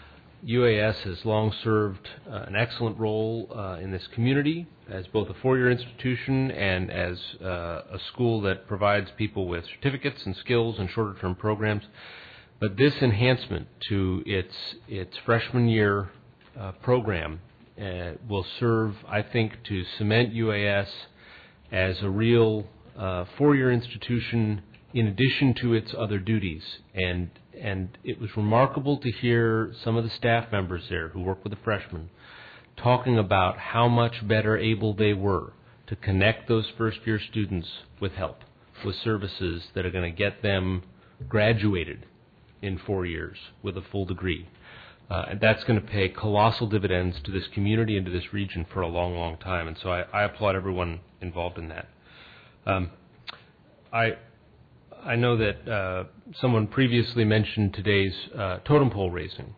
U A S has long served uh, an excellent role uh, in this community as both a four-year institution and as uh, a school that provides people with certificates and skills and shorter-term programs. But this enhancement to its its freshman year uh, program uh, will serve, I think, to cement U A S as a real uh, four-year institution in addition to its other duties. And and it was remarkable to hear some of the staff members there who work with the freshmen talking about how much better able they were to connect those first-year students with help, with services that are going to get them graduated in four years with a full degree. Uh, and that's going to pay colossal dividends to this community and to this region for a long, long time. And so I, I applaud everyone involved in that. Um, I I know that uh, someone previously mentioned today's uh, totem pole raising.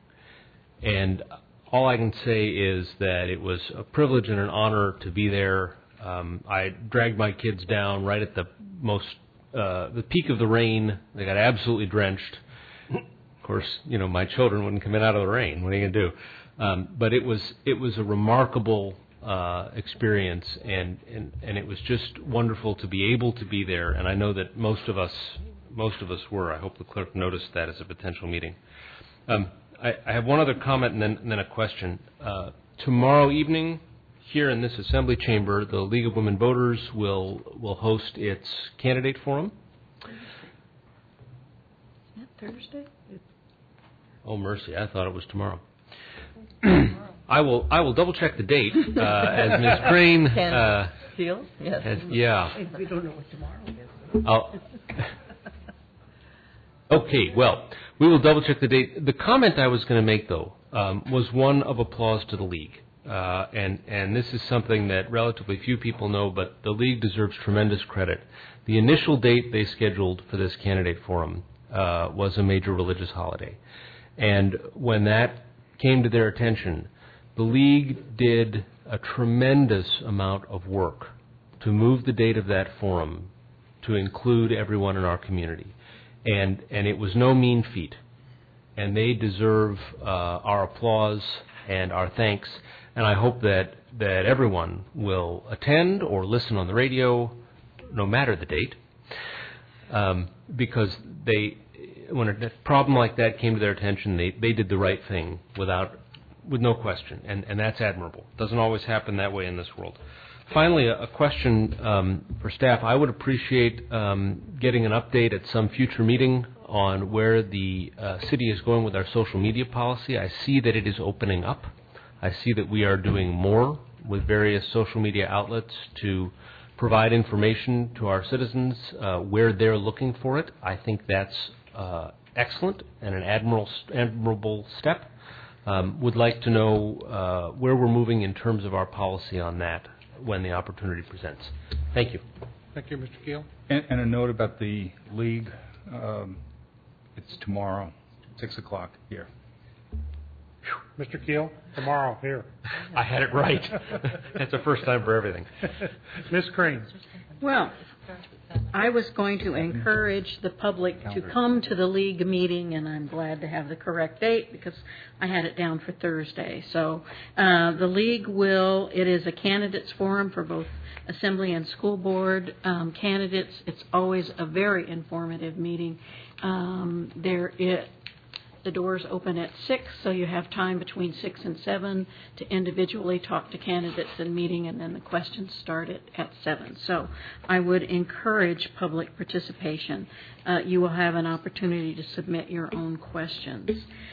And all I can say is that it was a privilege and an honor to be there. Um, I dragged my kids down right at the most, uh, the peak of the rain. They got absolutely drenched. Of course, you know, my children wouldn't come in out of the rain. What are you going to do? Um, but it was it was a remarkable uh, experience, and, and, and it was just wonderful to be able to be there. And I know that most of us most of us were. I hope the clerk noticed that as a potential meeting. Um, I, I have one other comment and then, and then a question. Uh, tomorrow evening, here in this assembly chamber, the League of Women Voters will will host its candidate forum. Isn't that Thursday? Oh, mercy, I thought it was tomorrow. I will I will double check the date uh, as Miz Crane. Uh, Seal? Yes. Has, yeah. We don't know what tomorrow is. I'll, okay, well, we will double check the date. The comment I was going to make, though, um, was one of applause to the League. Uh, and, and this is something that relatively few people know, but the League deserves tremendous credit. The initial date they scheduled for this candidate forum uh, was a major religious holiday. And when that came to their attention, the League did a tremendous amount of work to move the date of that forum to include everyone in our community. and and it was no mean feat. And they deserve uh, our applause and our thanks. And I hope that, that everyone will attend or listen on the radio, no matter the date, um, because they, when a problem like that came to their attention, they, they did the right thing without, with no question, and, and that's admirable. It doesn't always happen that way in this world. Finally, a, a question um, for staff. I would appreciate um, getting an update at some future meeting on where the uh, city is going with our social media policy. I see that it is opening up. I see that we are doing more with various social media outlets to provide information to our citizens uh, where they're looking for it. I think that's uh, excellent and an admirable, admirable step. Um, would like to know uh, where we're moving in terms of our policy on that when the opportunity presents. Thank you. Thank you, Mister Keel. And, and a note about the league. Um, it's tomorrow, six o'clock here. Mister Keel, tomorrow here. I had it right. That's the first time for everything. Miz Crane. Well, I was going to encourage the public to come to the league meeting, and I'm glad to have the correct date because I had it down for Thursday. So uh, the league will, it is a candidates forum for both assembly and school board um, candidates. It's always a very informative meeting. Um, there it, the doors open at six, so you have time between six and seven to individually talk to candidates in meeting, and then the questions start at, at seven. So I would encourage public participation. Uh, you will have an opportunity to submit your own questions.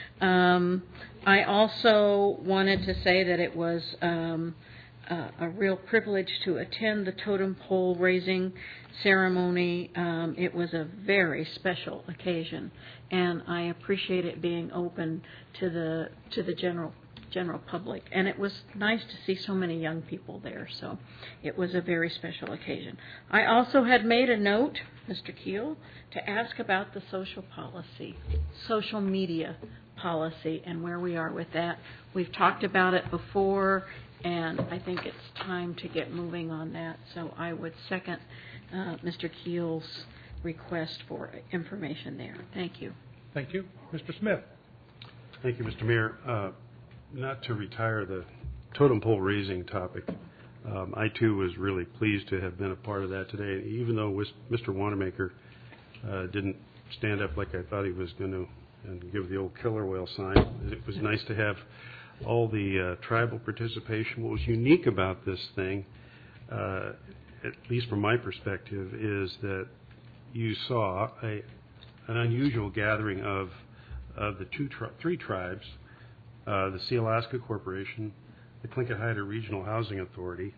Um, I also wanted to say that it was um, uh, a real privilege to attend the totem pole raising ceremony. Um, it was a very special occasion, and I appreciate it being open to the to the general general public. And it was nice to see so many young people there. So it was a very special occasion. I also had made a note, Mister Keel, to ask about the social policy, social media policy, and where we are with that. We've talked about it before, and I think it's time to get moving on that. So I would second Uh, Mister Keel's request for information there. Thank you. Thank you. Mister Smith. Thank you, Mister Mayor. Uh, not to retire the totem pole raising topic, um, I too was really pleased to have been a part of that today. Even though Mister Wanamaker uh, didn't stand up like I thought he was going to and give the old killer whale sign, it was nice to have all the uh, tribal participation. What was unique about this thing, uh, at least from my perspective, is that you saw a, an unusual gathering of of the two tri- three tribes, uh, the Sealaska Corporation, the Tlingit Haida Regional Housing Authority,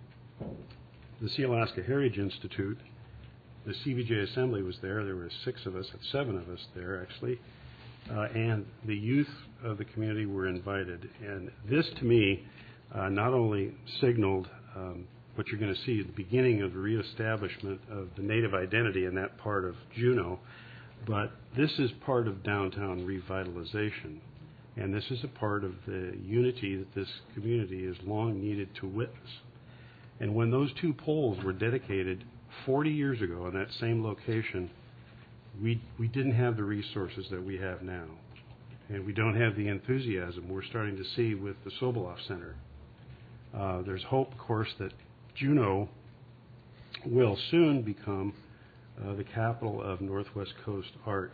the Sealaska Heritage Institute, the C B J Assembly was there. There were six of us, seven of us there actually, uh, and the youth of the community were invited. And this, to me, uh, not only signaled um, what you're going to see at the beginning of the reestablishment of the Native identity in that part of Juneau, but this is part of downtown revitalization, and this is a part of the unity that this community has long needed to witness. And when those two poles were dedicated forty years ago in that same location, we we didn't have the resources that we have now, and we don't have the enthusiasm we're starting to see with the Sobolov Center. Uh, there's hope, of course, that Juneau will soon become uh, the capital of Northwest Coast art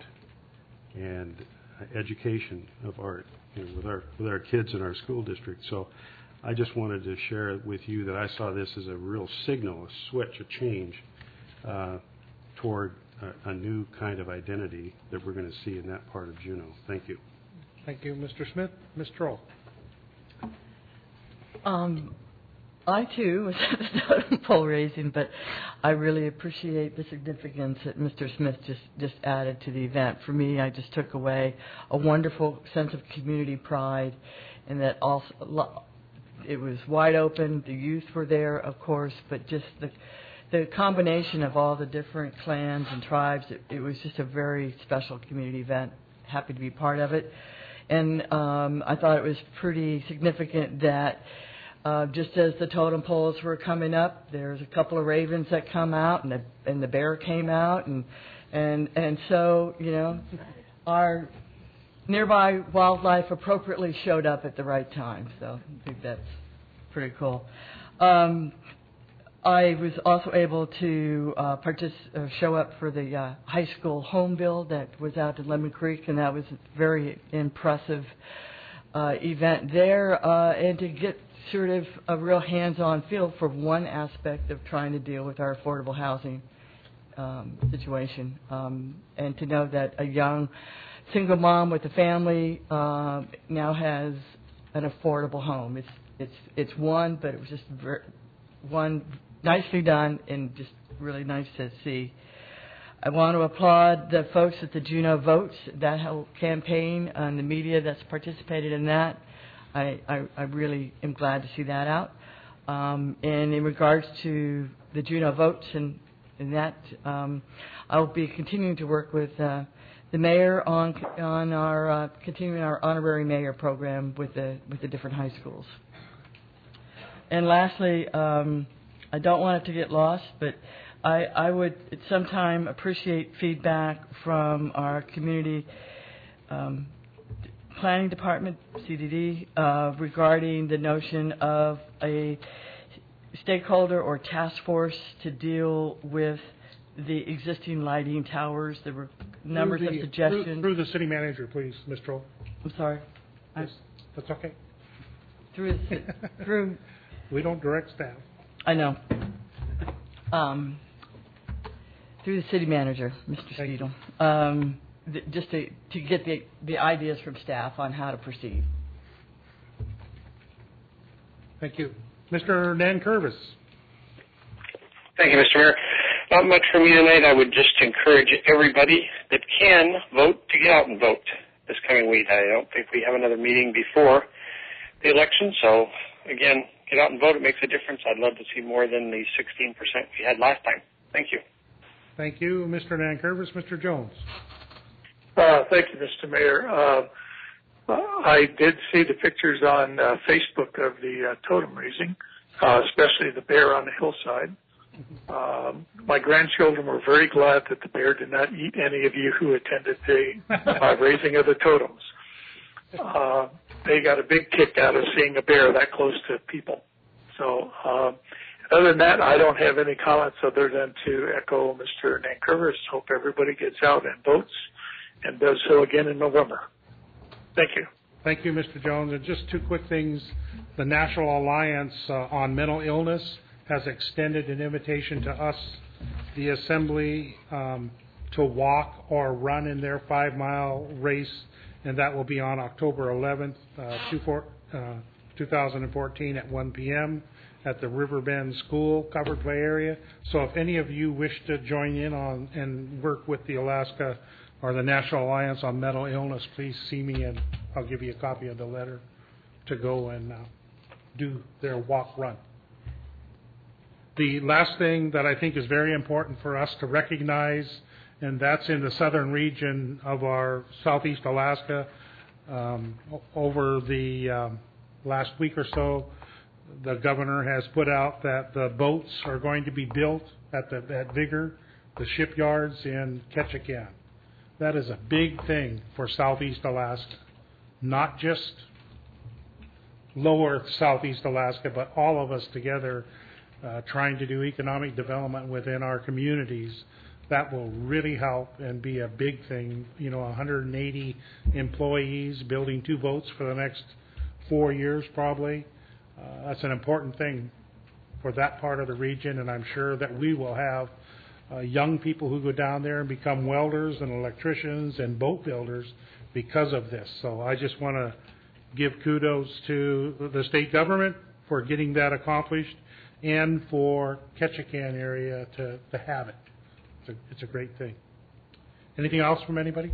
and uh, education of art, you know, with our with our kids in our school district. So I just wanted to share with you that I saw this as a real signal, a switch, a change uh, toward a, a new kind of identity that we're going to see in that part of Juneau. Thank you. Thank you, Mister Smith. Miz Troll. Um, I too was at the totem pole raising, but I really appreciate the significance that Mister Smith just, just added to the event. For me, I just took away a wonderful sense of community pride, and that also it was wide open. The youth were there, of course, but just the the combination of all the different clans and tribes. It, it was just a very special community event. Happy to be part of it, and um, I thought it was pretty significant that. Uh, just as the totem poles were coming up, there's a couple of ravens that come out, and the and the bear came out, and And and so, you know, our nearby wildlife appropriately showed up at the right time. So I think that's pretty cool. Um, I was also able to uh, partic- uh, show up for the uh, high school home build that was out in Lemon Creek, and that was a very impressive uh, event there, uh, and to get sort of a real hands-on feel for one aspect of trying to deal with our affordable housing um, situation, um, and to know that a young single mom with a family uh, now has an affordable home. It's it's it's one, but it was just ver- one nicely done and just really nice to see. I want to applaud the folks at the Juneau Votes, that whole campaign, and the media that's participated in that. I, I, I really am glad to see that out. Um, and in regards to the Juneau Votes and, and that, um, I'll be continuing to work with uh, the mayor on on our uh, continuing our honorary mayor program with the with the different high schools. And lastly, um, I don't want it to get lost, but I, I would at some time appreciate feedback from our community um, planning department, C D D, uh, regarding the notion of a stakeholder or task force to deal with the existing lighting towers. There were numbers Through the- of suggestions. Through, through the city manager, please, Miz Troll. I'm sorry. Yes, that's okay. Through the, through. We don't direct staff. I know. Um, through the city manager, Mister Speedle, um, th- just to, to get the, the ideas from staff on how to proceed. Thank you. Mister Nankervis. Thank you, Mister Mayor. Not much from me tonight. I would just encourage everybody that can vote to get out and vote this coming week. I don't think we have another meeting before the election, so again, get out and vote. It makes a difference. I'd love to see more than the sixteen percent we had last time. Thank you. Thank you, Mister Nankervis. Mister Jones. Uh, thank you, Mister Mayor. Uh, I did see the pictures on uh, Facebook of the uh, totem raising, uh, especially the bear on the hillside. Um, my grandchildren were very glad that the bear did not eat any of you who attended the uh, raising of the totems. Uh, they got a big kick out of seeing a bear that close to people. So, uh, other than that, I don't have any comments other than to echo Mister Nankervis. Hope everybody gets out and votes and does so again in November. Thank you. Thank you, Mister Jones. And just two quick things. The National Alliance uh, on Mental Illness has extended an invitation to us, the Assembly, um, to walk or run in their five-mile race, and that will be on October eleventh, uh, two thousand fourteen at one p.m. at the Riverbend School covered play area. So if any of you wish to join in on and work with the Alaska or the National Alliance on Mental Illness, please see me and I'll give you a copy of the letter to go and uh, do their walk-run. The last thing that I think is very important for us to recognize, and that's in the southern region of our southeast Alaska, um, over the um, last week or so, the governor has put out that the boats are going to be built at the at Vigor, the shipyards in Ketchikan. That is a big thing for southeast Alaska, not just lower southeast Alaska, but all of us together uh, trying to do economic development within our communities. That will really help and be a big thing. You know, one hundred eighty employees building two boats for the next four years probably. Uh, that's an important thing for that part of the region, and I'm sure that we will have uh, young people who go down there and become welders and electricians and boat builders because of this. So I just want to give kudos to the state government for getting that accomplished and for Ketchikan area to, to have it. It's a, it's a great thing. Anything else from anybody?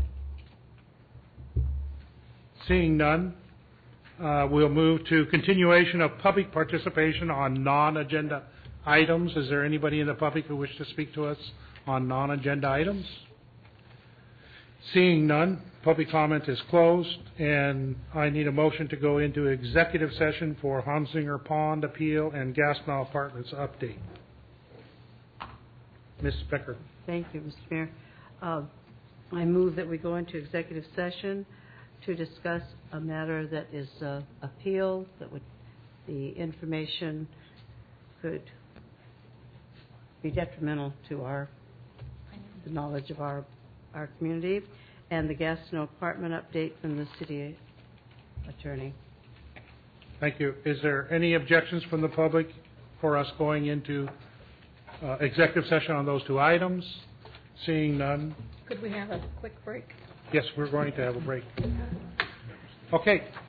Seeing none, uh, we'll move to continuation of public participation on non-agenda items. Is there anybody in the public who wishes to speak to us on non-agenda items? Seeing none, public comment is closed, and I need a motion to go into executive session for Hunsinger Pond appeal and Gaspinall Apartments update. Miz Becker. Thank you, Mister Mayor. Uh, I move that we go into executive session to discuss a matter that is uh, appeal, that would, the information could be detrimental to our, the knowledge of our, our community, and the Gastineau apartment update from the city attorney. Thank you. Is there any objections from the public for us going into uh, executive session on those two items? Seeing none. Could we have a quick break? Yes, we're going to have a break. Okay.